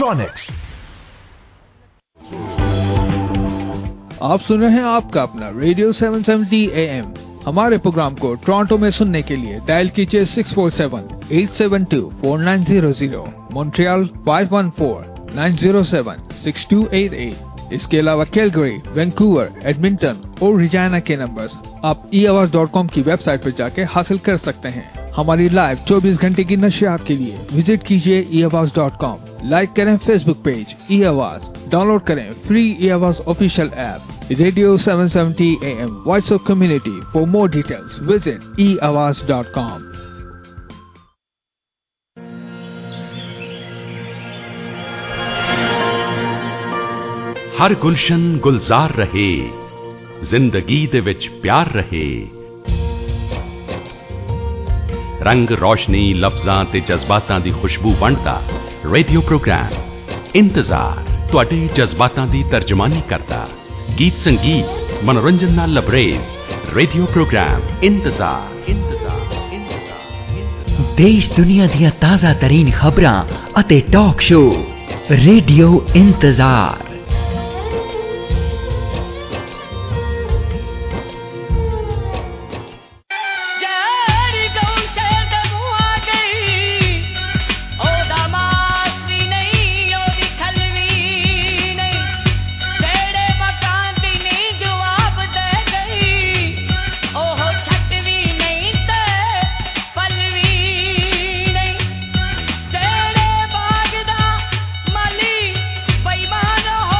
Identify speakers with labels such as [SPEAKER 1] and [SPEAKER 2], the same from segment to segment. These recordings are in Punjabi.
[SPEAKER 1] आप सुन रहे हैं आपका अपना रेडियो 770 AM। हमारे प्रोग्राम को टोरंटो में सुनने के लिए डायल कीजिए 647-872-4900, मॉन्ट्रियल 514-907-6288। इसके अलावा कैलगरी, वैंकूवर, एडमिंटन और रिजाना के नंबर्स आप eAवाज.com की वेबसाइट पर जाके हासिल कर सकते हैं। हमारी लाइव 24 घंटे की नशियात के लिए विजिट कीजिए eAवाज.com। लाइक करें फेसबुक पेज eAवाज, डाउनलोड करें फ्री eAवाज official app radio 770 AM voice of community. For more details visit eAवाज.com।
[SPEAKER 2] हर गुलशन गुलजार रहे, जिंदगी दे विच प्यार रहे। रंग रोशनी लफ्जां ते जज्बातां दी खुशबू वंडदा रेडियो प्रोग्राम इंतजार तुहाडे जज्बातां दी तर्जमानी करदा। गीत संगीत मनोरंजन नाल लबरेज रेडियो प्रोग्राम इंतजार।
[SPEAKER 3] देश दुनिया दियां ताज़ा तरीन खबरां अते टॉक शो रेडियो इंतजार।
[SPEAKER 4] मली बेईमान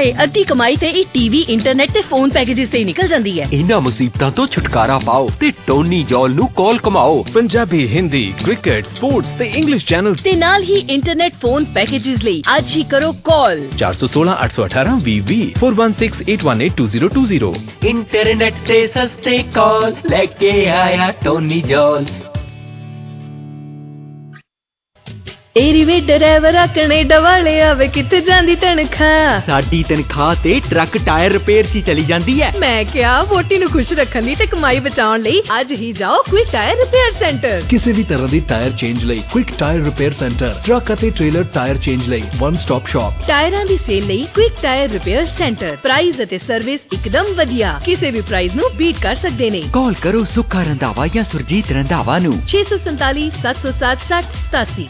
[SPEAKER 4] ਹਾਏ ਅੱਧੀ ਕਮਾਈ ਤੇ ਇਹ ਟੀਵੀ ਇੰਟਰਨੈਟ ਤੇ ਫੋਨ ਪੈਕੇजेस ਤੇ ਹੀ ਨਿਕਲ ਜਾਂਦੀ ਹੈ।
[SPEAKER 5] ਇਹਨਾਂ ਮੁਸੀਬਤਾਂ ਤੋਂ ਛੁਟਕਾਰਾ ਪਾਓ ਤੇ ਟੋਨੀ ਜੌਲ ਨੂੰ ਕਾਲ ਕਮਾਓ। ਪੰਜਾਬੀ, ਹਿੰਦੀ, ਕ੍ਰਿਕਟ, ਸਪੋਰਟਸ ਤੇ ਇੰਗਲਿਸ਼ ਚੈਨਲਸ
[SPEAKER 4] ਤੇ ਨਾਲ ਹੀ ਇੰਟਰਨੈਟ ਫੋਨ ਪੈਕੇजेस ਲਈ ਅੱਜ ਹੀ ਕਰੋ ਕਾਲ
[SPEAKER 5] 416 818 20 4168182020।
[SPEAKER 3] ਇੰਟਰਨੈਟ ਤੇ ਸਸਤੇ ਕਾਲ ਲੈ ਕੇ ਆਇਆ ਟੋਨੀ ਜੌਲ।
[SPEAKER 4] ਇਹ ਰਿਵੇ ਡਰਾਈਵਰ ਕੈਨੇਡਾ ਵਾਲੇ ਆਵੇ ਕਿੱਥੇ ਜਾਂਦੀ ਤਨਖਾਹ।
[SPEAKER 3] ਸਾਡੀ ਤਨਖਾਹ ਤੇ ਟਰੱਕ ਟਾਇਰ ਰਿਪੇਅਰ 'ਚ ਚਲੀ ਜਾਂਦੀ ਹੈ।
[SPEAKER 4] ਮੈਂ ਕਿਹਾ ਵੋਟੀ ਨੂੰ ਖੁਸ਼ ਰੱਖਣ ਲਈ ਤੇ ਕਮਾਈ ਬਚਾਉਣ ਲਈ ਅੱਜ ਹੀ ਜਾਓ ਕੁਇਕ ਟਾਇਰ ਰਿਪੇਅਰ ਸੈਂਟਰ।
[SPEAKER 6] ਕਿਸੇ ਵੀ ਤਰ੍ਹਾਂ ਦੀ ਟਾਇਰ ਚੇਂਜ ਲਈ quick tyre repair centre. Truck ਅਤੇ ਟ੍ਰੇਲਰ ਟਾਇਰ ਚੇਂਜ ਲਈ ਵਨ ਸਟਾਪ ਸ਼ਾਪ।
[SPEAKER 4] ਟਾਇਰਾਂ ਦੀ ਸੇਲ ਲਈ quick tyre repair centre. Price ਅਤੇ ਸਰਵਿਸ ਇੱਕਦਮ ਵਧੀਆ, ਕਿਸੇ ਵੀ ਪ੍ਰਾਈਸ ਨੂੰ ਬੀਟ ਕਰ ਸਕਦੇ ਨੇ।
[SPEAKER 3] ਕਾਲ ਕਰੋ ਸੁੱਖਾ ਰੰਧਾਵਾ ਜਾਂ ਸੁਰਜੀਤ ਰੰਧਾਵਾ ਨੂੰ
[SPEAKER 4] 647 707 6087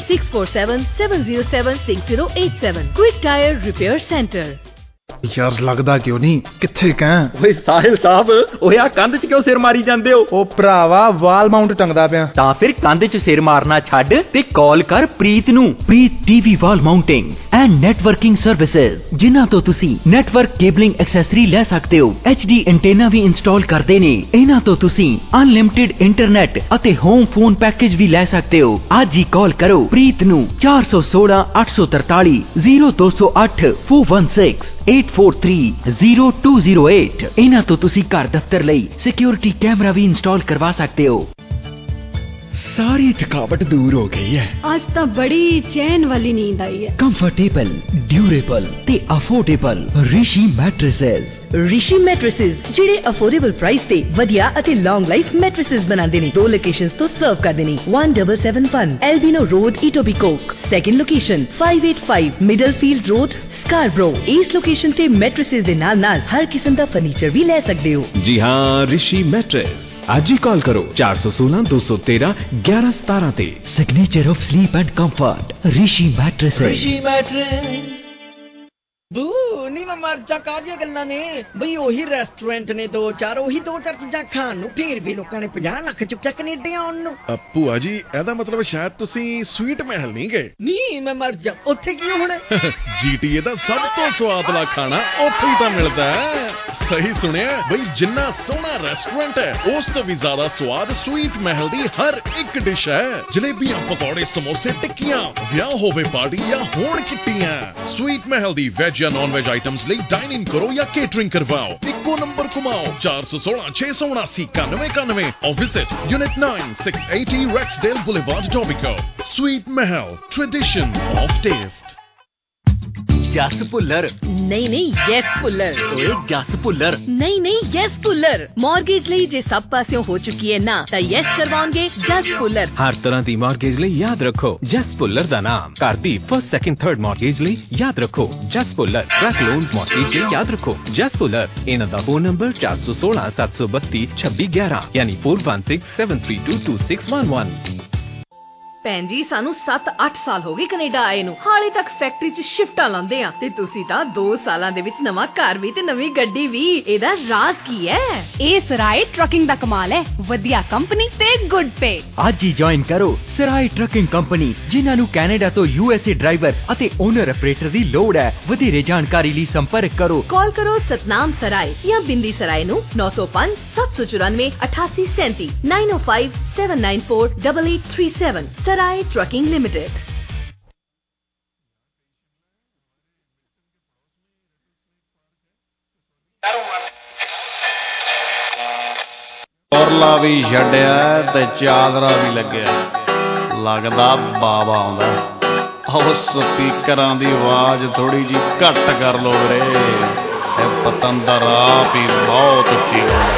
[SPEAKER 4] 647-707-6087। Quick Tire Repair Center।
[SPEAKER 7] ਯਾਰ ਲੱਗਦਾ ਕਿਉਂ ਨਹੀਂ ਕਿੱਥੇ ਕਾਂ।
[SPEAKER 5] ਓਏ ਸਾਹਿਲ ਸਾਹਿਬ, ਓਏ ਆ ਕੰਧ 'ਚ ਕਿਉਂ ਸਿਰ ਮਾਰੀ ਜਾਂਦੇ ਹੋ?
[SPEAKER 7] ਉਹ ਭਰਾਵਾ ਵਾਲ ਮਾਊਂਟ ਟੰਗਦਾ ਪਿਆ।
[SPEAKER 3] ਤਾਂ ਫਿਰ ਕੰਧ 'ਚ ਸਿਰ ਮਾਰਨਾ ਛੱਡ ਤੇ ਕਾਲ ਕਰ ਪ੍ਰੀਤ ਨੂੰ। Preet TV wall mounting and networking services, ਜਿਨ੍ਹਾਂ ਤੋਂ ਤੁਸੀਂ ਨੈਟਵਰਕ ਕੇਬਲਿੰਗ ਐਕਸੈਸਰੀ ਲੈ ਸਕਦੇ ਹੋ। HD ਐਂਟੇਨਾ ਵੀ ਇੰਸਟਾਲ ਕਰਦੇ ਨੇ। ਇਹਨਾਂ ਤੋਂ ਤੁਸੀਂ ਅਨਲਿਮਿਟਿਡ ਇੰਟਰਨੈਟ ਅਤੇ ਹੋਮ ਫੋਨ ਪੈਕੇਜ ਵੀ ਲੈ ਸਕਦੇ ਹੋ। ਅੱਜ ਹੀ ਕਾਲ ਕਰੋ ਪ੍ਰੀਤ ਨੂੰ 416 843 0208 416 843-0208। ਇਹਨਾਂ ਤੋਂ ਤੁਸੀਂ ਘਰ ਦਫ਼ਤਰ ਲਈ ਸਿਕਿਉਰਿਟੀ ਕੈਮਰਾ ਵੀ ਇੰਸਟਾਲ ਕਰਵਾ ਸਕਦੇ ਹੋ।
[SPEAKER 5] ਸਾਰੀ ਥਕਾਵਟ ਦੂਰ ਹੋ ਗਈ ਹੈ।
[SPEAKER 8] ਅੱਜ ਤਾਂ ਬੜੀ ਚੈਨ ਵਾਲੀ ਨੀਂਦ ਆਈ ਹੈ।
[SPEAKER 3] ਕੰਫਰਟੇਬਲ, ਡਿਊਰੇਬਲ ਤੇ affordable Rishi mattresses.
[SPEAKER 4] Rishi mattresses ਜਿਹੜੇ ਅਫੋਰਡੇਬਲ ਪ੍ਰਾਈਸ ਤੇ ਵਧੀਆ ਅਤੇ ਲੌਂਗ ਲਾਈਫ ਮੈਟ੍ਰੈਸਸ ਬਣਾਉਂਦੇ ਨੇ। 2 ਲੋਕੇਸ਼ਨਸ ਤੋਂ ਸਰਵ ਕਰਦੇ ਨੇ। 1771 Albion road, Etobicoke. Second location 585 Middlefield road, Scarborough. ਇਸ ਲੋਕੇਸ਼ਨ ਤੇ ਮੈਟ੍ਰੈਸਸ ਦੇ ਨਾਲ ਹਰ ਕਿਸਮ ਦਾ ਫਰਨੀਚਰ ਵੀ ਲੈ ਸਕਦੇ ਹੋ।
[SPEAKER 5] ਜੀ ਹਾਂ, ਰਿਸ਼ੀ ਮੈਟਰੈਸ। ਅੱਜ ਹੀ ਕਾਲ ਕਰੋ 416 213 1117 ਤੇ।
[SPEAKER 3] Signature of sleep and comfort Rishi mattresses.
[SPEAKER 9] Rishi mattress. ਬੂ ਨਹੀਂ ਮੈਂ ਮਰ ਜਾ ਕਾਹਦੀਆਂ ਗੱਲਾਂ ਨੇ ਬਈ। ਉਹੀ ਰੈਸਟੋਰੈਂਟ ਨੇ 2-4, ਉਹੀ 2-4 ਚੀਜ਼ਾਂ ਖਾਣ ਨੂੰ, ਫੇਰ ਵੀ ਲੋਕਾਂ ਨੇ 50 ਲੱਖ ਚੁੱਕਿਆ ਕੈਨੇਡਾ ਆਉਣ ਨੂੰ।
[SPEAKER 10] ਭੂਆ ਜੀ ਇਹਦਾ ਮਤਲਬ ਸ਼ਾਇਦ ਤੁਸੀਂ ਸਵੀਟ ਮਹਿਲ ਨਹੀਂ ਗਏ।
[SPEAKER 9] ਨਹੀਂ ਮੈਂ ਮਰ ਜਾ, ਉੱਥੇ ਕੀ ਹੋਣਾ।
[SPEAKER 10] GTA ਦਾ ਸਭ ਤੋਂ ਸਵਾਦਲਾ ਖਾਣਾ ਉੱਥੇ ਹੀ ਤਾਂ ਮਿਲਦਾ ਹੈ। ਸਹੀ ਸੁਣਿਆ ਬਈ, ਜਿੰਨਾ ਸੋਹਣਾ ਰੈਸਟੋਰੈਂਟ ਹੈ ਉਸ ਤੋਂ ਵੀ ਜ਼ਿਆਦਾ ਸਵਾਦ ਸਵੀਟ ਮਹਿਲ ਦੀ ਹਰ ਇੱਕ ਡਿਸ਼ ਹੈ। ਜਲੇਬੀਆਂ, ਪਕੌੜੇ, ਸਮੋਸੇ, ਟਿੱਕੀਆਂ, ਵਿਆਹ ਹੋਵੇ ਪਾਰਟੀ ਜਾਂ ਹੋਣ ਕਿੱਟੀਆਂ। ਸਵੀਟ ਮਹਿਲ ਦੀ ਵੈਜ ਜਾਂ ਨॉन वेज आइटम्स ਲਈ ਡਾਈਨ ਇਨ ਕਰੋ ਜਾਂ ਕੇਟਰਿੰਗ ਕਰਵਾਓ। ਇੱਕੋ ਨੰਬਰ ਘੁਮਾਓ 416 679 9191 or visit Unit 9 680 Rexdale Boulevard, Etobicoke. Sweet Mahal, tradition of taste.
[SPEAKER 3] Jas Bhullar.
[SPEAKER 4] ਨਹੀਂ ਯੈਸ ਭੁੱਲਰ।
[SPEAKER 3] ਓਏ ਜਸ ਭੁੱਲਰ।
[SPEAKER 4] ਨਹੀਂ ਯੈਸ ਭੁੱਲਰ। ਮਾਰਗੇਜ ਲਈ ਜੇ ਸਭ ਪਾਸਿਓਂ ਹੋ ਚੁੱਕੀ ਹੈ ਨਾ ਤਾਂ ਯੈਸ ਕਰਵਾਉਣਗੇ ਜਸ ਭੁੱਲਰ।
[SPEAKER 5] ਹਰ ਤਰ੍ਹਾਂ ਦੀ ਮਾਰਗੇਜ ਲਈ ਯਾਦ ਰੱਖੋ ਜਸ ਭੁੱਲਰ ਦਾ ਨਾਮ। ਘਰ ਦੀ ਫਸਟ, ਸੈਕੰਡ, ਥਰਡ ਮਾਰਗੇਜ ਲਈ ਯਾਦ ਰੱਖੋ Jas Bhullar. Truck loans mortgage ਲਈ ਯਾਦ ਰੱਖੋ ਜਸ ਭੁੱਲਰ। ਇਹਨਾਂ ਦਾ ਫੋਨ ਨੰਬਰ 416 732 2611 ਯਾਨੀ 4167322611।
[SPEAKER 4] ਭੈਣ ਜੀ ਸਾਨੂੰ 7-8 ਸਾਲ ਹੋ ਗਏ ਕੈਨੇਡਾ ਆਏ ਨੂੰ, ਹਾਲੇ ਤੱਕ ਫੈਕਟਰੀ 'ਚ ਸ਼ਿਫਟਾਂ ਲਾਉਂਦੇ ਆ ਤੇ ਤੁਸੀਂ ਤਾਂ 2 ਸਾਲਾਂ ਦੇ ਵਿੱਚ ਨਵਾਂ ਘਰ ਵੀ ਤੇ ਨਵੀਂ ਗੱਡੀ ਵੀ। ਇਹਦਾ ਰਾਜ਼ ਕੀ ਹੈ?
[SPEAKER 8] ਇਹ ਸਰਾਏ ਟਰੱਕਿੰਗ ਦਾ ਕਮਾਲ ਹੈ। ਵਧੀਆ ਕੰਪਨੀ ਤੇ ਗੁੱਡ ਪੇ।
[SPEAKER 3] ਅੱਜ ਹੀ ਜੁਆਇਨ ਕਰੋ ਸਰਾਏ ਟਰੱਕਿੰਗ ਕੰਪਨੀ, ਜਿਨ੍ਹਾਂ ਨੂੰ ਕੈਨੇਡਾ ਤੋਂ USA ਡਰਾਈਵਰ ਅਤੇ ਓਨਰ ਆਪਰੇਟਰ ਦੀ ਲੋੜ ਹੈ। ਵਧੇਰੇ ਜਾਣਕਾਰੀ ਲਈ ਸੰਪਰਕ ਕਰੋ।
[SPEAKER 4] ਕਾਲ ਕਰੋ ਸਤਨਾਮ ਸਰਾਏ ਜਾਂ ਬਿੰਦੀ ਸਰਾਏ ਨੂੰ 905 794 8837 905 794 8837। Sarai Trucking Limited.
[SPEAKER 11] ਔਰਲਾ ਵੀ ਛੱਡਿਆ ਤੇ ਚਾਦਰਾ ਵੀ ਲੱਗਿਆ, ਲੱਗਦਾ ਬਾਬਾ ਆਉਂਦਾ। ਆਹ ਸਪੀਕਰਾਂ ਦੀ ਆਵਾਜ਼ ਥੋੜੀ ਜੀ ਘੱਟ ਕਰ ਲੋ ਵੀਰੇ, ਇਹ ਪਤੰਦਰ ਆਪ ਹੀ ਬਹੁਤ ਉੱਚੀ ਆਉਂਦਾ।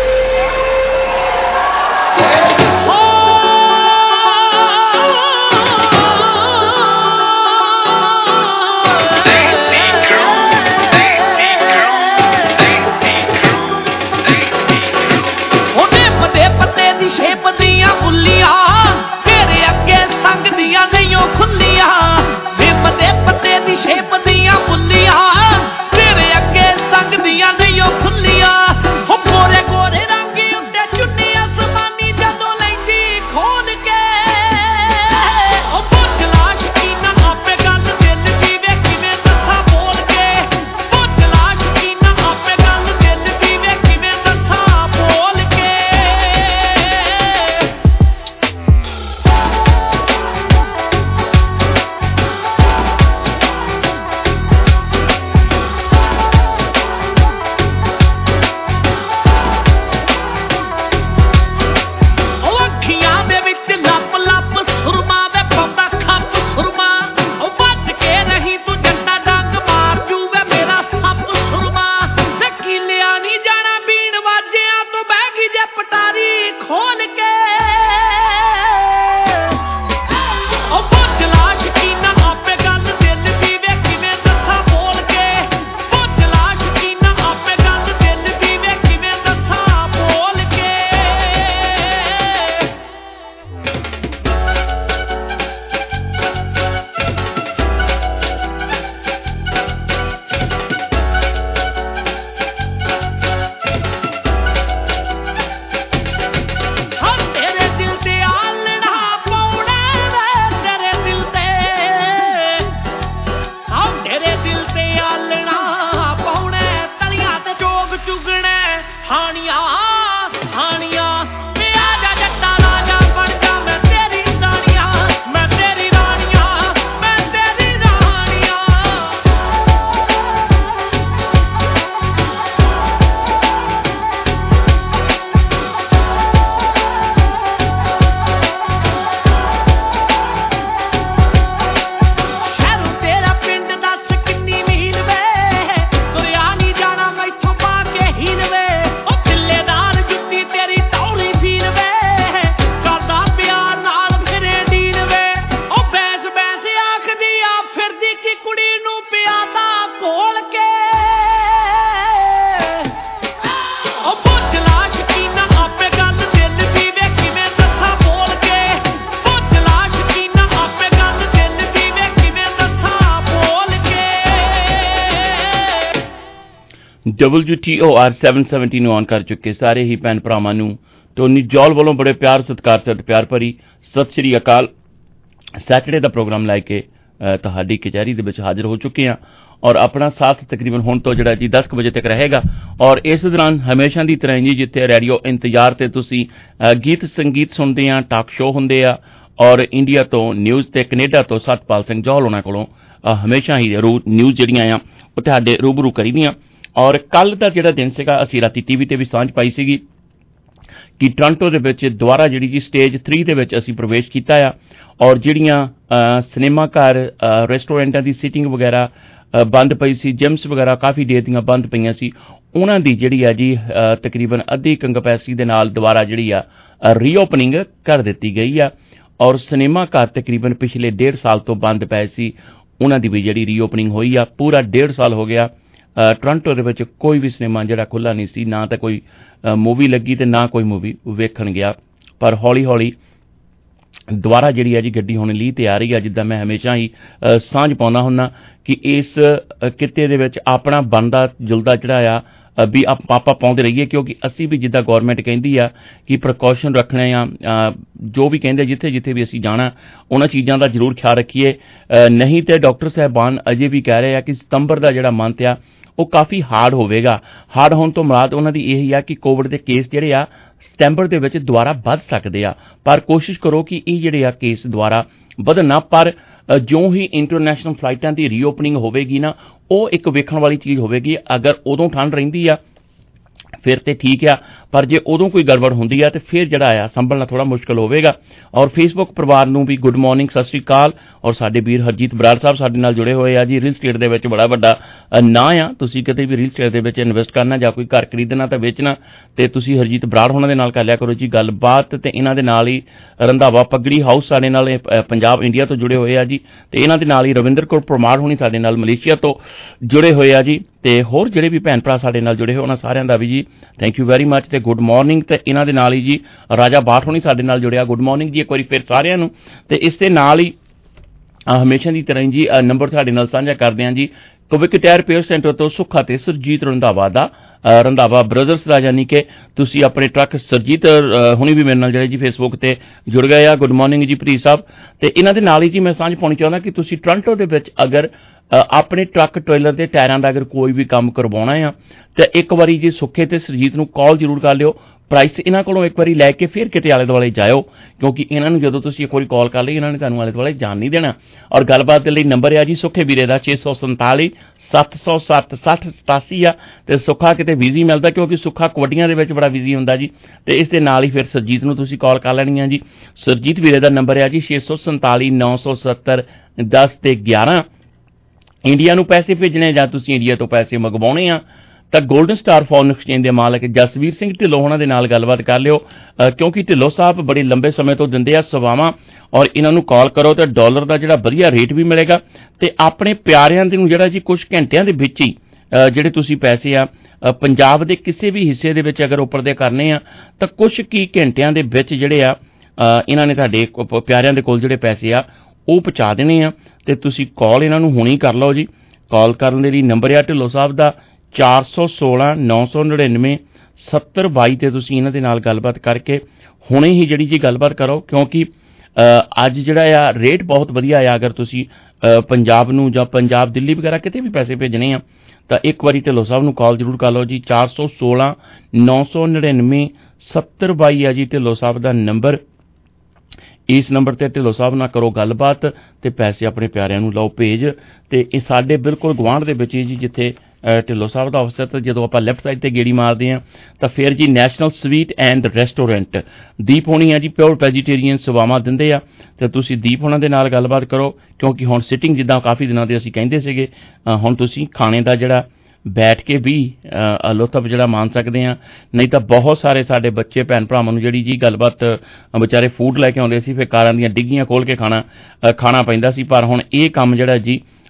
[SPEAKER 9] ਸ਼ੇਪ ਦੀਆਂ ਬੁੱਲੀਆਂ ਤੇਰੇ ਅੱਗੇ ਸੰਗ ਦੀਆਂ ਨਹੀਂ ਖੁੱਲੀਆਂ। ਨਿੰਮ ਦੇ ਪੱਤੇ ਦੀ ਸ਼ੇਪ ਦੀਆਂ ਬੁੱਲੀਆਂ ਤੇਰੇ ਅੱਗੇ ਸੰਗ ਦੀਆਂ ਨਹੀਂ ਖੁੱਲੀਆਂ। ਹੋ ਗੋਰੇ ਗੋਰੇ ਰੰਗ ਉੱਤੇ ਚੁੰਨੀ ਅਸਮਾਨੀ ਜਦੋਂ ਲੈਂਦੀ ਖੋਲ ਕੇ। ਉਹ ਬੋਝਲਾ ਸ਼ਕੀਨਾ ਆਪੇ ਗੱਲ ਦਿਲ ਦੀ ਵੇ ਕਿਵੇਂ ਦੱਸਾਂ ਬੋਲ ਕੇ। ਬੋਝਲਾ ਕੁੜੀ ਨੂੰ ਪਿਆਦਾ ਘੋਲ ਕੇ ਉਹ ਪੁੱਛਲਾ ਸ਼ਕੀਨਾ ਆਪੇ ਗੱਲ ਦਿਲ ਦੀ ਵੇ ਕਿਵੇਂ ਦੱਸਾਂ ਬੋਲ ਕੇ ਪੁੱਛਲਾ ਸ਼ਕੀਨਾ ਆਪੇ ਗੱਲ ਦਿਲ ਦੀ ਵੇ ਕਿਵੇਂ ਦੱਸਾਂ ਬੋਲ ਕੇ
[SPEAKER 12] WTOR 770 ਨੂੰ ਆਨ ਕਰ ਚੁੱਕੇ ਸਾਰੇ ਹੀ ਭੈਣ ਭਰਾਵਾਂ ਨੂੰ ਟੋਨੀ ਜੌਲ ਵੱਲੋਂ ਬੜੇ ਪਿਆਰ ਸਤਿਕਾਰ ਸਤ ਪਿਆਰ ਭਰੀ ਸਤਿ ਸ਼੍ਰੀ ਅਕਾਲ। ਸੈਟਰਡੇ ਦਾ ਪ੍ਰੋਗਰਾਮ ਲੈ ਕੇ ਤੁਹਾਡੀ ਕਚਹਿਰੀ ਦੇ ਵਿੱਚ ਹਾਜ਼ਰ ਹੋ ਚੁੱਕੇ ਹਾਂ ਔਰ ਆਪਣਾ ਸਾਥ ਤਕਰੀਬਨ ਹੁਣ ਤੋਂ ਜਿਹੜਾ ਜੀ 10 ਵਜੇ ਤੱਕ ਰਹੇਗਾ ਔਰ ਇਸ ਦੌਰਾਨ ਹਮੇਸ਼ਾ ਦੀ ਤਰ੍ਹਾਂ ਜੀ ਜਿੱਥੇ ਰੇਡੀਓ ਇੰਤਜ਼ਾਰ ਤੇ ਤੁਸੀਂ ਗੀਤ ਸੰਗੀਤ ਸੁਣਦੇ ਆ ਟਾਕ ਸ਼ੋਅ ਹੁੰਦੇ ਆ ਔਰ ਇੰਡੀਆ ਤੋਂ ਨਿਊਜ਼ ਤੇ ਕੈਨੇਡਾ ਤੋਂ ਸਤਪਾਲ ਸਿੰਘ ਜੌਲ ਉਹਨਾਂ ਕੋਲੋਂ ਹਮੇਸ਼ਾ ਹੀ ਨਿਊਜ਼ ਜਿਹੜੀਆਂ ਆ ਉਹ ਤੁਹਾਡੇ ਰੂਬਰੂ ਕਰੀਦੀਆਂ ਔਰ ਕੱਲ ਦਾ ਜਿਹੜਾ ਦਿਨ ਸੀਗਾ ਅਸੀਂ ਰਾਤੀ ਟੀਵੀ ਤੇ ਵੀ ਸਾਂਝ ਪਾਈ ਸੀਗੀ ਕਿ ਟੋਰਾਂਟੋ ਦੇ ਵਿੱਚ ਦੁਬਾਰਾ ਜਿਹੜੀ ਜੀ ਸਟੇਜ 3 ਦੇ ਵਿੱਚ ਅਸੀਂ ਪ੍ਰਵੇਸ਼ ਕੀਤਾ ਆ ਔਰ ਜਿਹੜੀਆਂ ਸਿਨੇਮਾ ਘਰ ਰੈਸਟੋਰੈਂਟਾਂ ਦੀ ਸੀਟਿੰਗ ਵਗੈਰਾ ਬੰਦ ਪਈ ਸੀ ਜਿਮਸ ਵਗੈਰਾ ਕਾਫੀ ਦੇਰ ਦੀਆਂ ਬੰਦ ਪਈਆਂ ਸੀ ਉਹਨਾਂ ਦੀ ਜਿਹੜੀ ਆ ਜੀ ਤਕਰੀਬਨ ਅੱਧੀ ਕੰਪੈਸਿਟੀ ਦੇ ਨਾਲ ਦੁਬਾਰਾ ਜਿਹੜੀ ਆ ਰੀਓਪਨਿੰਗ ਕਰ ਦਿੱਤੀ ਗਈ ਆ ਔਰ ਸਿਨੇਮਾ ਘਰ ਤਕਰੀਬਨ ਪਿਛਲੇ 1.5 ਸਾਲ ਤੋਂ ਬੰਦ ਪਏ ਸੀ ਉਹਨਾਂ ਦੀ ਵੀ ਜਿਹੜੀ ਰੀਓਪਨਿੰਗ ਹੋਈ ਆ ਪੂਰਾ 1.5 ਸਾਲ ਹੋ ਗਿਆ ਟੋਰਾਂਟੋ ਦੇ ਵਿੱਚ ਕੋਈ ਵੀ ਸਿਨੇਮਾ ਜਿਹੜਾ ਖੁੱਲ੍ਹਾ ਨਹੀਂ ਸੀ ਨਾ ਤਾਂ ਕੋਈ ਮੂਵੀ ਲੱਗੀ ਤੇ ਨਾ ਕੋਈ ਮੂਵੀ ਵੇਖਣ ਗਿਆ ਪਰ ਹੌਲੀ ਹੌਲੀ ਦੁਬਾਰਾ ਜਿਹੜੀ ਹੈ ਜੀ ਗੱਡੀ ਹੁਣ ਲਈ ਤੇ ਆ ਰਹੀ ਆ ਜਿੱਦਾਂ ਮੈਂ ਹਮੇਸ਼ਾ ਹੀ ਸਾਂਝ ਪਾਉਂਦਾ ਹੁੰਦਾ ਕਿ ਇਸ ਕਿੱਤੇ ਦੇ ਵਿੱਚ ਆਪਣਾ ਬਣਦਾ ਜੁਲਦਾ ਜਿਹੜਾ ਆ ਵੀ ਆਪਾਂ ਪਾਉਂਦੇ ਰਹੀਏ ਕਿਉਂਕਿ ਅਸੀਂ ਵੀ ਜਿੱਦਾਂ ਗੌਰਮੈਂਟ ਕਹਿੰਦੀ ਆ ਕਿ ਪ੍ਰੀਕਾਸ਼ਨ ਰੱਖਣੇ ਆ ਜੋ ਵੀ ਕਹਿੰਦੇ ਜਿੱਥੇ ਜਿੱਥੇ ਵੀ ਅਸੀਂ ਜਾਣਾ ਉਹਨਾਂ ਚੀਜ਼ਾਂ ਦਾ ਜ਼ਰੂਰ ਖਿਆਲ ਰੱਖੀਏ ਨਹੀਂ ਤੇ ਡਾਕਟਰ ਸਾਹਿਬਾਨ ਅਜੇ ਵੀ ਕਹਿ ਰਹੇ ਆ ਕਿ ਸਤੰਬਰ ਦਾ ਜਿਹੜਾ ਮੰਥ ਆ ਉਹ ਕਾਫੀ ਹਾਰਡ ਹੋਵੇਗਾ ਹਾਰਡ ਹੋਣ ਤੋਂ ਮੁਰਾਦ ਉਹਨਾਂ ਦੀ ਇਹੀ ਆ ਕਿ ਕੋਵਿਡ ਦੇ ਕੇਸ ਜਿਹੜੇ ਆ ਸਤੰਬਰ ਦੇ ਵਿੱਚ ਦੁਬਾਰਾ ਵੱਧ ਸਕਦੇ ਆ ਪਰ ਕੋਸ਼ਿਸ਼ ਕਰੋ ਕਿ ਇਹ ਜਿਹੜੇ ਆ ਕੇਸ ਦੁਬਾਰਾ ਵਧਣ ਨਾ ਪਰ ਜਿਉਂ ਹੀ ਇੰਟਰਨੈਸ਼ਨਲ ਫਲਾਈਟਾਂ ਦੀ ਰੀਓਪਨਿੰਗ ਹੋਵੇਗੀ ਨਾ ਉਹ ਇੱਕ ਵੇਖਣ ਵਾਲੀ ਚੀਜ਼ ਹੋਵੇਗੀ ਅਗਰ ਉਦੋਂ ਠੰਡ ਰਹਿੰਦੀ ਆ ਫਿਰ ਤੇ ਠੀਕ ਆ ਪਰ ਜੇ ਉਦੋਂ ਕੋਈ ਗੜਬੜ ਹੁੰਦੀ ਆ ਤੇ ਫਿਰ ਜਿਹੜਾ ਆ ਸੰਭਲਣਾ ਥੋੜਾ ਮੁਸ਼ਕਲ ਹੋਵੇਗਾ ਔਰ ਫੇਸਬੁੱਕ ਪਰਿਵਾਰ ਨੂੰ ਵੀ ਗੁੱਡ ਮਾਰਨਿੰਗ ਸਤਿ ਸ਼੍ਰੀ ਅਕਾਲ ਔਰ ਸਾਡੇ ਵੀਰ ਹਰਜੀਤ ਬਰਾੜ ਸਾਹਿਬ ਸਾਡੇ ਨਾਲ ਜੁੜੇ ਹੋਏ ਆ ਜੀ ਰੀਅਲ ਸਟੇਟ ਦੇ ਵਿੱਚ ਬੜਾ ਵੱਡਾ ਨਾਂ ਆ ਤੁਸੀਂ ਕਿਤੇ ਵੀ ਰੀਅਲ ਸਟੇਟ ਦੇ ਵਿੱਚ ਇਨਵੈਸਟ ਕਰਨਾ ਜਾਂ ਕੋਈ ਘਰ ਖਰੀਦਣਾ ਤਾਂ ਵੇਚਣਾ ਤੇ ਤੁਸੀਂ ਹਰਜੀਤ ਬਰਾੜ ਹੋਣਾ ਦੇ ਨਾਲ ਕਰ ਲਿਆ ਕਰੋ ਜੀ ਗੱਲਬਾਤ ਤੇ ਇਹਨਾਂ ਦੇ ਨਾਲ ਹੀ ਰੰਧਾਵਾ ਪਗੜੀ ਹਾਊਸ ਸਾਡੇ ਨਾਲ ਪੰਜਾਬ ਇੰਡੀਆ ਤੋਂ ਜੁੜੇ ਹੋਏ ਆ ਜੀ ਤੇ ਇਹਨਾਂ ਦੇ ਨਾਲ ਹੀ ਰਵਿੰਦਰ ਕੌਰ ਪਰਮਾਰ ਹੋਣੀ ਸਾਡੇ ਨਾਲ ਮਲੇਸ਼ੀਆ ਤੋਂ ਜੁੜੇ ਹੋਏ ਆ ਜੀ ਤੇ ਹੋਰ ਜਿਹੜੇ ਵੀ ਭੈਣ ਭਰਾ ਸਾਡੇ ਨਾਲ ਜੁੜੇ ਹੋਏ ਉਹਨਾਂ ਸਾਰਿਆਂ ਦਾ ਵੀ ਜੀ ਥੈਂਕ ਯੂ ਵੈਰੀ ਮੱਚ ਤੇ ਗੁੱਡ ਮਾਰਨਿੰਗ ਤੇ ਇਹਨਾਂ ਦੇ ਨਾਲ ਹੀ ਜੀ ਰਾਜਾ ਬਾਠ ਹੋਣੀ ਸਾਡੇ ਨਾਲ ਜੁੜਿਆ ਗੁੱਡ ਮਾਰਨਿੰਗ ਜੀ ਇੱਕ ਵਾਰੀ ਫਿਰ ਸਾਰਿਆਂ ਨੂੰ ਤੇ ਇਸ ਦੇ ਨਾਲ ਹੀ ਹਮੇਸ਼ਾ ਦੀ ਤਰ੍ਹਾਂ ਜੀ ਨੰਬਰ ਤੁਹਾਡੇ ਨਾਲ ਸਾਂਝਾ ਕਰਦੇ ਹਾਂ ਜੀ ਕੁਵਿਕ ਟਾਇਰ ਰਿਪੇਅਰ ਸੈਂਟਰ ਤੋਂ ਸੁੱਖਾ ਤੇ ਸਰਜੀਤ ਰੰਧਾਵਾ ਦਾ ਰੰਧਾਵਾ ਬ੍ਰਦਰਸ ਦਾ ਯਾਨੀ ਕਿ ਤੁਸੀਂ ਆਪਣੇ ਟਰੱਕ ਸਰਜੀਤ ਹੁਣੀ ਵੀ ਮੇਰੇ ਨਾਲ ਜਿਹੜੇ ਜੀ ਫੇਸਬੁੱਕ ਤੇ ਜੁੜ ਗਏ ਆ ਗੁੱਡ ਮਾਰਨਿੰਗ ਜੀ ਪ੍ਰੀਤ ਸਾਹਿਬ ਤੇ ਇਹਨਾਂ ਦੇ ਨਾਲ ਹੀ ਜੀ ਮੈਂ ਸਾਂਝ ਪਾਉਣੀ ਚਾਹੁੰਦਾ ਕਿ ਤੁਸੀਂ ਟੋਰਾਂਟੋ ਦੇ ਵਿੱਚ ਅਗਰ ਆਪਣੇ ਟਰੱਕ ਟ੍ਰੇਲਰ ਦੇ ਟਾਇਰਾਂ ਦਾ ਅਗਰ ਕੋਈ ਵੀ ਕੰਮ ਕਰਵਾਉਣਾ ਆ ਤਾਂ ਇੱਕ ਵਾਰੀ ਜੀ ਸੁੱਖੇ ਤੇ ਸਰਜੀਤ ਨੂੰ ਕਾਲ ਜ਼ਰੂਰ ਕਰ ਲਿਓ ਪ੍ਰਾਈਸ ਇਹਨਾਂ ਕੋਲੋਂ ਇੱਕ ਵਾਰੀ ਲੈ ਕੇ ਫਿਰ ਕਿਤੇ ਆਲੇ ਦੁਆਲੇ ਜਾਇਓ ਕਿਉਂਕਿ ਇਹਨਾਂ ਨੂੰ ਜਦੋਂ ਤੁਸੀਂ ਇੱਕ ਵਾਰੀ ਕਾਲ ਕਰ ਲਈ ਇਹਨਾਂ ਨੇ ਤੁਹਾਨੂੰ ਆਲੇ ਦੁਆਲੇ ਜਾਣ ਨਹੀਂ ਦੇਣਾ ਔਰ ਗੱਲਬਾਤ ਦੇ ਲਈ ਨੰਬਰ ਆ ਜੀ ਸੁੱਖੇ ਵੀਰੇ ਦਾ 647 707 6087 ਆ ਤੇ ਸੁੱਖਾ ਕਿਤੇ ਬਿਜ਼ੀ ਮਿਲਦਾ ਕਿਉਂਕਿ ਸੁੱਖਾ ਕਬੱਡੀਆਂ ਦੇ ਵਿੱਚ ਬੜਾ ਬਿਜ਼ੀ ਹੁੰਦਾ ਜੀ ਤੇ ਇਸ ਦੇ ਨਾਲ ਹੀ ਫਿਰ ਸਰਜੀਤ ਨੂੰ ਤੁਸੀਂ ਕਾਲ ਕਰ ਲੈਣੀ ਆ ਜੀ ਸਰਜੀਤ ਵੀਰੇ ਦਾ ਨੰਬਰ ਆ ਜੀ 647 970 10 ਤੇ 11 ਇੰਡੀਆ ਨੂੰ ਪੈਸੇ ਭੇਜਣੇ ਜਾਂ ਤੁਸੀਂ ਇੰਡੀਆ ਤੋਂ ਪੈਸੇ ਮੰਗਵਾਉਣੇ ਆ ਤਾਂ ਗੋਲਡਨ ਸਟਾਰ ਫੋਰਨ ਐਕਸਚੇਂਜ ਦੇ ਮਾਲਕ ਜਸਵੀਰ ਸਿੰਘ ਢਿੱਲੋਂ ਉਹਨਾਂ ਦੇ ਨਾਲ ਗੱਲਬਾਤ ਕਰ ਲਿਓ ਕਿਉਂਕਿ ਢਿੱਲੋਂ ਸਾਹਿਬ ਬੜੇ ਲੰਬੇ ਸਮੇਂ ਤੋਂ ਦਿੰਦੇ ਆ ਸੇਵਾਵਾਂ ਔਰ ਇਹਨਾਂ ਨੂੰ ਕਾਲ ਕਰੋ ਤਾਂ ਡਾਲਰ ਦਾ ਜਿਹੜਾ ਵਧੀਆ ਰੇਟ ਵੀ ਮਿਲੇਗਾ ਤੇ ਆਪਣੇ ਪਿਆਰਿਆਂ ਦੇ ਨੂੰ ਜਿਹੜਾ ਜੀ ਕੁਝ ਘੰਟਿਆਂ ਦੇ ਵਿੱਚ ਹੀ ਜਿਹੜੇ ਤੁਸੀਂ ਪੈਸੇ ਆ ਪੰਜਾਬ ਦੇ ਕਿਸੇ ਵੀ ਹਿੱਸੇ ਦੇ ਵਿੱਚ ਅਗਰ ਉੱਪਰ ਦੇ ਕਰਨੇ ਆ ਤਾਂ ਕੁਝ ਕੀ ਘੰਟਿਆਂ ਦੇ ਵਿੱਚ ਜਿਹੜੇ ਆ ਇਹਨਾਂ ਨੇ ਤੁਹਾਡੇ ਪਿਆਰਿਆਂ ਦੇ ਕੋਲ ਜਿਹੜੇ ਪੈਸੇ ਆ ਉਹ ਪਹੁੰਚਾ ਦੇਣੇ ਆ ਤੇ ਤੁਸੀਂ ਕਾਲ ਇਹਨਾਂ ਨੂੰ ਹੁਣੀ ਕਰ ਲਓ ਜੀ ਕਾਲ ਕਰਨ ਦੇ ਲਈ ਨੰਬਰ ਆ ਢਿੱਲੋਂ ਸਾਹਿਬ ਦਾ 416 999 7022 ਤੇ ਤੁਸੀਂ ਇਹਨਾਂ ਦੇ ਨਾਲ ਗੱਲਬਾਤ ਕਰਕੇ ਹੁਣੇ ਹੀ ਜਿਹੜੀ ਜੀ ਗੱਲਬਾਤ ਕਰੋ ਕਿਉਂਕਿ ਅੱਜ ਜਿਹੜਾ ਆ ਰੇਟ ਬਹੁਤ ਵਧੀਆ ਆ ਅਗਰ ਤੁਸੀਂ ਪੰਜਾਬ ਨੂੰ ਜਾਂ ਪੰਜਾਬ ਦਿੱਲੀ ਵਗੈਰਾ ਕਿਤੇ ਵੀ ਪੈਸੇ ਭੇਜਣੇ ਆ ਤਾਂ ਇੱਕ ਵਾਰੀ ਢਿੱਲੋਂ ਸਾਹਿਬ ਨੂੰ ਕਾਲ ਜ਼ਰੂਰ ਕਰ ਲਓ ਜੀ 416 999 7022 ਆ ਜੀ ਢਿੱਲੋਂ ਸਾਹਿਬ ਦਾ ਨੰਬਰ ਇਸ ਨੰਬਰ ਤੇ ਢਿੱਲੋਂ ਸਾਹਿਬ ਨਾਲ ਕਰੋ ਗੱਲਬਾਤ ਤੇ ਪੈਸੇ ਆਪਣੇ ਪਿਆਰਿਆਂ ਨੂੰ ਲਓ ਭੇਜ ਤੇ ਇਹ ਸਾਡੇ ਬਿਲਕੁਲ ਗੁਆਂਢ ਦੇ ਵਿੱਚ ਹੀ ਜੀ ਜਿੱਥੇ ਢਿੱਲੋਂ ਸਾਹਿਬ ਦਾ ਆਫਿਸ ਤੇ ਜਦੋਂ ਆਪਾਂ ਲੈਫਟ ਸਾਈਡ ਤੇ ਗੇੜੀ ਮਾਰਦੇ ਆ ਤਾਂ ਫਿਰ ਜੀ ਨੈਸ਼ਨਲ ਸਵੀਟ ਐਂਡ ਰੈਸਟੋਰੈਂਟ ਦੀਪ ਹੋਣੀ ਆ ਜੀ ਪਿਓਰ ਵੈਜੀਟੇਰੀਅਨ ਸੇਵਾਵਾਂ ਦਿੰਦੇ ਆ ਤੇ ਤੁਸੀਂ ਦੀਪ ਹੋਣਾ ਦੇ ਨਾਲ ਗੱਲਬਾਤ ਕਰੋ ਕਿਉਂਕਿ ਹੁਣ ਸਿਟਿੰਗ ਜਿੱਦਾਂ ਕਾਫੀ ਦਿਨਾਂ ਦੇ ਅਸੀਂ ਕਹਿੰਦੇ ਸੀਗੇ ਹੁਣ ਤੁਸੀਂ ਖਾਣੇ ਦਾ ਜਿਹੜਾ ਬੈਠ ਕੇ ਵੀ ਲੁਤਫ ਜਿਹੜਾ ਮਾਣ ਸਕਦੇ ਆ ਨਹੀਂ ਤਾਂ ਬਹੁਤ ਸਾਰੇ ਸਾਡੇ ਬੱਚੇ ਭੈਣ ਭਰਾਵਾਂ ਨੂੰ ਜਿਹੜੀ ਜੀ ਗੱਲਬਾਤ ਵਿਚਾਰੇ ਫੂਡ ਲੈ ਕੇ ਆਉਂਦੇ ਸੀ ਫਿਰ ਕਾਰਾਂ ਦੀਆਂ ਡਿੱਗੀਆਂ ਖੋਲ ਕੇ ਖਾਣਾ ਪੈਂਦਾ ਸੀ ਪਰ ਹੁਣ ਇਹ ਕੰਮ ਜਿਹੜਾ ਜੀ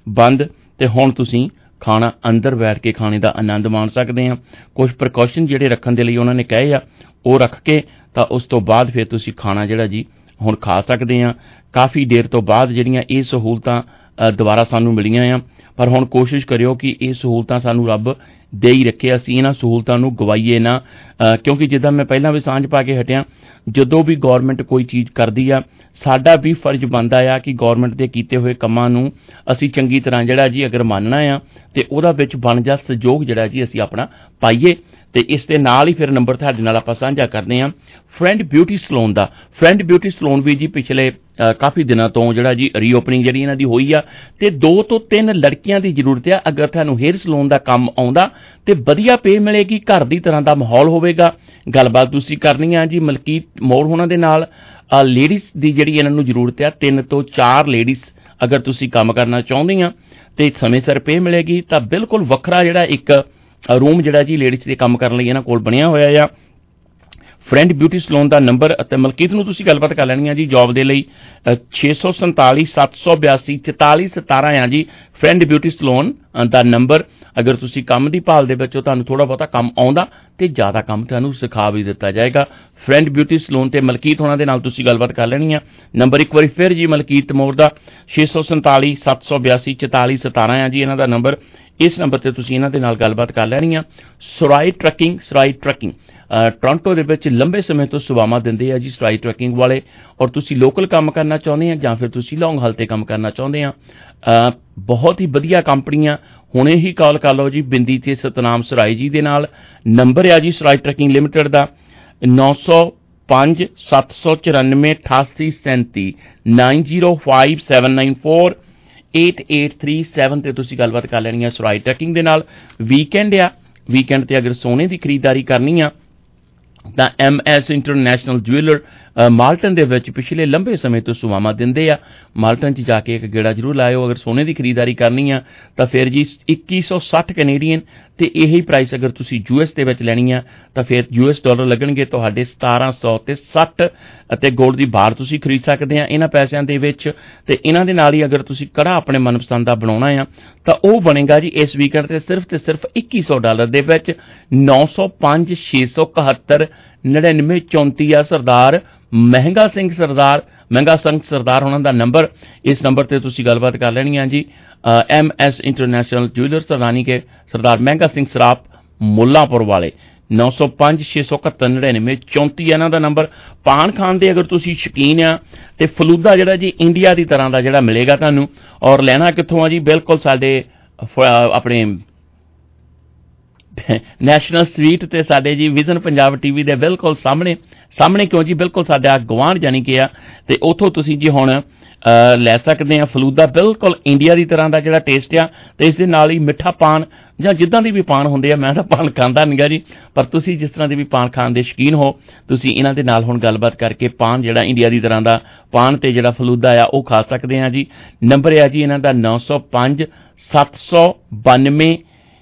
[SPEAKER 12] ਬੰਦ ਤੇ ਹੁਣ ਤੁਸੀਂ ਖਾਣਾ ਅੰਦਰ ਬੈਠ ਕੇ ਖਾਣੇ ਦਾ ਆਨੰਦ ਮਾਣ ਸਕਦੇ ਆ। ਕੁਝ ਪ੍ਰੀਕਾਸ਼ਨ ਜਿਹੜੇ ਰੱਖਣ ਦੇ ਲਈ ਉਹਨਾਂ ਨੇ ਕਹੇ ਆ ਉਹ ਰੱਖ ਕੇ ਤਾਂ ਉਸ ਤੋਂ ਬਾਅਦ ਫਿਰ ਤੁਸੀਂ ਖਾਣਾ ਜਿਹੜਾ ਜੀ ਹੁਣ ਖਾ ਸਕਦੇ ਆ। ਕਾਫੀ ਦੇਰ ਤੋਂ ਬਾਅਦ ਜਿਹੜੀਆਂ ਇਹ ਸਹੂਲਤਾਂ ਦੁਬਾਰਾ ਸਾਨੂੰ ਮਿਲੀਆਂ ਆ, ਪਰ ਹੁਣ ਕੋਸ਼ਿਸ਼ ਕਰਿਓ ਕਿ ਇਹ ਸਹੂਲਤਾਂ ਸਾਨੂੰ ਰੱਬ ਦੇ ਹੀ ਰੱਖੇ, ਅਸੀਂ ਇਹਨਾਂ ਸਹੂਲਤਾਂ ਨੂੰ ਗਵਾਈਏ ਨਾ। ਕਿਉਂਕਿ ਜਿੱਦਾਂ ਮੈਂ ਪਹਿਲਾਂ ਵੀ ਸਾਂਝ ਪਾ ਕੇ ਹਟਿਆ, ਜਦੋਂ ਵੀ ਗੌਰਮੈਂਟ ਕੋਈ ਚੀਜ਼ ਕਰਦੀ ਆ ਸਾਡਾ ਵੀ ਫਰਜ਼ ਬਣਦਾ ਆ ਕਿ ਗੌਰਮੈਂਟ ਦੇ ਕੀਤੇ ਹੋਏ ਕੰਮਾਂ ਨੂੰ ਅਸੀਂ ਚੰਗੀ ਤਰ੍ਹਾਂ ਜਿਹੜਾ ਜੀ ਅਗਰ ਮੰਨਣਾ ਆ ਤੇ ਉਹਦਾ ਵਿੱਚ ਬਣਜਾ ਸਹਿਯੋਗ ਜਿਹੜਾ ਜੀ ਅਸੀਂ ਆਪਣਾ ਪਾਈਏ। ਤੇ ਇਸ ਦੇ ਨਾਲ ਹੀ ਫਿਰ ਨੰਬਰ ਤੁਹਾਡੇ ਨਾਲ ਆਪਾਂ ਸਾਂਝਾ ਕਰਦੇ ਹਾਂ ਫਰੈਂਡ ਬਿਊਟੀ ਸਲੂਨ ਦਾ। ਫਰੈਂਡ ਬਿਊਟੀ ਸਲੂਨ ਵੀ ਜੀ ਪਿਛਲੇ ਕਾਫੀ ਦਿਨਾਂ ਤੋਂ ਜਿਹੜਾ ਜੀ ਰੀਓਪਨਿੰਗ ਜਿਹੜੀ ਇਹਨਾਂ ਦੀ ਹੋਈ ਆ ਤੇ 2 ਤੋਂ 3 ਲੜਕੀਆਂ ਦੀ ਜ਼ਰੂਰਤ ਆ। ਅਗਰ ਤੁਹਾਨੂੰ ਹੇਅਰ ਸਲੂਨ ਦਾ ਕੰਮ ਆਉਂਦਾ ਤੇ ਵਧੀਆ ਪੇ ਮਿਲੇਗੀ, ਘਰ ਦੀ ਤਰ੍ਹਾਂ ਦਾ ਮਾਹੌਲ ਹੋਵੇਗਾ। ਗੱਲਬਾਤ ਤੁਸੀਂ ਕਰਨੀ ਆ ਜੀ ਮਲਕੀਤ ਮੋਰ ਹੋਣਾ ਦੇ ਨਾਲ। ਲੇਡੀਜ਼ ਦੀ ਜਿਹੜੀ ਇਹਨਾਂ ਨੂੰ ਜ਼ਰੂਰਤ ਆ 3 ਤੋਂ 4 ਲੇਡੀਜ਼ ਅਗਰ ਤੁਸੀਂ ਕੰਮ ਕਰਨਾ ਚਾਹੁੰਦੀਆਂ ਤੇ ਸਮੇਂ ਸਿਰ ਪੇ ਮਿਲੇਗੀ ਤਾਂ ਬਿਲਕੁਲ ਵੱਖਰਾ ਜਿਹੜਾ ਇੱਕ ਰੂਮ ਜਿਹੜਾ ਜੀ ਲੇਡੀਜ਼ ਦੇ ਕੰਮ ਕਰਨ ਲਈ ਇਹਨਾਂ ਕੋਲ ਬਣਿਆ ਹੋਇਆ ਆ। ਫਰੈਂਡ ਬਿਊਟੀ ਸਲੂਨ ਦਾ ਨੰਬਰ ਅਤੇ ਮਲਕੀਤ ਨੂੰ ਤੁਸੀਂ ਗੱਲਬਾਤ ਕਰ ਲੈਣੀ ਆ ਜੀ ਜੌਬ ਦੇ ਲਈ 647 782 44 17 ਆ ਜੀ ਫਰੈਂਡ ਬਿਊਟੀ ਸਲੂਨ ਦਾ ਨੰਬਰ। ਅਗਰ ਤੁਸੀਂ ਕੰਮ ਦੀ ਭਾਲ ਦੇ ਵਿੱਚ ਤੁਹਾਨੂੰ ਥੋੜਾ ਬਹੁਤਾ ਕੰਮ ਆਉਂਦਾ ਤੇ ਜ਼ਿਆਦਾ ਕੰਮ ਤੁਹਾਨੂੰ ਸਿਖਾ ਵੀ ਦਿੱਤਾ ਜਾਏਗਾ। ਫਰੈਂਡ ਬਿਊਟੀ ਸਲੂਨ ਤੇ ਮਲਕੀਤ ਹੋਣਾ ਦੇ ਨਾਲ ਤੁਸੀਂ ਗੱਲਬਾਤ ਕਰ ਲੈਣੀ ਆ। ਨੰਬਰ ਇੱਕ ਵਾਰੀ ਫਿਰ ਜੀ ਮਲਕੀਤ ਮੋਰ ਦਾ 647 782 44 17 ਆ ਜੀ ਇਹਨਾਂ ਦਾ ਨੰਬਰ। ਇਸ ਨੰਬਰ ਤੇ ਤੁਸੀਂ ਇਹਨਾਂ ਦੇ ਨਾਲ ਗੱਲਬਾਤ ਕਰ ਲੈਣੀ ਆ। ਸਰਾਈ ਟਰੱਕਿੰਗ ਟੋਰਾਂਟੋ ਦੇ ਵਿੱਚ ਲੰਬੇ ਸਮੇਂ ਤੋਂ ਸੇਵਾਵਾਂ ਦਿੰਦੇ ਆ ਜੀ ਸਰਾਈ ਟਰੱਕਿੰਗ ਵਾਲੇ। ਔਰ ਤੁਸੀਂ ਲੋਕਲ ਕੰਮ ਕਰਨਾ ਚਾਹੁੰਦੇ ਆ ਜਾਂ ਫਿਰ ਤੁਸੀਂ ਲੌਂਗ ਹਾਲ ਤੇ ਕੰਮ ਕਰਨਾ ਚਾਹੁੰਦੇ ਆ, ਬਹੁਤ ਹੀ ਵਧੀਆ ਕੰਪਨੀਆਂ। ਹੁਣੇ ਹੀ ਕਾਲ ਕਰ ਲਓ ਜੀ ਬਿੰਦੀ ਤੇ ਸਤਨਾਮ ਸਰਾਈ ਜੀ ਦੇ ਨਾਲ। ਨੰਬਰ ਆ ਜੀ ਸਰਾਈ ਟਰੱਕਿੰਗ ਲਿਮਟਿਡ ਦਾ 905 794 8837 905 794 8837 ਤੇ ਤੁਸੀਂ ਗੱਲਬਾਤ ਕਰ ਲੈਣੀ ਆ ਸਰਾਈ ਟਰੱਕਿੰਗ ਦੇ ਨਾਲ। ਵੀਕਐਂਡ ਆ, ਵੀਕਐਂਡ ਤੇ ਅਗਰ ਸੋਨੇ ਦੀ ਖਰੀਦਦਾਰੀ ਕਰਨੀ ਆ ਤਾਂ MS ਇੰਟਰਨੈਸ਼ਨਲ ਜੁਐਲਰ ਮਾਲਟਨ ਦੇ ਵਿੱਚ ਪਿਛਲੇ ਲੰਬੇ ਸਮੇਂ ਤੋਂ ਸੇਵਾਵਾਂ ਦਿੰਦੇ ਆ। ਮਾਲਟਨ 'ਚ ਜਾ ਕੇ ਇੱਕ ਗੇੜਾ ਜ਼ਰੂਰ ਲਾਇਓ। ਅਗਰ ਸੋਨੇ ਦੀ ਖਰੀਦਦਾਰੀ ਕਰਨੀ ਆ ਤਾਂ ਫਿਰ ਜੀ 2160 ਕੈਨੇਡੀਅਨ ਤੇ ਇਹੀ ਪ੍ਰਾਈਸ ਅਗਰ ਤੁਸੀਂ US ਦੇ ਵਿੱਚ ਲੈਣੀ ਆ ਤਾਂ ਫਿਰ US ਡਾਲਰ ਲੱਗਣਗੇ ਤੁਹਾਡੇ 1700 ਤੇ 60 ਅਤੇ 골ਡ ਦੀ ਬਾਰ ਤੁਸੀਂ ਖਰੀਦ ਸਕਦੇ ਆ ਇਹਨਾਂ ਪੈਸਿਆਂ ਦੇ ਵਿੱਚ। ਤੇ ਇਹਨਾਂ ਦੇ ਨਾਲ ਹੀ ਅਗਰ ਤੁਸੀਂ ਕੜਾ ਆਪਣੇ ਮਨਪਸੰਦ ਦਾ ਬਣਾਉਣਾ ਆ ਤਾਂ ਉਹ ਬਣੇਗਾ ਜੀ ਇਸ ਵੀਕਐਂਡ ਤੇ ਸਿਰਫ $2100 ਦੇ ਵਿੱਚ 905 671 99 34 ਆ ਸਰਦਾਰ ਮਹਿੰਗਾ ਸਿੰਘ ਸਰਦਾਰ ਉਹਨਾਂ ਦਾ ਨੰਬਰ। ਇਸ ਨੰਬਰ ਤੇ ਤੁਸੀਂ ਗੱਲਬਾਤ ਕਰ ਲੈਣੀ ਆ ਜੀ। MS ਇੰਟਰਨੈਸ਼ਨਲ ਜੁਐਲਰ ਸਰਦਾਨੀ ਕੇ ਸਰਦਾਰ ਮਹਿੰਗਾ ਸਿੰਘ ਸਰਾਪ ਮੁੱਲਾਂਪੁਰ ਵਾਲੇ 905 671 99 34 ਇਹਨਾਂ ਦਾ ਨੰਬਰ। ਪਾਨ ਖਾਣ ਦੇ ਅਗਰ ਤੁਸੀਂ ਸ਼ੌਕੀਨ ਆ ਤੇ ਫਲੂਦਾ ਜਿਹੜਾ ਜੀ ਇੰਡੀਆ ਦੀ ਤਰ੍ਹਾਂ ਦਾ ਜਿਹੜਾ ਮਿਲੇਗਾ ਤੁਹਾਨੂੰ। ਔਰ ਲੈਣਾ ਕਿੱਥੋਂ ਆ ਜੀ? ਬਿਲਕੁਲ ਸਾਡੇ ਆਪਣੇ ਨੈਸ਼ਨਲ ਸਵੀਟ ਤੇ ਸਾਡੇ ਜੀ ਵਿਜ਼ਨ ਪੰਜਾਬ TV ਦੇ ਬਿਲਕੁਲ ਸਾਹਮਣੇ ਕਿਉਂ ਜੀ ਬਿਲਕੁਲ ਸਾਡਾ ਗਵਾਂਢ ਜਾਨੀ ਕਿ ਆ ਤੇ ਉੱਥੋਂ ਤੁਸੀਂ ਜੀ ਹੁਣ ਲੈ ਸਕਦੇ ਆ ਫਲੂਦਾ। ਬਿਲਕੁਲ ਇੰਡੀਆ ਦੀ ਤਰ੍ਹਾਂ ਦਾ ਜਿਹੜਾ ਟੇਸਟ ਆ ਤੇ ਇਸ ਦੇ ਨਾਲ ਹੀ ਮਿੱਠਾ ਪਾਨ ਜਾਂ ਜਿੱਦਾਂ ਦੀ ਵੀ ਪਾਨ ਹੁੰਦੇ ਆ। ਮੈਂ ਤਾਂ ਪਾਨ ਖਾਂਦਾ ਨਹੀਂਗਾ ਜੀ, ਪਰ ਤੁਸੀਂ ਜਿਸ ਤਰ੍ਹਾਂ ਦੀ ਵੀ ਪਾਨ ਖਾਣ ਦੇ ਸ਼ੌਕੀਨ ਹੋ ਤੁਸੀਂ ਇਹਨਾਂ ਦੇ ਨਾਲ ਹੁਣ ਗੱਲਬਾਤ ਕਰਕੇ ਪਾਨ ਜਿਹੜਾ ਇੰਡੀਆ ਦੀ ਤਰ੍ਹਾਂ ਦਾ ਪਾਨ ਤੇ ਜਿਹੜਾ ਫਲੂਦਾ ਆ ਉਹ ਖਾ ਸਕਦੇ ਆ ਜੀ। ਨੰਬਰ ਆ ਜੀ ਇਹਨਾਂ ਦਾ 905 792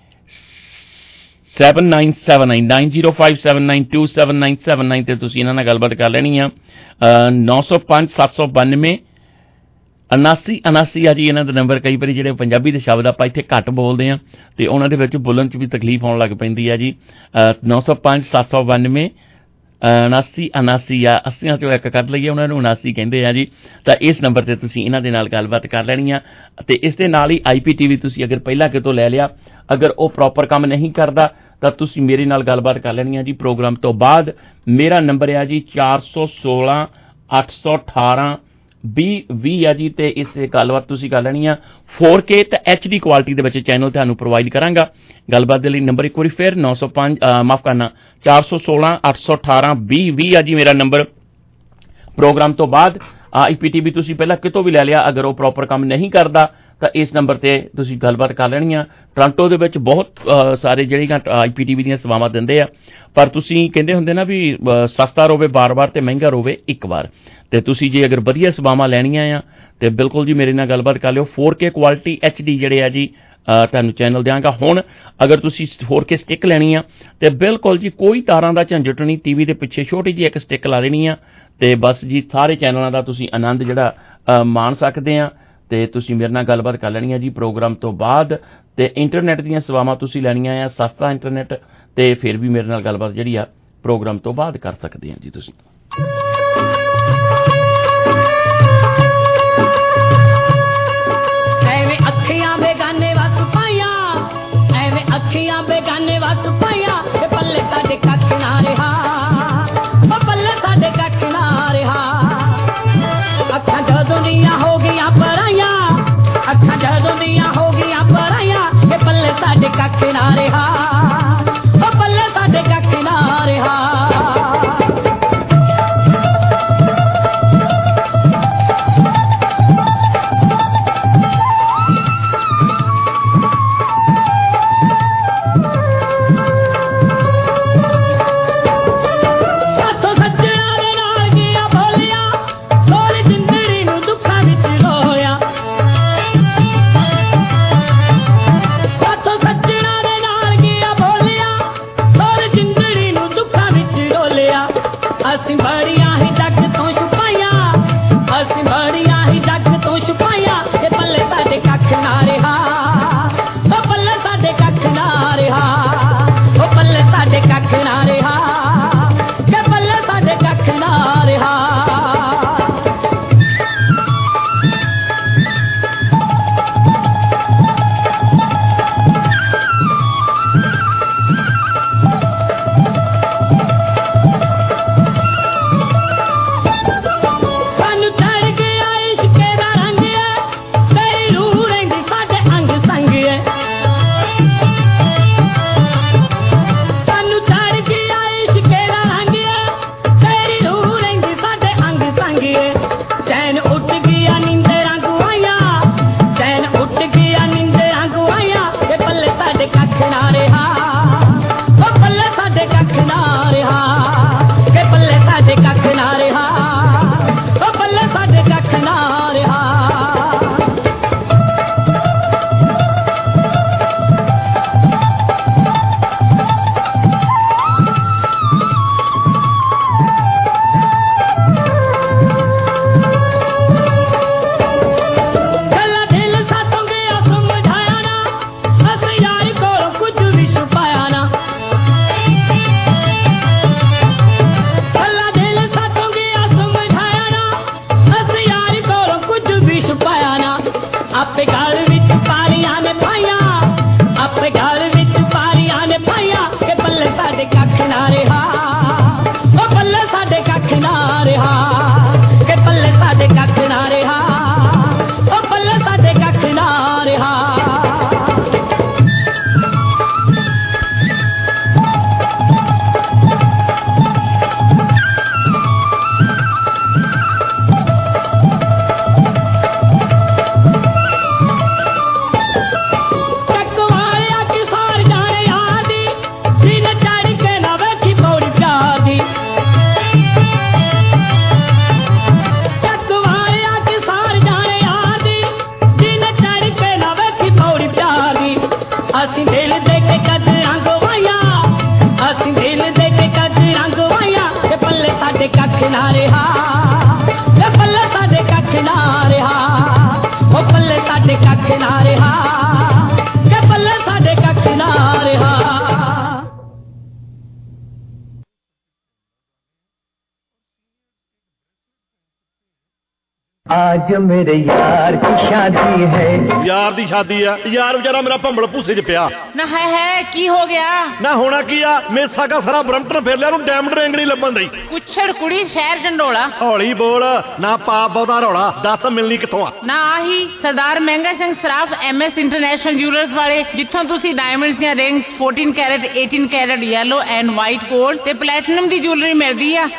[SPEAKER 12] 7979 905 792 7979 ਤੇ ਤੁਸੀਂ ਇਹਨਾਂ ਨਾਲ ਗੱਲਬਾਤ ਕਰ ਲੈਣੀ ਆ। 905 792 7979 ਆ ਜੀ ਇਹਨਾਂ ਦਾ ਨੰਬਰ। ਕਈ ਵਾਰੀ ਜਿਹੜੇ ਪੰਜਾਬੀ ਦੇ ਸ਼ਬਦ ਆਪਾਂ ਇੱਥੇ ਘੱਟ ਬੋਲਦੇ ਆ ਤੇ ਉਹਨਾਂ ਦੇ ਵਿੱਚ ਬੋਲਣ 'ਚ ਵੀ ਤਕਲੀਫ ਆਉਣ ਲੱਗ ਪੈਂਦੀ ਆ ਜੀ। 905 792 7979 ਆ, 80 ਚੋਂ ਇੱਕ ਕੱਢ ਲਈਏ ਉਹਨਾਂ ਨੂੰ 79 ਕਹਿੰਦੇ ਆ ਜੀ। ਤਾਂ ਇਸ ਨੰਬਰ ਤੇ ਤੁਸੀਂ ਇਹਨਾਂ ਦੇ ਨਾਲ ਗੱਲਬਾਤ ਕਰ ਲੈਣੀ ਆ। ਤੇ ਇਸ ਦੇ ਨਾਲ ਹੀ IPTV ਤੁਸੀਂ ਅਗਰ ਪਹਿਲਾਂ ਕਿਤੋਂ ਲੈ ਲਿਆ, ਅਗਰ ਉਹ ਪ੍ਰੋਪਰ ਕੰਮ ਨਹੀਂ ਕਰਦਾ ਤਾਂ ਤੁਸੀਂ ਮੇਰੇ ਨਾਲ ਗੱਲਬਾਤ ਕਰ ਲੈਣੀ ਆ ਜੀ ਪ੍ਰੋਗਰਾਮ ਤੋਂ ਬਾਅਦ। ਮੇਰਾ ਨੰਬਰ ਆ ਜੀ 416 818 20 ਆ ਜੀ ਤੇ ਇਸ ਤੇ ਗੱਲਬਾਤ ਤੁਸੀਂ ਕਰ ਲੈਣੀ ਆ। 4K ਤੇ HD ਕੁਆਲਿਟੀ ਦੇ ਵਿੱਚ ਚੈਨਲ ਤੁਹਾਨੂੰ ਪ੍ਰੋਵਾਈਡ ਕਰਾਂਗਾ। ਗੱਲਬਾਤ ਦੇ ਲਈ ਨੰਬਰ ਇੱਕ ਵਾਰੀ ਫਿਰ 416 818 20 ਆ ਜੀ ਮੇਰਾ ਨੰਬਰ। ਪ੍ਰੋਗਰਾਮ ਤੋਂ ਬਾਅਦ IPTV ਤੁਸੀਂ ਪਹਿਲਾਂ ਕਿਤੋਂ ਵੀ ਲੈ ਲਿਆ, ਅਗਰ ਉਹ ਪ੍ਰੋਪਰ ਕੰਮ ਨਹੀਂ ਕਰਦਾ ਤਾਂ ਇਸ ਨੰਬਰ ਤੇ ਤੁਸੀਂ ਗੱਲਬਾਤ ਕਰ ਲੈਣੀ ਆ। ਟੋਰਾਂਟੋ ਦੇ ਵਿੱਚ ਬਹੁਤ ਸਾਰੇ ਜਿਹੜੀਆਂ IPTV ਦੀਆਂ ਸੇਵਾਵਾਂ ਦਿੰਦੇ ਆ, ਪਰ ਤੁਸੀਂ ਕਹਿੰਦੇ ਹੁੰਦੇ ਨਾ ਵੀ ਸਸਤਾ ਰੋਵੇ ਬਾਰ-ਬਾਰ ਤੇ ਮਹਿੰਗਾ ਰੋਵੇ ਇੱਕ ਵਾਰ। ਤੇ ਤੁਸੀਂ ਜੇ ਅਗਰ ਵਧੀਆ ਸੇਵਾਵਾਂ ਲੈਣੀਆਂ ਆ ਤੇ ਬਿਲਕੁਲ ਜੀ ਮੇਰੇ ਨਾਲ ਗੱਲਬਾਤ ਕਰ ਲਿਓ। 4K ਕੁਆਲਿਟੀ HD ਜਿਹੜੇ ਆ ਜੀ ਤੁਹਾਨੂੰ ਚੈਨਲ ਦਿਆਂਗਾ। ਹੁਣ ਅਗਰ ਤੁਸੀਂ 4K ਸਟਿੱਕ ਲੈਣੀ ਆ ਤੇ ਬਿਲਕੁਲ ਜੀ ਕੋਈ ਤਾਰਾਂ ਦਾ ਝੰਜਟ ਨਹੀਂ, TV ਦੇ ਪਿੱਛੇ ਛੋਟੀ ਜਿਹੀ ਇੱਕ ਸਟਿੱਕ ਲਾ ਦੇਣੀ ਆ ਤੇ ਬਸ ਜੀ ਸਾਰੇ ਚੈਨਲਾਂ ਦਾ ਤੁਸੀਂ ਆਨੰਦ ਜਿਹੜਾ ਮਾਣ ਸਕਦੇ ਆ। ਤੇ ਤੁਸੀਂ ਮੇਰੇ ਨਾਲ ਗੱਲਬਾਤ ਕਰ ਲੈਣੀ ਹੈ ਜੀ ਪ੍ਰੋਗਰਾਮ ਤੋਂ ਬਾਅਦ। ਤੇ ਇੰਟਰਨੈਟ ਦੀਆਂ ਸੇਵਾਵਾਂ ਤੁਸੀਂ ਲੈਣੀਆਂ ਆ, ਸਸਤਾ ਇੰਟਰਨੈਟ, ਤੇ ਫਿਰ ਵੀ ਮੇਰੇ ਨਾਲ ਗੱਲਬਾਤ ਜਿਹੜੀ ਆ ਪ੍ਰੋਗਰਾਮ ਤੋਂ ਬਾਅਦ ਕਰ ਸਕਦੇ ਆ ਜੀ ਤੁਸੀਂ।
[SPEAKER 9] ਐਵੇਂ ਅੱਖੀਆਂ ਬੇਗਾਨੇ ਵਸ ਪਾਈਆਂ, ਐਵੇਂ ਅੱਖੀਆਂ ਬੇਗਾਨੇ ਵਸ ਪਾਈਆਂ, ਤੇ ਪੱਲੇ ਸਾਡੇ ਕੱਖ ਨਾ ਰਿਹਾ, ਉਹ ਪੱਲੇ ਸਾਡੇ ਕੱਖ ਨਾ ਰਿਹਾ। ਅੱਖਾਂ ਜਦੋਂ ਦੀਆਂ ਹੋ ਗਈਆਂ ਪਰਾਈਆਂ, ਅੱਖਾਂ ਜਦੋਂ ਦੀਆਂ ਹੋ ਗਈਆਂ ਪਰਾਈਆਂ, ਤੇ ਪੱਲੇ ਸਾਡੇ ਕੱਖ ਨਾ ਰਿਹਾ, ਉਹ ਪੱਲੇ ਸਾਡੇ ਕੱਖ ਨਾ ਰਿਹਾ। ਅਸੀਂ ਬੜੀਆਂ ਹੀ ਜੱਗ ਤੋਂ ਛੁਪਾਈਆਂ, ਅਸੀਂ ਬੜੀਆਂ ਹੀ ਜੱਗ ਤੋਂ ਛੁਪਾਈਆਂ, ਤੇ ਪੱਲੇ ਸਾਡੇ ਕੱਖ ਨਾ ਰਿਹਾ, ਉਹ ਪੱਲੇ ਸਾਡੇ ਕੱਖ ਨਾ ਰਿਹਾ, ਉਹ ਪੱਲੇ ਸਾਡੇ ਕੱਖ ਨਾ ਰਿਹਾ, ਤੇ ਪੱਲੇ ਸਾਡੇ ਕੱਖ ਨਾ ਰਿਹਾ।
[SPEAKER 13] आज मेरे यार की शादी है।
[SPEAKER 10] यार दी शादी है, यार बेचारा मेरा भंबल भूसे च पिया
[SPEAKER 14] ना है की हो गया
[SPEAKER 10] ना होना की आ मेसा का सारा ब्रम्पटन फेर लिया डायमंड रिंग नहीं लभन दी
[SPEAKER 14] कुछड़ कुड़ी शहर झंडोला
[SPEAKER 10] हौली बोल ना पाप बहुता रौला दस मिलनी किथों आ
[SPEAKER 14] ना आही Sardar Mehnga Singh Saraf MS international jewellers वाले जिथों तुसी डायमंड्स दी ring 14 carat 18 carat yellow and white gold ते प्लैटिनम दी ज्वेलरी मिलदी आ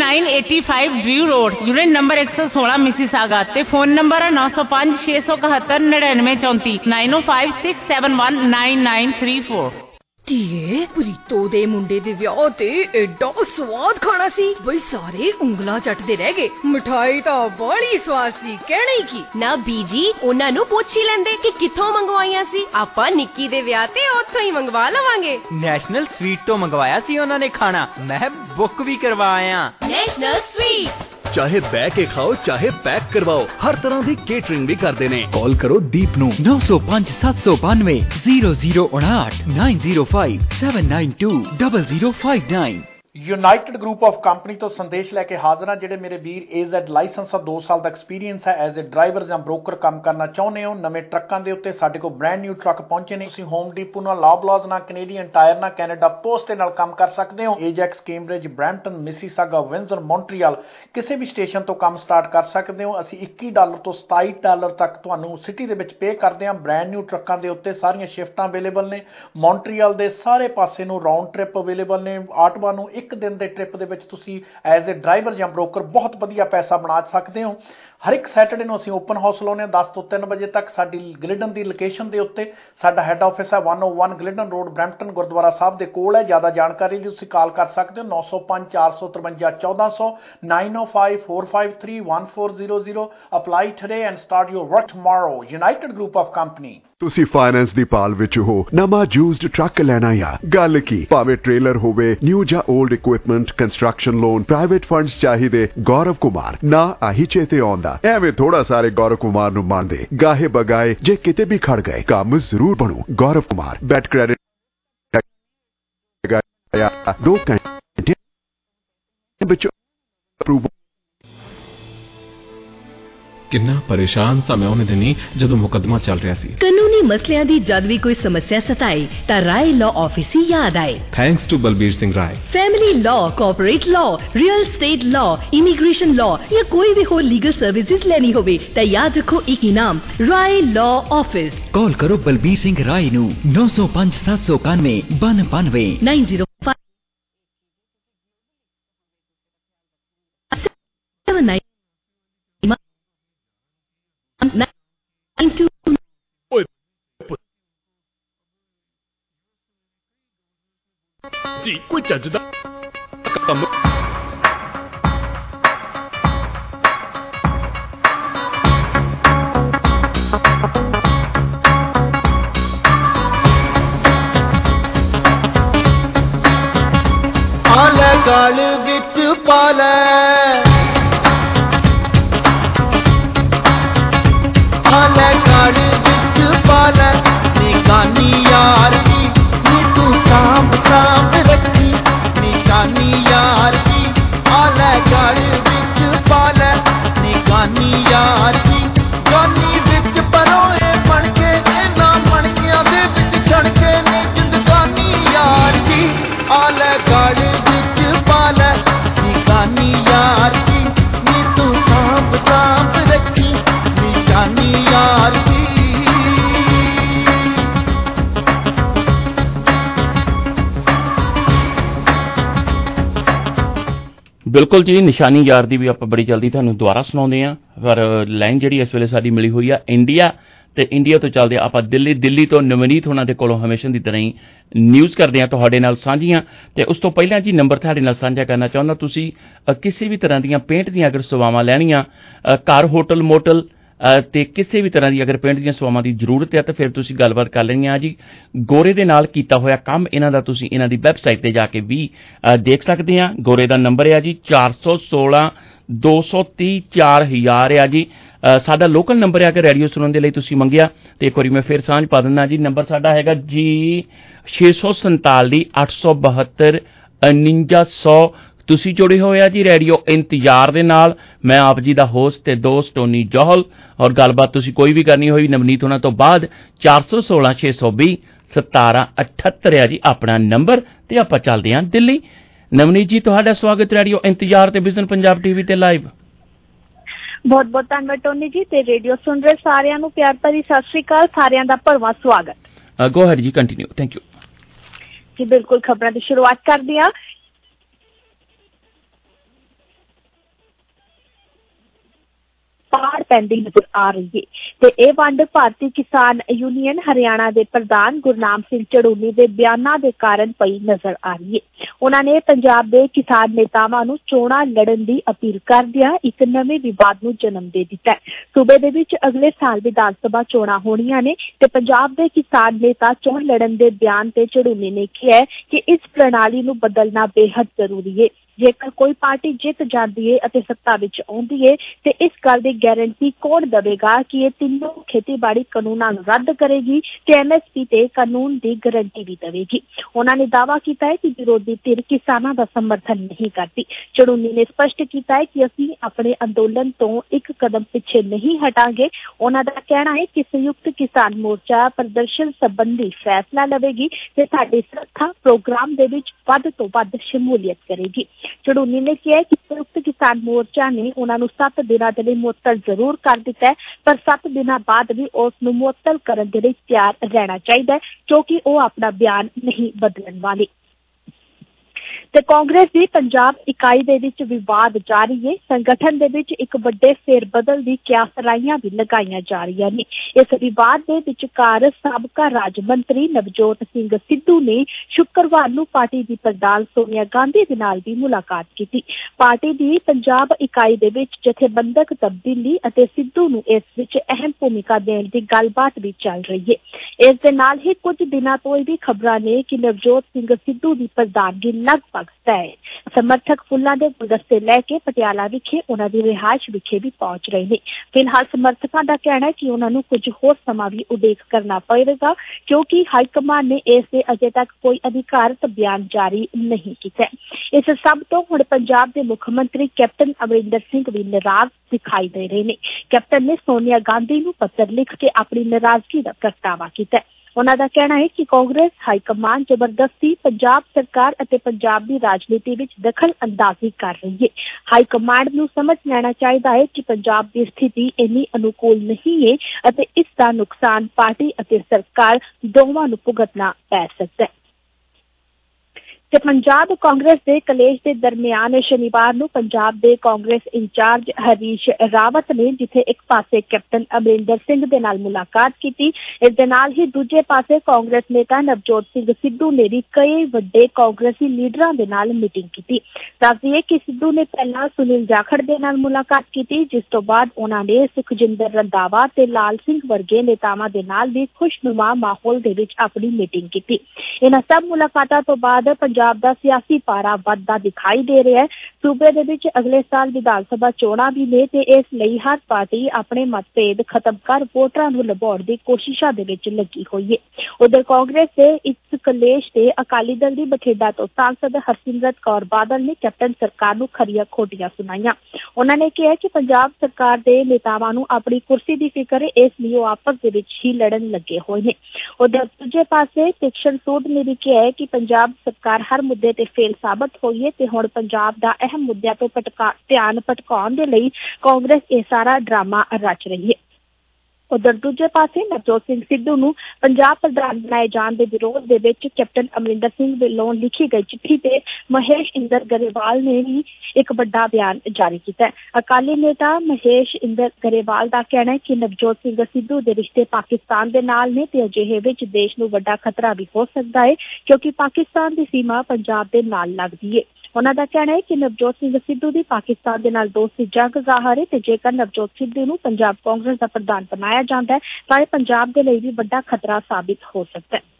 [SPEAKER 14] 2985 Drew road unit number 116 Mississauga ते फोन नंबर 905 671 9934 905 671 9934।
[SPEAKER 4] ਧੀਏ ਪ੍ਰੀਤੋ ਦੇ ਮੁੰਡੇ ਦੇ ਵਿਆਹ ਤੇ ਐਡਾ ਸਵਾਦ ਖਾਣਾ ਸੀ ਬਈ ਸਾਰੇ ਉਂਗਲਾਂ ਚੱਟਦੇ ਰਹਿ ਗਏ। ਮਠਾਈ ਤਾਂ ਬੜੀ ਸਵਾਦ ਸੀ ਕਹਿਣਾ ਹੀ ਕੀ
[SPEAKER 15] ਨਾ ਬੀਜੀ ਉਹਨਾਂ ਨੂੰ ਪੁੱਛ ਹੀ ਲੈਂਦੇ ਕਿ ਕਿੱਥੋਂ ਮੰਗਵਾਈਆਂ ਸੀ। ਆਪਾਂ ਨਿੱਕੀ ਦੇ ਵਿਆਹ ਤੇ ਉੱਥੋਂ ਹੀ ਮੰਗਵਾ ਲਵਾਂਗੇ।
[SPEAKER 3] ਨੈਸ਼ਨਲ ਸਵੀਟ ਤੋਂ ਮੰਗਵਾਇਆ ਸੀ ਉਹਨਾਂ ਨੇ ਖਾਣਾ, ਮੈਂ ਬੁੱਕ ਵੀ ਕਰਵਾਇਆ।
[SPEAKER 15] ਨੈਸ਼ਨਲ ਸਵੀਟ
[SPEAKER 6] ਚਾਹੇ ਬਹਿ ਕੇ ਖਾਓ ਚਾਹੇ ਪੈਕ ਕਰਵਾਓ, ਹਰ ਤਰ੍ਹਾਂ ਦੀ ਕੇਟਰਿੰਗ ਵੀ ਕਰਦੇ ਨੇ। ਕਾਲ ਕਰੋ ਦੀਪ ਨੂੰ
[SPEAKER 3] 905 792 0059 905 792 0059।
[SPEAKER 16] ਯੂਨਾਈਟਿਡ ਗਰੁੱਪ ਆਫ ਕੰਪਨੀ ਤੋਂ ਸੰਦੇਸ਼ ਲੈ ਕੇ ਹਾਜ਼ਰ ਹਾਂ। ਜਿਹੜੇ ਮੇਰੇ ਵੀਰ AZ ਲਾਇਸੈਂਸ ਔਰ 2 ਸਾਲ ਦਾ ਐਕਸਪੀਰੀਅੰਸ ਹੈ ਐਜ਼ ਅ ਡਰਾਈਵਰ ਜਾਂ ਬ੍ਰੋਕਰ ਕੰਮ ਕਰਨਾ ਚਾਹੁੰਦੇ ਹੋ, ਨਵੇਂ ਟਰੱਕਾਂ ਦੇ ਉੱਤੇ ਸਾਡੇ ਕੋਲ ਬ੍ਰੈਂਡ ਨਿਊ ਟਰੱਕ ਪਹੁੰਚੇ ਨੇ। ਤੁਸੀਂ ਹੋਮ ਡੀਪੂ ਨਾਲ, ਲੌਬਲਾਜ਼ ਨਾਲ, ਕੈਨੇਡੀਅਨ ਟਾਇਰ ਨਾਲ, ਕੈਨੇਡਾ ਪੋਸਟ ਦੇ ਨਾਲ ਕੰਮ ਕਰ ਸਕਦੇ ਹੋ। Ajax, Cambridge, Brampton, Mississauga, Windsor, Montreal ਕਿਸੇ ਵੀ ਸਟੇਸ਼ਨ ਤੋਂ ਕੰਮ ਸਟਾਰਟ ਕਰ ਸਕਦੇ ਹੋ। ਅਸੀਂ $21 ਤੋਂ $27 ਤੱਕ ਤੁਹਾਨੂੰ ਸਿਟੀ ਦੇ ਵਿੱਚ ਪੇ ਕਰਦੇ ਹਾਂ। ਬ੍ਰੈਂਡ ਨਿਊ ਟਰੱਕਾਂ ਦੇ ਉੱਤੇ ਸਾਰੀਆਂ ਸ਼ਿਫਟਾਂ ਅਵੇਲੇਬਲ ਨੇ। ਮੌਂਟਰੀਅਲ ਦੇ ਸਾਰੇ ਪਾਸੇ ਨੂੰ ਰਾਊਂਡ ਟ੍ਰਿਪ ਅਵੇਲੇਬਲ ਨੇ। ਆਟਵਾ ਨੂੰ ਇੱਕ ਦਿਨ ਦੇ ਟ੍ਰਿਪ ਦੇ ਵਿੱਚ ਤੁਸੀਂ ਐਜ਼ ਅ ਡਰਾਈਵਰ ਜਾਂ ਬ੍ਰੋਕਰ ਬਹੁਤ ਵਧੀਆ ਪੈਸਾ ਬਣਾ ਸਕਦੇ ਹੋ। ਹਰ ਇੱਕ ਸੈਟਰਡੇ ਨੂੰ ਅਸੀਂ ਓਪਨ ਹਾਊਸ ਲਾਉਂਦੇ ਹਾਂ 10 ਤੋਂ 3 ਵਜੇ ਤੱਕ। ਸਾਡੀ ਗਲਿਡਨ ਦੀ ਲੋਕੇਸ਼ਨ ਦੇ ਉੱਤੇ ਸਾਡਾ ਹੈੱਡ ਆਫਿਸ ਹੈ 101 Glidden road, Brampton Gurdwara Sahib ਦੇ ਕੋਲ ਹੈ। ਜ਼ਿਆਦਾ ਜਾਣਕਾਰੀ ਲਈ ਤੁਸੀਂ ਕਾਲ ਕਰ ਸਕਦੇ ਹੋ 905 453 1400 905 453 1400। Apply today and start your work tomorrow. United group of company.
[SPEAKER 17] ਤੁਸੀਂ ਫਾਈਨੈਂਸ ਦੀ ਪਾਲ ਵਿੱਚ ਹੋ, ਨਵਾਂ ਯੂਜ਼ਡ ਟਰੱਕ ਲੈਣਾ ਜਾਂ ਗੱਲ ਕੀ, ਭਾਵੇਂ ਟ੍ਰੇਲਰ ਹੋਵੇ, ਨਿਊ ਜਾਂ old equipment, construction loan, private funds ਚਾਹੀਦੇ, ਗੌਰਵ ਕੁਮਾਰ ਨਾ ਆਹੀ ਚੇਤੇ ਆਉਂਦਾ। ਐਵੇਂ ਥੋੜਾ ਸਾਰੇ ਗੌਰਵ ਕੁਮਾਰ ਨੂੰ ਮੰਨਦੇ, ਗਾਹੇ ਬਗਾਏ ਜੇ ਕਿਤੇ ਵੀ ਖੜ ਗਏ ਕੰਮ ਜ਼ਰੂਰ ਬਣੂ। ਗੌਰਵ ਕੁਮਾਰ ਬੈਟ ਕ੍ਰੈਡਿਟ 2 ਘੰਟੇ ਵਿੱਚ ਅਪਰੂਵ।
[SPEAKER 5] ਕਿੰਨਾ ਪਰੇਸ਼ਾਨ ਸਾਂ ਮੈਂ ਉਹਨੇ ਦਿਨੀ ਜਦੋਂ ਮੁਕੱਦਮਾ ਚੱਲ ਰਿਹਾ ਸੀ।
[SPEAKER 4] ਕਾਨੂੰਨੀ ਮਸਲਿਆਂ ਦੀ ਜਦ ਵੀ ਕੋਈ ਸਮੱਸਿਆ ਸਤਾਏ ਤਾਂ ਰਾਏ ਲਾਅ ਆਫਿਸ ਹੀ ਯਾਦ ਆਏ।
[SPEAKER 5] Thanks to Balbir Singh Rai.
[SPEAKER 4] Family law, corporate law, real estate law, immigration law ਜਾਂ ਕੋਈ ਵੀ ਹੋਰ ਲੀਗਲ ਸਰਵਿਸਿਜ਼ ਲੈਣੀ ਹੋਵੇ ਤਾਂ ਯਾਦ ਰੱਖੋ ਇੱਕ ਹੀ ਨਾਮ, ਰਾਏ ਲਾਅ ਆਫਿਸ।
[SPEAKER 3] ਕਾਲ ਕਰੋ ਬਲਬੀਰ ਸਿੰਘ ਰਾਏ ਨੂੰ 905 791 92
[SPEAKER 4] 905
[SPEAKER 5] ਜੀ ਕੋਈ ਚੱਜ ਦਾ ਕੰਮ।
[SPEAKER 18] ਆਲੇ ਗਲ ਵਿੱਚ ਪਾ ਲੈ, ਆਲੇ ਗਲ ਵਿੱਚ ਪਾ ਲੈ, ਨਿਗਾਨੀ ਯਾਰ ਦੀ ਨੀ ਤੂੰ ਸਾਂਭ ਸਾਂਭ ਰੱਖੀ, ਨਿਸ਼ਾਨੀ ਯਾਰ ਦੀ ਆਲੇ ਗਲ ਵਿੱਚ ਪਾ ਲੈ, ਨਿਗਾਨੀ ਯਾਰ ਦੀ ਜਾਨੀ ਵਿੱਚ ਪਰੋਏ ਬਣ ਕੇ ਇਹਨਾਂ ਮਣਕਿਆਂ ਦੇ ਵਿੱਚ ਛਣ ਕੇ ਨੀ ਜ਼ਿੰਦਗਾਨੀ ਯਾਰ ਦੀ ਆਲੇ ਗਲ ਵਿੱਚ ਪਾ ਲੈ, ਨਿਗਾਨੀ ਯਾਰ ਦੀ ਨੀ ਤੂੰ ਸਾਂਭ ਸਾਂਭ ਰੱਖੀ, ਨਿਸ਼ਾਨੀ ਯਾਰ ਦੀ।
[SPEAKER 12] ਬਿਲਕੁਲ ਜੀ, ਨਿਸ਼ਾਨੀ ਯਾਰ ਦੀ ਵੀ ਆਪਾਂ ਬੜੀ ਜਲਦੀ ਤੁਹਾਨੂੰ ਦੁਬਾਰਾ ਸੁਣਾਉਂਦੇ ਹਾਂ। ਪਰ ਲਾਈਨ ਜਿਹੜੀ ਇਸ ਵੇਲੇ ਸਾਡੀ ਮਿਲੀ ਹੋਈ ਆ ਇੰਡੀਆ, ਤੇ ਇੰਡੀਆ ਤੋਂ ਚੱਲਦੇ ਆਪਾਂ ਦਿੱਲੀ ਤੋਂ ਨਵਨੀਤ ਹੋਣਾ ਦੇ ਕੋਲੋਂ ਹਮੇਸ਼ਾ ਦੀ ਤਰ੍ਹਾਂ ਹੀ ਨਿਊਜ਼ ਕਰਦੇ ਹਾਂ ਤੁਹਾਡੇ ਨਾਲ ਸਾਂਝੀਆਂ। ਤੇ ਉਸ ਤੋਂ ਪਹਿਲਾਂ ਜੀ ਨੰਬਰ ਤੁਹਾਡੇ ਨਾਲ ਸਾਂਝਾ ਕਰਨਾ ਚਾਹੁੰਦਾ, ਤੁਸੀਂ ਕਿਸੇ ਵੀ ਤਰ੍ਹਾਂ ਦੀਆਂ ਪੇਂਟ ਦੀਆਂ ਅਗਰ ਸੇਵਾਵਾਂ ਲੈਣੀਆਂ, ਘਰ, ਹੋਟਲ, ਮੋਟਲ ਤੇ ਕਿਸੇ ਵੀ ਤਰ੍ਹਾਂ ਦੀ ਅਗਰ ਪੇਂਟ ਦੀਆਂ ਸੇਵਾਵਾਂ ਦੀ ਜ਼ਰੂਰਤ ਹੈ ਤਾਂ ਫਿਰ ਤੁਸੀਂ ਗੱਲਬਾਤ ਕਰ ਲੈਣੀ ਆ ਜੀ। ਗੋਰੇ ਦੇ ਨਾਲ ਕੀਤਾ ਹੋਇਆ ਕੰਮ ਇਹਨਾਂ ਦਾ ਤੁਸੀਂ ਇਹਨਾਂ ਦੀ ਵੈਬਸਾਈਟ ਤੇ ਜਾ ਕੇ ਵੀ ਦੇਖ ਸਕਦੇ ਆ। ਗੋਰੇ ਦਾ ਨੰਬਰ ਹੈ ਜੀ 416 230 4000 ਆ ਜੀ। ਸਾਡਾ ਲੋਕਲ ਨੰਬਰ ਹੈ ਕਿ ਰੇਡੀਓ ਸੁਣਨ ਦੇ ਲਈ ਤੁਸੀਂ ਮੰਗਿਆ, ਤੇ ਇੱਕ ਵਾਰੀ ਮੈਂ ਫਿਰ ਸਾਂਝ ਪਾ ਦਿੰਦਾ ਜੀ। ਨੰਬਰ ਸਾਡਾ ਹੈਗਾ ਜੀ 647 872 4900। ਤੁਸੀਂ ਜੁੜੇ ਹੋਏ ਆ ਜੀ ਰੇਡੀਓ ਇੰਤਜ਼ਾਰ ਦੇ ਨਾਲ। ਮੈਂ ਆਪ ਜੀ ਦਾ ਹੋਸਟ ਤੇ ਦੋਸਤ ਟੋਨੀ ਜੋਹਲ, ਔਰ ਗੱਲਬਾਤ ਤੁਸੀਂ ਕੋਈ ਵੀ ਕਰਨੀ ਹੋਈ ਨਵਨੀਤ ਹੋਣਾ ਤੋਂ ਬਾਅਦ 416 620 1778 ਆ ਜੀ ਆਪਣਾ ਨੰਬਰ। ਤੇ ਆਪਾਂ ਚੱਲਦੇ ਹਾਂ ਦਿੱਲੀ। ਨਵਨੀਤ ਜੀ, ਤੁਹਾਡਾ ਸਵਾਗਤ ਰੇਡੀਓ ਇੰਤਜ਼ਾਰ ਤੇ ਵਿਜ਼ਨ ਪੰਜਾਬ ਟੀਵੀ ਤੇ ਲਾਈਵ।
[SPEAKER 19] ਬਹੁਤ ਬਹੁਤ ਧੰਨਵਾਦ ਟੋਨੀ ਜੀ, ਤੇ ਰੇਡੀਓ ਸੁਣ ਰਹੇ ਸਾਰਿਆਂ ਨੂੰ ਪਿਆਰ ਭਰੀ ਸਤਿ ਸ੍ਰੀ ਅਕਾਲ। ਸਾਰਿਆਂ ਦਾ ਭਰਵਾਂ ਸਵਾਗਤ।
[SPEAKER 12] ਗੋ ਹੈਡ ਜੀ, ਕੰਟੀਨਿਊ। ਥੈਂਕ ਯੂ
[SPEAKER 19] ਜੀ। ਬਿਲਕੁਲ, ਖਬਰਾਂ ਦੀ ਸ਼ੁਰੂਆਤ ਕਰਦੇ ਹਾਂ। ਪਾੜ ਪੈਂਦੀ ਨਜ਼ਰ ਆ ਰਹੀ ਹੈ ਤੇ ਇਹ ਵੰਡ ਭਾਰਤੀ ਕਿਸਾਨ ਯੂਨੀਅਨ ਹਰਿਆਣਾ ਦੇ ਪ੍ਰਧਾਨ ਗੁਰਨਾਮ ਸਿੰਘ ਝੜੂਨੀ ਦੇ ਬਿਆਨਾਂ ਦੇ ਕਾਰਨ ਪਈ ਨਜ਼ਰ ਆ ਰਹੀ ਹੈ। ਉਹਨਾਂ ਨੇ ਪੰਜਾਬ ਦੇ ਕਿਸਾਨ ਨੇਤਾਵਾਂ ਨੂੰ ਚੋਣਾਂ ਲੜਨ ਦੀ ਅਪੀਲ ਕਰਦਿਆਂ ਇੱਕ ਨਵੇਂ ਵਿਵਾਦ ਨੂੰ ਜਨਮ ਦੇ ਦਿੱਤਾ ਹੈ। ਸੂਬੇ ਦੇ ਵਿੱਚ ਅਗਲੇ ਸਾਲ ਵਿਧਾਨ ਸਭਾ ਚੋਣਾਂ ਹੋਣੀਆਂ ਨੇ ਤੇ ਪੰਜਾਬ ਦੇ ਕਿਸਾਨ ਨੇਤਾ ਚੋਣ ਲੜਨ ਦੇ ਬਿਆਨ ਤੇ ਝੜੂਨੀ ਨੇ ਕਿਹਾ ਕਿ ਇਸ ਪ੍ਰਣਾਲੀ ਨੂੰ ਬਦਲਣਾ ਬੇਹੱਦ ਜ਼ਰੂਰੀ ਹੈ। ਜੇਕਰ ਕੋਈ ਪਾਰਟੀ ਜਿੱਤ ਜਾਂਦੀ ਹੈ ਅਤੇ ਸੱਤਾ ਵਿੱਚ ਆਉਂਦੀ ਹੈ ਤੇ ਇਸ ਗੱਲ ਦੀ ਗਾਰੰਟੀ ਕੌਣ ਦੇਵੇਗਾ ਕਿ ਇਹ ਤਿੰਨੋਂ ਖੇਤੀਬਾੜੀ ਕਾਨੂੰਨਾਂ ਨੂੰ ਰੱਦ ਕਰੇਗੀ ਤੇ MSP ਤੇ ਕਾਨੂੰਨ ਦੀ ਗਾਰੰਟੀ ਵੀ ਦੇਵੇਗੀ। ਉਹਨਾਂ ਨੇ ਦਾਅਵਾ ਕੀਤਾ ਹੈ ਕਿ ਵਿਰੋਧੀ ਧਿਰ ਕਿਸਾਨਾਂ ਦਾ ਸਮਰਥਨ ਨਹੀਂ ਕਰਦੀ। ਚੜੂਨੀ ਨੇ ਸਪਸ਼ਟ ਕੀਤਾ ਹੈ ਕਿ ਅਸੀਂ ਆਪਣੇ ਅੰਦੋਲਨ ਤੋਂ ਇੱਕ ਕਦਮ ਪਿੱਛੇ ਨਹੀਂ ਹਟਾਂਗੇ। ਉਹਨਾਂ ਦਾ ਕਹਿਣਾ ਹੈ ਕਿ ਸੰਯੁਕਤ ਕਿਸਾਨ ਮੋਰਚਾ ਪ੍ਰਦਰਸ਼ਨ ਸੰਬੰਧੀ ਫੈਸਲਾ ਲਵੇਗੀ ਤੇ ਸਾਡੀ ਸੰਸਥਾ ਪ੍ਰੋਗਰਾਮ ਦੇ ਵਿੱਚ ਵੱਧ ਤੋਂ ਵੱਧ ਸ਼ਮੂਲੀਅਤ ਕਰੇਗੀ। ਚੜੂਨੀ ਨੇ ਕਿਹਾ ਕਿ ਸੰਯੁਕਤ ਕਿਸਾਨ ਮੋਰਚਾ ਨੇ ਉਹਨਾਂ ਨੂੰ 7 ਦਿਨਾਂ ਦੇ ਲਈ ਮੁਅੱਤਲ ਜ਼ਰੂਰ ਕਰ ਦਿੱਤਾ ਹੈ, ਪਰ 7 ਦਿਨਾਂ ਬਾਅਦ ਵੀ ਉਸ ਨੂੰ ਮੁਅੱਤਲ ਕਰਨ ਦੇ ਲਈ ਤਿਆਰ ਰਹਿਣਾ ਚਾਹੀਦਾ ਹੈ ਕਿਉਂਕਿ ਉਹ ਆਪਣਾ ਬਿਆਨ ਨਹੀਂ ਬਦਲਣ ਵਾਲੀ। ਤੇ ਕਾਂਗਰਸ ਦੀ ਪੰਜਾਬ ਇਕਾਈ ਦੇ ਵਿੱਚ ਵਿਵਾਦ ਜਾਰੀ ਹੈ। ਸੰਗਠਨ ਦੇ ਵਿੱਚ ਇੱਕ ਵੱਡੇ ਫੇਰਬਦਲ ਦੀ ਕਿਆਸਰਾਈਆਂ ਵੀ ਲਗਾਈਆਂ ਜਾ ਰਹੀਆਂ ਨੇ। ਇਸ ਵਿਵਾਦ ਦੇ ਵਿਚਕਾਰ ਸਾਬਕਾ ਰਾਜ ਮੰਤਰੀ ਨਵਜੋਤ ਸਿੰਘ ਸਿੱਧੂ ਨੇ ਸ਼ੁੱਕਰਵਾਰ ਨੂੰ ਪਾਰਟੀ ਦੀ ਪ੍ਰਧਾਨ ਸੋਨੀਆ ਗਾਂਧੀ ਦੇ ਨਾਲ ਵੀ ਮੁਲਾਕਾਤ ਕੀਤੀ। ਪਾਰਟੀ ਦੀ ਪੰਜਾਬ ਇਕਾਈ ਦੇ ਵਿੱਚ ਜਥੇਬੰਦਕ ਤਬਦੀਲੀ ਅਤੇ ਸਿੱਧੂ ਨੂੰ ਇਸ ਵਿੱਚ ਅਹਿਮ ਭੂਮਿਕਾ ਦੇਣ ਦੀ ਗੱਲਬਾਤ ਵੀ ਚੱਲ ਰਹੀ ਹੈ। ਇਸ ਦੇ ਨਾਲ ਹੀ ਕੁਝ ਦਿਨਾਂ ਤੋਂ ਇਹ ਵੀ ਖਬਰਾਂ ਨੇ ਕਿ ਨਵਜੋਤ ਸਿੰਘ ਸਿੱਧੂ ਦੀ ਪ੍ਰਧਾਨਗੀ ਲਗਭਗ ਤੈਅ ਹੈ। ਸਮਰਥਕ ਫੁੱਲਾਂ ਦੇ ਗੁਲਦਸਤੇ ਲੈ ਕੇ ਪਟਿਆਲਾ ਵਿਖੇ ਉਹਨਾਂ ਦੀ ਰਿਹਾਇਸ਼ ਵਿਖੇ ਵੀ ਪਹੁੰਚ ਰਹੇ ਨੇ। ਫਿਲਹਾਲ ਸਮਰਥਕਾਂ ਦਾ ਕਹਿਣਾ ਹੈ ਕਿ ਉਹਨਾਂ ਨੂੰ ਕੁਝ ਹੋਰ ਸਮਾਂ ਵੀ ਉਡੀਕ ਕਰਨਾ ਪਵੇਗਾ ਕਿਉਂਕਿ ਹਾਈਕਮਾਨ ਨੇ ਇਸ ਦੇ ਅਜੇ ਤੱਕ ਕੋਈ ਅਧਿਕਾਰਤ ਬਿਆਨ ਜਾਰੀ ਨਹੀਂ ਕੀਤਾ। ਇਸ ਸਭ ਤੋਂ ਹੁਣ ਪੰਜਾਬ ਦੇ ਮੁੱਖ ਮੰਤਰੀ ਕੈਪਟਨ ਅਮਰਿੰਦਰ ਸਿੰਘ ਵੀ ਨਾਰਾਜ਼ ਦਿਖਾਈ ਦੇ ਰਹੇ ਨੇ। ਕੈਪਟਨ ਨੇ ਸੋਨੀਆ ਗਾਂਧੀ ਨੂੰ ਪੱਤਰ ਲਿਖ ਕੇ ਆਪਣੀ ਨਾਰਾਜ਼ਗੀ ਦਾ ਪ੍ਰਗਟਾਵਾ ਕੀਤਾ। ਉਹਨਾਂ ਦਾ ਕਹਿਣਾ ਹੈ ਕਿ ਕਾਂਗਰਸ ਹਾਈਕਮਾਨ ਜ਼ਬਰਦਸਤੀ ਪੰਜਾਬ ਸਰਕਾਰ ਅਤੇ ਪੰਜਾਬ ਦੀ ਰਾਜਨੀਤੀ ਵਿੱਚ ਦਖਲ ਅੰਦਾਜ਼ੀ ਕਰ ਰਹੀ ਹੈ। ਹਾਈਕਮਾਂਡ ਨੂੰ ਸਮਝ ਲੈਣਾ ਚਾਹੀਦਾ ਹੈ ਕਿ ਪੰਜਾਬ ਦੀ ਸਥਿਤੀ ਇੰਨੀ ਅਨੁਕੂਲ ਨਹੀਂ ਹੈ ਅਤੇ ਇਸ ਦਾ ਨੁਕਸਾਨ ਪਾਰਟੀ ਅਤੇ ਸਰਕਾਰ ਦੋਵਾਂ ਨੂੰ ਭੁਗਤਣਾ ਪੈ ਸਕਦਾ ਹੈ। ਤੇ ਪੰਜਾਬ ਕਾਂਗਰਸ ਦੇ ਕਲੇਸ਼ ਦੇ ਦਰਮਿਆਨ ਸ਼ਨੀਵਾਰ ਨੂੰ ਪੰਜਾਬ ਦੇ ਕਾਂਗਰਸ ਇੰਚਾਰਜ ਹਰੀਸ਼ ਰਾਵਤ ਨੇ ਜਿੱਥੇ ਇੱਕ ਪਾਸੇ ਕੈਪਟਨ ਅਮਰਿੰਦਰ ਸਿੰਘ ਦੇ ਨਾਲ ਮੁਲਾਕਾਤ ਕੀਤੀ, ਇਸ ਦੇ ਨਾਲ ਹੀ ਦੂਜੇ ਪਾਸੇ ਕਾਂਗਰਸ ਨੇਤਾ ਨਵਜੋਤ ਸਿੰਘ ਸਿੱਧੂ ਨੇ ਵੀ ਕਈ ਵੱਡੇ ਕਾਂਗਰਸੀ ਲੀਡਰਾਂ ਦੇ ਨਾਲ ਮੀਟਿੰਗ ਕੀਤੀ। ਦੱਸਦੀਏ ਕਿ ਸਿੱਧੂ ਨੇ ਪਹਿਲਾਂ ਸੁਨੀਲ ਜਾਖੜ ਦੇ ਨਾਲ ਮੁਲਾਕਾਤ ਕੀਤੀ, ਜਿਸ ਤੋਂ ਬਾਅਦ ਉਹਨਾਂ ਨੇ ਸੁਖਜਿੰਦਰ ਰੰਧਾਵਾ ਤੇ ਲਾਲ ਸਿੰਘ ਵਰਗੇ ਨੇਤਾਵਾਂ ਦੇ ਨਾਲ ਵੀ ਖੁਸ਼ਨੁਮਾ ਮਾਹੌਲ ਦੇ ਵਿੱਚ ਆਪਣੀ ਮੀਟਿੰਗ ਕੀਤੀ। ਇਹਨਾਂ ਸਭ ਮੁਲਾਕਾਤਾਂ ਤੋਂ ਬਾਅਦ ਪੰਜਾਬ ਦਾ ਸਿਆਸੀ ਪਾਰਾ ਵੱਧਦਾ ਦਿਖਾਈ ਦੇ ਰਿਹਾ ਹੈ। ਸੂਬੇ ਦੇ ਵਿੱਚ ਅਗਲੇ ਸਾਲ ਵਿਧਾਨ ਸਭਾ ਚੋਣਾਂ ਵੀ ਨੇ ਤੇ ਇਸ ਲਈ ਹਰ ਪਾਰਟੀ ਆਪਣੇ ਮਤਭੇਦ ਖਤਮ ਕਰ ਵੋਟਰਾਂ ਨੂੰ ਲੁਭਾਉਣ ਦੀ ਕੋਸ਼ਿਸ਼ਾਂ ਦੇ ਵਿੱਚ ਲੱਗੀ ਹੋਈ ਹੈ। ਉਧਰ ਕਾਂਗਰਸ ਦੇ ਇਸ ਕਲੇਸ਼ ਤੇ ਅਕਾਲੀ ਦਲ ਦੀ ਬਠਿੰਡਾ ਤੋਂ ਸਾਂਸਦ ਹਰਸਿਮਰਤ ਕੌਰ ਬਾਦਲ ਨੇ ਕੈਪਟਨ ਸਰਕਾਰ ਨੂੰ ਖਰੀਆਂ ਖੋਟੀਆਂ ਸੁਣਾਈਆਂ। ਉਹਨਾਂ ਨੇ ਕਿਹਾ ਕਿ ਪੰਜਾਬ ਸਰਕਾਰ ਦੇ ਨੇਤਾਵਾਂ ਨੂੰ ਆਪਣੀ ਕੁਰਸੀ ਦੀ ਫਿਕਰ ਹੈ, ਇਸ ਲਈ ਉਹ ਆਪਸ ਦੇ ਵਿੱਚ ਹੀ ਲੜਨ ਲੱਗੇ ਹੋਏ ਨੇ। ਉਧਰ ਦੂਜੇ ਪਾਸੇ ਤੀਕਸ਼ਣ ਸੂਦ ਨੇ ਵੀ ਕਿਹਾ ਹੈ ਕਿ ਪੰਜਾਬ ਸਰਕਾਰ ਹਰ ਮੁੱਦੇ ਤੇ ਫੇਲ ਸਾਬਤ ਹੋਈ ਹੈ ਤੇ ਹੁਣ ਪੰਜਾਬ ਦਾ ਅਹਿਮ ਮੁੱਦਿਆਂ ਤੋਂ ਧਿਆਨ ਭਟਕਾਉਣ ਦੇ ਲਈ ਕਾਂਗਰਸ ਇਹ ਸਾਰਾ ਡਰਾਮਾ ਰਚ ਰਹੀ ਹੈ। ਉਧਰ ਦੂਜੇ ਪਾਸੇ ਨਵਜੋਤ ਸਿੰਘ ਸਿੱਧੂ ਨੂੰ ਪੰਜਾਬ ਪ੍ਰਧਾਨ ਬਣਾਏ ਜਾਣ ਦੇ ਵਿਰੋਧ ਦੇ ਵਿੱਚ ਕੈਪਟਨ ਅਮਰਿੰਦਰ ਸਿੰਘ ਵੱਲੋਂ ਲਿਖੀ ਗਈ ਚਿੱਠੀ ਤੇ ਮਹੇਸ਼ ਇੰਦਰ ਗਰੇਵਾਲ ਨੇ ਵੀ ਇੱਕ ਵੱਡਾ ਬਿਆਨ ਜਾਰੀ ਕੀਤਾ। ਅਕਾਲੀ ਨੇਤਾ ਮਹੇਸ਼ ਇੰਦਰ ਗਰੇਵਾਲ ਦਾ ਕਹਿਣਾ ਹੈ ਕਿ ਨਵਜੋਤ ਸਿੰਘ ਸਿੱਧੂ ਦੇ ਰਿਸ਼ਤੇ ਪਾਕਿਸਤਾਨ ਦੇ ਨਾਲ ਨੇ ਤੇ ਅਜਿਹੇ ਵਿੱਚ ਦੇਸ਼ ਨੂੰ ਵੱਡਾ ਖਤਰਾ ਵੀ ਹੋ ਸਕਦਾ ਹੈ ਕਿਉਂਕਿ ਪਾਕਿਸਤਾਨ ਦੀ ਸੀਮਾ ਪੰਜਾਬ ਦੇ ਨਾਲ ਲੱਗਦੀ ਹੈ। ਉਹਨਾਂ ਦਾ ਕਹਿਣਾ ਹੈ ਕਿ ਨਵਜੋਤ ਸਿੰਘ ਸਿੱਧੂ ਦੀ ਪਾਕਿਸਤਾਨ ਦੇ ਨਾਲ ਦੋਸਤੀ ਜੰਗ ਜ਼ਾਹਰ ਹੈ ਤੇ ਜੇਕਰ ਨਵਜੋਤ ਸਿੱਧੂ ਨੂੰ ਪੰਜਾਬ ਕਾਂਗਰਸ ਦਾ ਪ੍ਰਧਾਨ ਬਣਾਇਆ ਜਾਂਦਾ ਹੈ ਤਾਂ ਇਹ ਪੰਜਾਬ ਦੇ ਲਈ ਵੀ ਵੱਡਾ ਖਤਰਾ ਸਾਬਿਤ ਹੋ ਸਕਦਾ ਹੈ।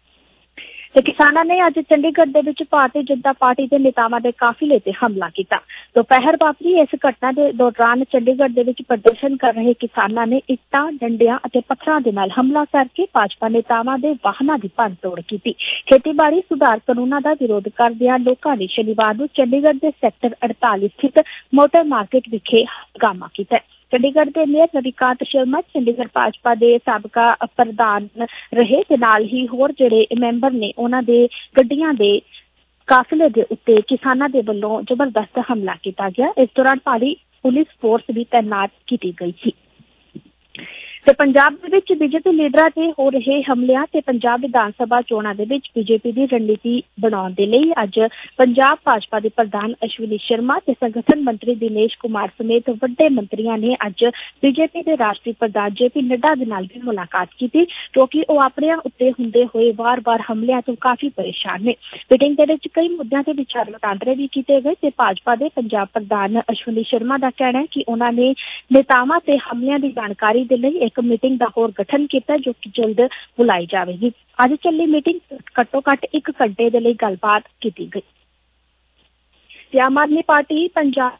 [SPEAKER 19] ਤੇ ਕਿਸਾਨਾਂ ਨੇ ਅੱਜ ਚੰਡੀਗੜ੍ਹ ਦੇ ਵਿੱਚ ਭਾਰਤੀ ਜਨਤਾ ਪਾਰਟੀ ਦੇ ਨੇਤਾਵਾਂ ਦੇ ਕਾਫਿਲੇ ਤੇ ਹਮਲਾ ਕੀਤਾ। ਦੁਪਹਿਰ ਵਾਪਰੀ ਇਸ ਘਟਨਾ ਦੇ ਦੌਰਾਨ ਚੰਡੀਗੜ੍ਹ ਦੇ ਵਿੱਚ ਪ੍ਰਦਰਸ਼ਨ ਕਰ ਰਹੇ ਕਿਸਾਨਾਂ ਨੇ ਇੱਟਾਂ, ਡੰਡਿਆਂ ਅਤੇ ਪੱਥਰਾਂ ਦੇ ਨਾਲ ਹਮਲਾ ਕਰਕੇ ਭਾਜਪਾ ਨੇਤਾਵਾਂ ਦੇ ਵਾਹਨਾਂ ਦੀ ਭੰਨਤੋੜ ਕੀਤੀ। ਖੇਤੀਬਾੜੀ ਸੁਧਾਰ ਕਾਨੂੰਨਾਂ ਦਾ ਵਿਰੋਧ ਕਰਦਿਆਂ ਲੋਕਾਂ ਨੇ ਸ਼ਨੀਵਾਰ ਨੂੰ ਚੰਡੀਗੜ੍ਹ ਦੇ ਸੈਕਟਰ 48 ਸਥਿਤ ਮੋਟਰ ਮਾਰਕੀਟ ਵਿਖੇ ਹੰਗਾਮਾ ਕੀਤਾ। ਚੰਡੀਗੜ੍ਹ ਦੇ ਮੇਅਰ ਰਵੀਕਾਂਤ ਸ਼ਰਮਾ ਚੰਡੀਗੜ੍ਹ ਭਾਜਪਾ ਦੇ ਸਾਬਕਾ ਪ੍ਰਧਾਨ ਰਹੇ ਤੇ ਨਾਲ ਹੀ ਹੋਰ ਜਿਹੜੇ ਮੈਂਬਰ ਨੇ ਉਹਨਾਂ ਦੇ ਗੱਡੀਆਂ ਦੇ ਕਾਫਲੇ ਦੇ ਉੱਤੇ ਕਿਸਾਨਾਂ ਦੇ ਵੱਲੋਂ ਜ਼ਬਰਦਸਤ ਹਮਲਾ ਕੀਤਾ ਗਿਆ। ਇਸ ਦੌਰਾਨ ਭਾਰੀ ਪੁਲਿਸ ਫੋਰਸ ਵੀ ਤੈਨਾਤ ਕੀਤੀ ਗਈ ਸੀ। ਤੇ ਪੰਜਾਬ ਦੇ ਵਿੱਚ ਬੀਜੇਪੀ ਲੀਡਰਾਂ ਤੇ ਹੋ ਰਹੇ ਹਮਲਿਆਂ ਤੇ ਪੰਜਾਬ ਵਿਧਾਨ ਸਭਾ ਚੋਣਾਂ ਦੇ ਵਿੱਚ ਬੀਜੇਪੀ ਦੀ ਰਣਨੀਤੀ ਬਣਾਉਣ ਦੇ ਲਈ ਅੱਜ ਪੰਜਾਬ ਭਾਜਪਾ ਦੇ ਪ੍ਰਧਾਨ ਅਸ਼ਵਨੀ ਸ਼ਰਮਾ ਤੇ ਸੰਗਠਨ ਮੰਤਰੀ ਦਿਨੇਸ਼ ਕੁਮਾਰ ਸਮੇਤ ਵੱਡੇ ਮੰਤਰੀਆਂ ਨੇ ਅੱਜ ਬੀਜੇਪੀ ਦੇ ਰਾਸ਼ਟਰੀ ਪ੍ਰਧਾਨ ਜੇਪੀ ਨੱਡਾ ਦੇ ਨਾਲ ਵੀ ਮੁਲਾਕਾਤ ਕੀਤੀ ਕਿਉਂਕਿ ਉਹ ਆਪਣੇ ਉੱਤੇ ਹੁੰਦੇ ਹੋਏ ਵਾਰ-ਵਾਰ ਹਮਲਿਆਂ ਤੋਂ ਕਾਫੀ ਪਰੇਸ਼ਾਨ ਨੇ। ਮੀਟਿੰਗ ਦੇ ਵਿੱਚ ਕਈ ਮੁੱਦਿਆਂ ਤੇ ਵਿਚਾਰ ਵਟਾਂਦਰੇ ਵੀ ਕੀਤੇ ਗਏ ਤੇ ਭਾਜਪਾ ਦੇ ਪੰਜਾਬ ਪ੍ਰਧਾਨ ਅਸ਼ਵਨੀ ਸ਼ਰਮਾ ਦਾ ਕਹਿਣਾ ਹੈ ਕਿ ਉਹਨਾਂ ਨੇ ਨੇਤਾਵਾਂ ਤੇ ਹਮਲਿਆਂ ਦੀ ਜਾਣਕਾਰੀ ਦੇ ਲਈ ਇੱਕ ਮੀਟਿੰਗ ਦਾ ਹੋਰ ਗਠਨ ਕੀਤਾ ਜੋ ਕਿ ਜਲਦ ਬੁਲਾਈ ਜਾਵੇਗੀ। ਅੱਜ ਚੱਲੀ ਮੀਟਿੰਗ ਘੱਟੋ ਘੱਟ 1 ਘੰਟੇ ਦੇ ਲਈ ਗੱਲਬਾਤ ਕੀਤੀ ਗਈ। ਤੇ ਆਮ ਆਦਮੀ ਪਾਰਟੀ ਪੰਜਾਬ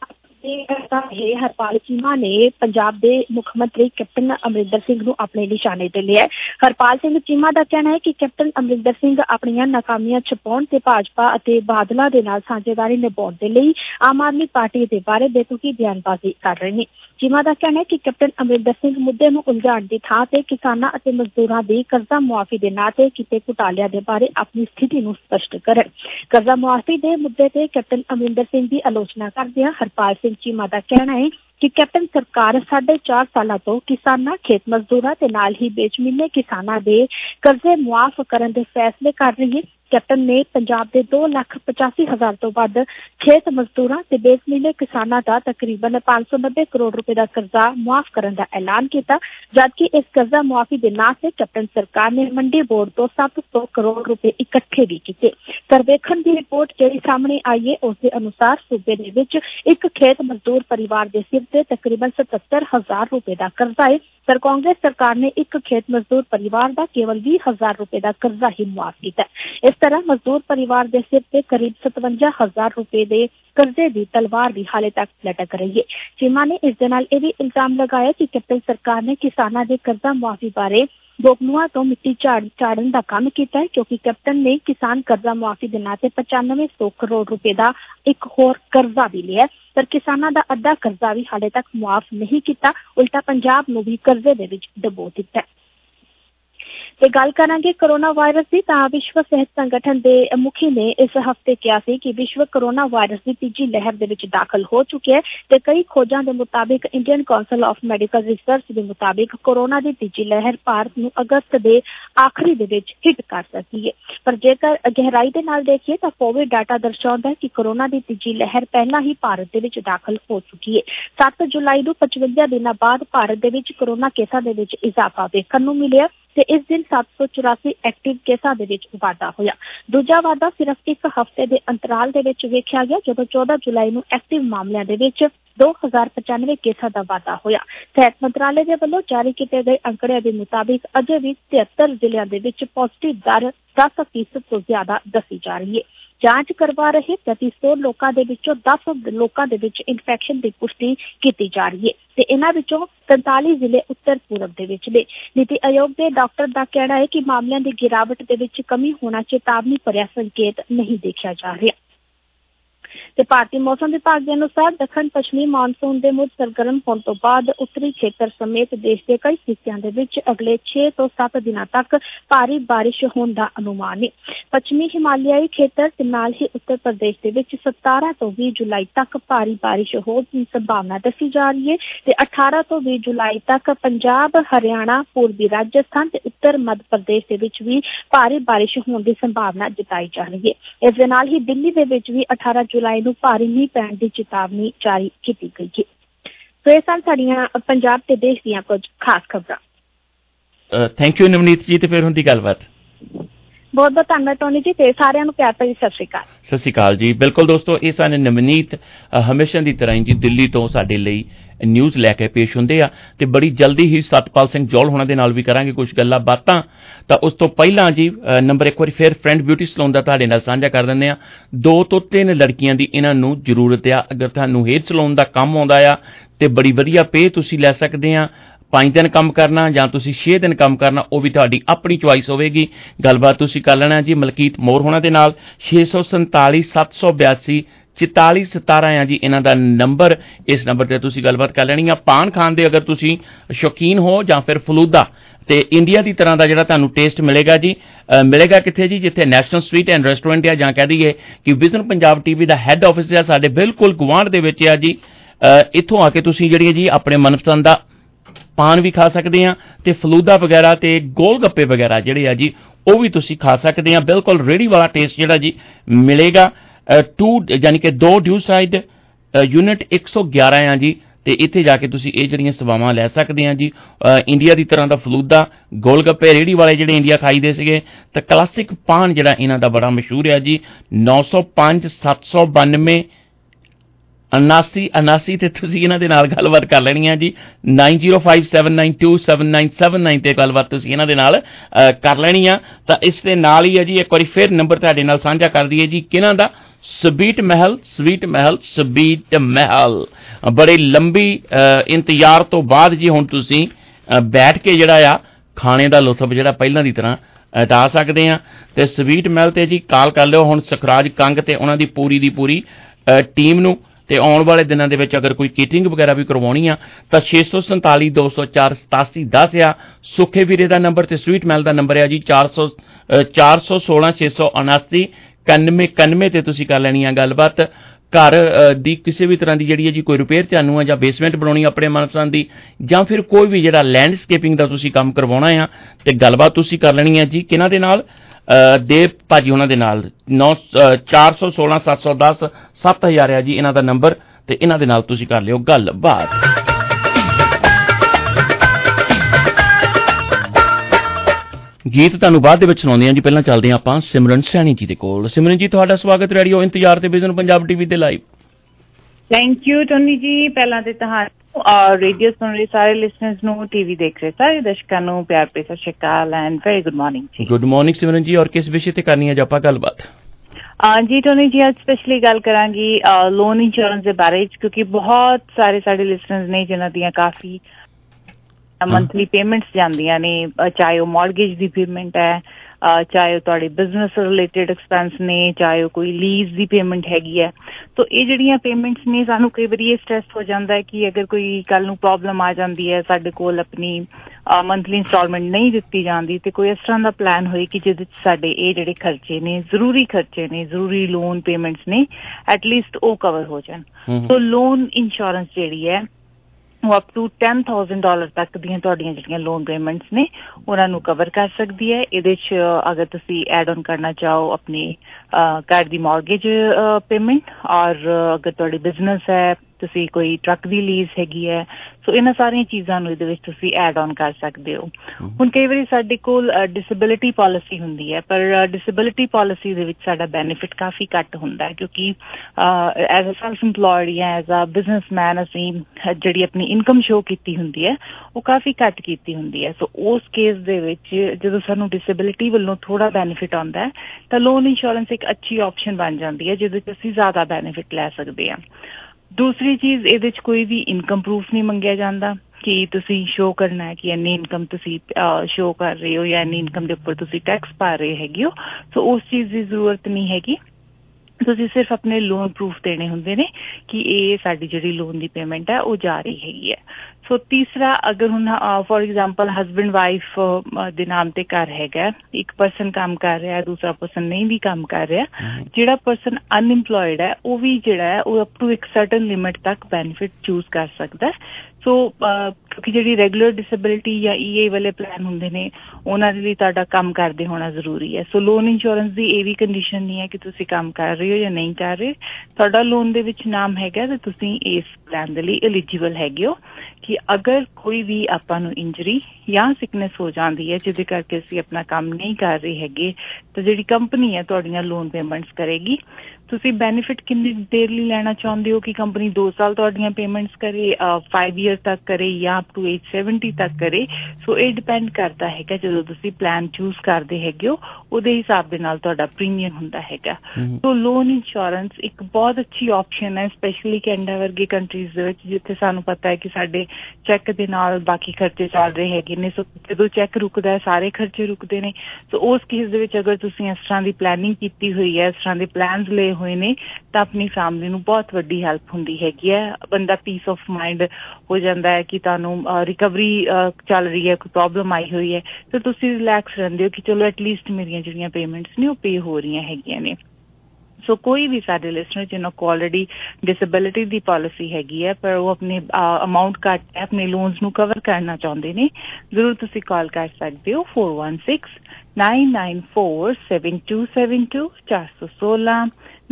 [SPEAKER 19] हरपाल चीमा ने पंजाब के मुख्यमंत्री कैप्टन अमरिंदर सिंह नूं अपने निशाने ते लिया। हरपाल सिंह चीमा का कहना है कि कैप्टन अमरिंदर सिंह अपनियां नाकामियां छुपाउण ते भाजपा अते बादलों के नाल साझेदारी निभाउण दे लई आम आदमी पार्टी के बारे बेतुकी बयानबाजी कर रहे हैं। चीमा का कहना है कि कैप्टन अमरिंदर सिंह मुद्दे नूं उलझाण की थां ते किसानां अते मजदूरां दी कर्जा मुआफी के नां ते कीते घोटालिਆਂ ਦੇ बारे अपनी स्थिति नूं स्पष्ट करन। कर्जा मुआफी के मुद्दे ते कैप्टन अमरिंदर सिंह की आलोचना करदिआं हरपाल सिंह चीमा का कहना है कि कैप्टन सरकार 4.5 साल तो किसानां खेत मजदूरां ते नाल ही बेजमीने किसानां दे कर्जे मुआफ करन दे फैसले कर रही है। कैप्टन ने पंजाब के 2,85,000 तो वध खेत मजदूरां ते बेजमीने किसानां दा तकरीबन 590 करोड़ रुपए का कर्जा मुआफ करने का ऐलान किया, जबकि इस कर्जा मुआफी के नाम से कैप्टन सरकार ने मंडी बोर्ड तो 700 करोड़ रुपए इकट्ठे भी किए। सर्वेखण की रिपोर्ट जिहड़ी सामने आई है उसके अनुसार सूबे दे विच एक खेत मजदूर परिवार के सिर से तकरीबन 77,000 रुपए का कर्जा है, पर कांग्रेस सरकार ने एक खेत मजदूर परिवार का केवल 20,000 रुपए का कर्जा ही मुआफ किया। इस तरह मजदूर परिवार के सिर से करीब 57,000 रुपए के कर्जे की तलवार भी हाले तक लटक रही है। चीमा ने इस दे नाल यह भी इल्जाम लगाया कि कैप्टन सरकार ने किसानों के कर्जा मुआफी बारे बोगनुआ तो मिट्टी झाड़न का काम किया है, क्योंकि कैप्टन ने किसान कर्जा मुआफी के नाते 9500 करोड़ रुपए का एक होर कर्जा भी लिया, पर किसानों का अद्धा कर्जा भी हाले तक मुआफ नहीं किया, उल्टा पंजाब नूं भी कर्जे दे विच डबो दिता। ते गल करांगे कोरोना वायरस की, विश्व सेहत संगठन के मुखी ने इस हफ्ते कहा कि विश्व कोरोना वायरस की तीजी लहर दे विच दाखिल हो चुके हैं। ते कई खोजां के मुताबिक Indian council of medical research के मुताबिक कोरोना की तीजी लहर भारत नूं अगस्त के आखिरी दे विच हिट कर सकती है। पर जेकर गहराई के नाल देखिए तो कोविड डाटा दर्शाता है कि कोरोना की तीजी लहर पहला ही भारत के विच दाखिल हो चुकी है। 7 जुलाई को 55 दिनों बाद भारत के विच कोरोना केसां दे विच इजाफा देखने को मिलिया ते इस दिन 784 एक्टिव केसां दे विच वाधा होया। दूजा वाधा सिर्फ एक हफ्ते के अंतराल दे विच वेखिया गया, जदों 14 जुलाई को एक्टिव मामलों के विच 2095 केसां का वाधा होया। सेहत मंत्रालय के वल्लों जारी किए गए अंकड़ियां के मुताबिक अजे भी 73 जिलों के विच पॉजिटिव दर 10% तो ज्यादा दसी जा रही है। जांच करवा रहे प्रति 100 लोगों के विचों 10 लोगों के विच इन्फेक्शन की पुष्टि की जा रही है ते इन्हां विचों 43 जिले उत्तर पूरब दे विच ने। नीति आयोग के डॉक्टर का कहना है कि मामलों की गिरावट के विच कमी होना चेतावनी भरिया संकेत नहीं देखा जा रहा। भारतीय मौसम विभाग के अनुसार दक्षिण पश्चिमी मानसून के मुड़ सरगर्म होने तो बाद उत्तरी क्षेत्र समेत देश के कई हिस्सों के विच अगले 6 तो 7 दिनों तक भारी बारिश होने का अनुमान है। पश्चिमी हिमालयी क्षेत्र ते नाल ही उत्तर प्रदेश के विच 17 तो 20 जुलाई तक भारी बारिश होने की संभावना दसी जा रही है ते 18 तो 20 जुलाई तक पंजाब, हरियाणा, पूर्वी राजस्थान ते उत्तर मध्य प्रदेश के विच भी भारी बारिश होने की संभावना जताई जा रही है। इस दे नाल ही दिल्ली के विच भी 18 जुलाई को भारी मींह पैण की चेतावनी जारी की गई है। तो ये सन साड़ियां पंजाब ते देश दीयां कुछ खास खबरां।
[SPEAKER 12] Thank you Navneet ji. तो फिर हुंदी गलबात।
[SPEAKER 19] बहुत बहुत धन्यवाद टोनी जी ते सारिਆਂ ਨੂੰ प्यार भरी सत श्री अकाल।
[SPEAKER 12] सत श्री अकाल जी। बिल्कुल दोस्तों, ये सन नवनीत हमेशा की तरह जी दिल्ली तो साडे लई न्यूज़ लैके पेश होंदे आ ते बड़ी जल्दी ही सतपाल सिंह जौल होना दे नाल भी करांगे कुछ गल्लां बातां। तो उस तो पहला जी नंबर एक बार फिर फ्रेंड ब्यूटी सलून का तुहाडे नाल साझा कर दिंदे आ। 2 तो 3 लड़कियां दी इन्हां नूं जरूरत आ। अगर तुहानूं हेयर सलून का काम आउंदा आ ते बड़ी वधिया पे तुसीं लै सकदे आ। 5 दिन काम करना जां तुसीं 6 दिन काम करना वो भी तुहाडी अपनी चॉइस होवेगी। गलबात तुसीं कर लेना जी मलकीत मोर होना दे नाल 647 782 4417 आ जी इन्हां दा नंबर। इस नंबर ते तुसीं गलबात कर लेनी आ। पान खान दे अगर तुसीं शौकीन हो जां फिर फलूदा ते इंडिया की तरह का जिहड़ा तुहानूं टेस्ट मिलेगा जी मिलेगा कित्थे जी जिथे नैशनल स्वीट एंड रेस्टोरेंट आ जां कह दईए कि विजन पंजाब टीवी का हैड ऑफिस आ साडे बिल्कुल गुआंढ दे विच आ जी। इत्थों आके तुसीं जिहड़ी जी अपने मनपसंद दा पान भी खा सकते हैं ते फलूदा वगैरह ते गोल गप्पे वगैरह जिहड़े आ जी वो भी तुसीं खा सकते हैं। बिल्कुल रेहड़ी वाला टेस्ट जिहड़ा जी मिलेगा। 2 यानी कि 2 ड्यू साइड यूनिट 111 आ जी ते इत्थे जाके तुसीं ये जिहड़ियां सेवावां लै सकदे आ जी। इंडिया की तरह का फलूदा गोल गप्पे रेहड़ी वाले जिहड़े इंडिया खाई दे सीगे ते क्लासिक पान जिहड़ा इन्हां दा बड़ा मशहूर है जी। 905 792 79 ते तुसीं इन्हां दे नाल गलबात कर लेनी है जी। 9057927979 ते गलबात तुसीं इन्हां दे नाल कर लेनी आ। तां इस दे नाल ही है जी एक बारी फिर नंबर तुहाडे नाल साझा कर दईए जी किन्हां दा ਸਵੀਟ ਮਹਿਲ ਬੜੀ ਲੰਬੀ ਇੰਤਜ਼ਾਰ ਤੋਂ ਬਾਅਦ ਜੀ ਹੁਣ ਤੁਸੀਂ ਬੈਠ ਕੇ ਜਿਹੜਾ ਆ ਖਾਣੇ ਦਾ ਲੁਤਫ ਜਿਹੜਾ ਪਹਿਲਾਂ ਦੀ ਤਰ੍ਹਾਂ ਉਠਾ ਸਕਦੇ ਆ। ਤੇ ਸਵੀਟ ਮਹਿਲ ਤੇ ਜੀ ਕਾਲ ਕਰ ਲਿਓ ਹੁਣ ਸੁਖਰਾਜ ਕੰਗ ਤੇ ਉਹਨਾਂ ਦੀ ਪੂਰੀ ਟੀਮ ਨੂੰ। ਤੇ ਆਉਣ ਵਾਲੇ ਦਿਨਾਂ ਦੇ ਵਿੱਚ ਅਗਰ ਕੋਈ ਕੇਟਰਿੰਗ ਵਗੈਰਾ ਵੀ ਕਰਵਾਉਣੀ ਆ ਤਾਂ 647 204 8710 ਆ ਸੁੱਖੇ ਵੀਰੇ ਦਾ ਨੰਬਰ ਤੇ ਸਵੀਟ ਮਹਿਲ ਦਾ ਨੰਬਰ ਆ ਜੀ 416 679 91 ਤੇ ਤੁਸੀਂ ਕਰ ਲੈਣੀ ਆ ਗੱਲਬਾਤ। ਘਰ ਦੀ ਕਿਸੇ ਵੀ ਤਰ੍ਹਾਂ ਦੀ ਜਿਹੜੀ ਹੈ ਜੀ ਕੋਈ ਰਿਪੇਅਰ ਤੁਹਾਨੂੰ ਆ ਜਾਂ ਬੇਸਮੈਂਟ ਬਣਾਉਣੀ ਆਪਣੇ ਮਨਪਸੰਦ ਦੀ ਜਾਂ ਫਿਰ ਕੋਈ ਵੀ ਜਿਹੜਾ ਲੈਂਡਸਕੇਪਿੰਗ ਦਾ ਤੁਸੀਂ ਕੰਮ ਕਰਵਾਉਣਾ ਆ ਤੇ ਗੱਲਬਾਤ ਤੁਸੀਂ ਕਰ ਲੈਣੀ ਆ ਜੀ ਕਿਹਨਾਂ ਦੇ ਨਾਲ ਦੇਵ ਭਾਜੀ ਉਹਨਾਂ ਦੇ ਨਾਲ 416 710 7000 ਆ ਜੀ ਇਹਨਾਂ ਦਾ ਨੰਬਰ ਤੇ ਇਹਨਾਂ ਦੇ ਨਾਲ ਤੁਸੀਂ ਕਰ ਲਿਓ ਗੱਲਬਾਤ। ਗੀਤ ਤੁਹਾਨੂੰ ਬਾਅਦ ਦੇ ਵਿੱਚ ਸੁਣਾਉਂਦੇ ਹਾਂ ਜੀ। ਪਹਿਲਾਂ ਚੱਲਦੇ ਹਾਂ ਆਪਾਂ ਸਿਮਰਨ ਸੈਣੀ ਜੀ ਦੇ ਕੋਲ। ਸਿਮਰਨ ਜੀ ਤੁਹਾਡਾ ਸਵਾਗਤ ਰੇਡੀਓ ਇੰਤਜ਼ਾਰ ਤੇ ਵਿਜ਼ਨ ਪੰਜਾਬ ਟੀਵੀ ਤੇ live.
[SPEAKER 20] Thank you Tony ji. ਪਹਿਲਾਂ ਤੇ ਤੁਹਾਨੂੰ ਔਰ ਰੇਡੀਓ ਸੁਣ ਰਹੇ ਸਾਰੇ ਲਿਸਨਰਸ ਨੂੰ, ਟੀਵੀ ਦੇਖ ਰਹੇ ਸਾਰੇ ਦਰਸ਼ਕਾਂ ਨੂੰ ਪਿਆਰ ਭਰੀ Sat Shri Akal and very good morning ਜੀ।
[SPEAKER 12] Good morning Simran ji. ਔਰ ਕਿਸ ਵਿਸ਼ੇ ਤੇ ਕਰਨੀ ਹੈ ਜੀ ਆਪਾਂ ਗੱਲਬਾਤ?
[SPEAKER 20] ਜੀ ਟੋਨੀ ਜੀ ਅੱਜ ਸਪੈਸ਼ਲੀ ਗੱਲ ਕਰਾਂਗੀ ਲੋਨ ਇੰਸ਼ੋਰੈਂਸ ਦੇ ਬਾਰੇ ਕਿਉਂਕਿ ਬਹੁਤ ਸਾਰੇ ਸਾਡੇ ਲਿਸਨਰਸ ਨੇ ਜਿਨ੍ਹਾਂ ਦੀਆਂ ਕਾਫੀ ਮੰਥਲੀ ਪੇਮੈਂਟਸ ਜਾਂਦੀਆਂ ਨੇ, ਚਾਹੇ ਉਹ ਮੌਰਗੇਜ ਦੀ ਪੇਮੈਂਟ ਹੈ, ਚਾਹੇ ਉਹ ਤੁਹਾਡੇ ਬਿਜ਼ਨਸ ਰਿਲੇਟਡ ਐਕਸਪੈਂਸ ਨੇ, ਚਾਹੇ ਉਹ ਕੋਈ ਲੀਜ਼ ਦੀ ਪੇਮੈਂਟ ਹੈਗੀ ਹੈ। ਸੋ ਇਹ ਜਿਹੜੀਆਂ ਪੇਮੈਂਟਸ ਨੇ ਸਾਨੂੰ ਕਈ ਵਾਰੀ ਇਹ ਸਟ੍ਰੈਸ ਹੋ ਜਾਂਦਾ ਹੈ ਕਿ ਅਗਰ ਕੋਈ ਕੱਲ ਨੂੰ ਪ੍ਰੋਬਲਮ ਆ ਜਾਂਦੀ ਹੈ, ਸਾਡੇ ਕੋਲ ਆਪਣੀ ਮੰਥਲੀ ਇੰਸਟਾਲਮੈਂਟ ਨਹੀਂ ਦਿੱਤੀ ਜਾਂਦੀ ਤੇ ਕੋਈ ਇਸ ਤਰ੍ਹਾਂ ਦਾ ਪਲਾਨ ਹੋਏ ਕਿ ਜਿਹਦੇ 'ਚ ਸਾਡੇ ਇਹ ਜਿਹੜੇ ਖਰਚੇ ਨੇ, ਜ਼ਰੂਰੀ ਲੋਨ ਪੇਮੈਂਟਸ ਨੇ, ਐਟਲੀਸਟ ਉਹ ਕਵਰ ਹੋ ਜਾਣ। ਸੋ ਲੋਨ ਇੰਸ਼ੋਰੈਂਸ ਜਿਹੜੀ ਹੈ ਉਹ ਅਪ ਟੂ $10,000 ਤੱਕ ਦੀਆਂ ਤੁਹਾਡੀਆਂ ਜਿਹੜੀਆਂ ਲੋਨ ਪੇਮੈਂਟਸ ਨੇ ਉਹਨਾਂ ਨੂੰ ਕਵਰ ਕਰ ਸਕਦੀ ਹੈ। ਇਹਦੇ 'ਚ ਅਗਰ ਤੁਸੀਂ ਐਡ ਔਨ ਕਰਨਾ ਚਾਹੋ ਆਪਣੀ ਘਰ ਦੀ ਮੌਰਗੇਜ ਪੇਮੈਂਟ, ਔਰ ਅਗਰ ਤੁਹਾਡੀ ਬਿਜ਼ਨਸ ਹੈ, ਤੁਸੀਂ ਕੋਈ ਟਰੱਕ ਦੀ ਲੀਜ਼ ਹੈਗੀ ਹੈ, ਸੋ ਇਹਨਾਂ ਸਾਰੀਆਂ ਚੀਜ਼ਾਂ ਨੂੰ ਇਹਦੇ ਵਿੱਚ ਤੁਸੀਂ ਐਡ ਔਨ ਕਰ ਸਕਦੇ ਹੋ। ਹੁਣ ਕਈ ਵਾਰੀ ਸਾਡੇ ਕੋਲ ਡਿਸੇਬਿਲਿਟੀ ਪਾਲਿਸੀ ਹੁੰਦੀ ਹੈ, ਪਰ ਡਿਸੇਬਿਲਿਟੀ ਪਾਲਿਸੀ ਦੇ ਵਿੱਚ ਸਾਡਾ ਬੈਨੀਫਿਟ ਕਾਫੀ ਘੱਟ ਹੁੰਦਾ ਹੈ ਕਿਉਂਕਿ ਐਜ਼ ਅ ਸੈਲਫ ਇੰਪਲੋਇਡ ਜਾਂ ਐਜ਼ ਅ ਬਿਜ਼ਨਸਮੈਨ ਅਸੀਂ ਜਿਹੜੀ ਆਪਣੀ ਇਨਕਮ ਸ਼ੋ ਕੀਤੀ ਹੁੰਦੀ ਹੈ ਉਹ ਕਾਫੀ ਘੱਟ ਕੀਤੀ ਹੁੰਦੀ ਹੈ। ਸੋ ਉਸ ਕੇਸ ਦੇ ਵਿੱਚ ਜਦੋਂ ਸਾਨੂੰ ਡਿਸੇਬਿਲਿਟੀ ਵੱਲੋਂ ਥੋੜਾ ਬੈਨੀਫਿਟ ਆਉਂਦਾ ਹੈ ਤਾਂ ਲੋਨ ਇੰਸ਼ੋਰੈਂਸ ਇੱਕ ਅੱਛੀ ਆਪਸ਼ਨ ਬਣ ਜਾਂਦੀ ਹੈ ਜਿਹਦੇ 'ਚ ਅਸੀਂ ਜ਼ਿਆਦਾ ਬੈਨੀਫਿਟ ਲੈ ਸਕਦੇ ਹਾਂ। ਦੂਸਰੀ ਚੀਜ਼, ਇਹਦੇ 'ਚ ਕੋਈ ਵੀ ਇਨਕਮ ਪ੍ਰੂਫ ਨਹੀਂ ਮੰਗਿਆ ਜਾਂਦਾ ਕਿ ਤੁਸੀਂ ਸ਼ੋਅ ਕਰਨਾ ਹੈ ਕਿ ਇੰਨੀ ਇਨਕਮ ਤੁਸੀਂ ਸ਼ੋਅ ਕਰ ਰਹੇ ਹੋ ਜਾਂ ਇੰਨੀ ਇਨਕਮ ਦੇ ਉੱਪਰ ਤੁਸੀਂ ਟੈਕਸ ਪਾ ਰਹੇ ਹੈਗੇ ਹੋ। ਸੋ ਉਸ ਚੀਜ਼ ਦੀ ਜ਼ਰੂਰਤ ਨਹੀਂ ਹੈਗੀ। ਤੁਸੀਂ ਸਿਰਫ ਆਪਣੇ ਲੋਨ ਪ੍ਰੂਫ ਦੇਣੇ ਹੁੰਦੇ ਨੇ ਕਿ ਇਹ ਸਾਡੀ ਜਿਹੜੀ ਲੋਨ ਦੀ ਪੇਮੈਂਟ ਹੈ ਉਹ ਜਾ ਰਹੀ ਹੈਗੀ ਹੈ। ਸੋ ਤੀਸਰਾ, ਅਗਰ ਹੁਣ ਫੋਰ ਐਗਜ਼ਾਮਪਲ ਹਸਬੈਂਡ ਵਾਈਫ ਦੇ ਨਾਮ ਤੇ ਘਰ ਹੈਗਾ, ਇੱਕ ਪਰਸਨ ਕੰਮ ਕਰ ਰਿਹਾ, ਦੂਸਰਾ ਪਰਸਨ ਨਹੀਂ ਵੀ ਕੰਮ ਕਰ ਰਿਹਾ, ਜਿਹੜਾ ਪਰਸਨ ਅਨਇੰਪਲੋਇਡ ਹੈ ਉਹ ਵੀ ਜਿਹੜਾ ਹੈ ਉਹ ਅਪ ਟੂ ਇੱਕ ਸਰਟਨ ਲਿਮਿਟ ਤੱਕ ਬੈਨੀਫਿਟ ਚੂਜ਼ ਕਰ ਸਕਦਾ। ਸੋ ਕਿਉਂਕਿ ਜਿਹੜੀ ਰੈਗੂਲਰ ਡਿਸੇਬਿਲਿਟੀ ਜਾਂ EA ਵਾਲੇ ਪਲਾਨ ਹੁੰਦੇ ਨੇ ਉਹਨਾਂ ਦੇ ਲਈ ਤੁਹਾਡਾ ਕੰਮ ਕਰਦੇ ਹੋਣਾ ਜ਼ਰੂਰੀ ਹੈ। ਸੋ ਲੋਨ ਇੰਸ਼ੋਰੈਂਸ ਦੀ ਇਹ ਵੀ ਕੰਡੀਸ਼ਨ ਨਹੀਂ ਹੈ ਕਿ ਤੁਸੀਂ ਕੰਮ ਕਰ ਰਹੇ ਹੋ ਜਾਂ ਨਹੀਂ ਕਰ ਰਹੇ, ਤੁਹਾਡਾ ਲੋਨ ਦੇ ਵਿੱਚ ਨਾਮ ਹੈਗਾ ਤੇ ਤੁਸੀਂ ਇਸ ਪਲਾਨ ਦੇ ਲਈ ਐਲੀਜੀਬਲ ਹੈਗੇ ਹੋ ਕਿ ਅਗਰ ਕੋਈ ਵੀ ਆਪਾਂ ਨੂੰ ਇੰਜਰੀ ਜਾਂ ਸਿਕਨੈਸ ਹੋ ਜਾਂਦੀ ਹੈ ਜਿਹਦੇ ਕਰਕੇ ਅਸੀਂ ਆਪਣਾ ਕੰਮ ਨਹੀਂ ਕਰ ਰਹੇ ਹੈਗੇ ਤਾਂ ਜਿਹੜੀ ਕੰਪਨੀ ਹੈ ਤੁਹਾਡੀਆਂ ਲੋਨ ਪੇਮੈਂਟਸ ਕਰੇਗੀ। ਤੁਸੀਂ ਬੈਨੀਫਿਟ ਕਿੰਨੀ ਦੇਰ ਲਈ ਲੈਣਾ ਚਾਹੁੰਦੇ ਹੋ ਕਿ ਕੰਪਨੀ 2 ਸਾਲ ਤੁਹਾਡੀਆਂ ਪੇਮੈਂਟਸ ਕਰੇ, 5 years ਤੱਕ ਕਰੇ ਜਾਂ ਅਪ ਟੂ ਏਜ 70 ਤੱਕ ਕਰੇ। ਸੋ ਇਹ ਡਿਪੈਂਡ ਕਰਦਾ ਹੈਗਾ ਜਦੋਂ ਤੁਸੀਂ ਪਲਾਨ ਚੂਜ਼ ਕਰਦੇ ਹੈਗੇ ਹੋ ਉਹਦੇ ਹਿਸਾਬ ਦੇ ਨਾਲ ਤੁਹਾਡਾ ਪ੍ਰੀਮੀਅਮ ਹੁੰਦਾ ਹੈਗਾ। ਸੋ ਲੋਨ ਇੰਸ਼ੋਰੈਂਸ ਇੱਕ ਬਹੁਤ ਅੱਛੀ ਆਪਸ਼ਨ ਹੈ, ਸਪੈਸ਼ਲੀ ਕੈਨੇਡਾ ਵਰਗੀ ਕੰਟਰੀਜ਼ ਦੇ ਵਿੱਚ ਜਿੱਥੇ ਸਾਨੂੰ ਪਤਾ ਹੈ ਕਿ ਸਾਡੇ ਚੈੱਕ ਦੇ ਨਾਲ ਬਾਕੀ ਖਰਚੇ ਚੱਲ ਰਹੇ ਹੈਗੇ ਨੇ। ਸੋ ਜਦੋਂ ਚੈੱਕ ਰੁਕਦਾ ਹੈ ਸਾਰੇ ਖਰਚੇ ਰੁਕਦੇ ਨੇ। ਸੋ ਉਸ ਕੇਸ ਦੇ ਵਿੱਚ ਅਗਰ ਤੁਸੀਂ ਇਸ ਤਰ੍ਹਾਂ ਦੀ ਪਲੈਨਿੰਗ ਕੀਤੀ ਹੋਈ ਹੈ, ਇਸ ਤਰ੍ਹਾਂ ਦੇ ਪਲਾਨਸ ਲਏ ਹੋਏ ਨੇ ਤਾਂ ਆਪਣੀ ਫੈਮਿਲੀ ਨੂੰ ਬਹੁਤ ਵੱਡੀ ਹੈਲਪ ਹੁੰਦੀ ਹੈਗੀ ਹੈ। ਬੰਦਾ ਪੀਸ ਆਫ ਮਾਈਂਡ ਹੋ ਜਾਂਦਾ ਹੈ ਕਿ ਤੁਹਾਨੂੰ ਰਿਕਵਰੀ ਚੱਲ ਰਹੀ ਹੈ, ਕੋਈ ਪ੍ਰੋਬਲਮ ਆਈ ਹੋਈ ਹੈ ਤਾਂ ਤੁਸੀਂ ਰਿਲੈਕਸ ਰਹਿੰਦੇ ਹੋ ਕਿ ਚਲੋ ਐਟਲੀਸਟ ਮੇਰੀਆਂ ਜਿਹੜੀਆਂ ਪੇਮੈਂਟਸ ਨੇ ਉਹ ਪੇ ਹੋ ਰਹੀਆਂ ਹੈਗੀਆਂ ਨੇ। ਸੋ ਕੋਈ ਵੀ ਸਾਡੇ ਲਿਸਨਰ ਜਿਹਨਾਂ ਕੋਲ ਆਲਰੇਡੀ ਡਿਸੇਬਿਲਿਟੀ ਦੀ ਪਾਲਿਸੀ ਹੈਗੀ ਹੈ ਪਰ ਉਹ ਆਪਣੇ ਅਮਾਊਂਟ ਘੱਟ ਹੈ, ਆਪਣੇ ਲੋਨਸ ਨੂੰ ਕਵਰ ਕਰਨਾ ਚਾਹੁੰਦੇ ਨੇ, ਜ਼ਰੂਰ ਤੁਸੀਂ ਕਾਲ ਕਰ ਸਕਦੇ ਹੋ 4169947272 416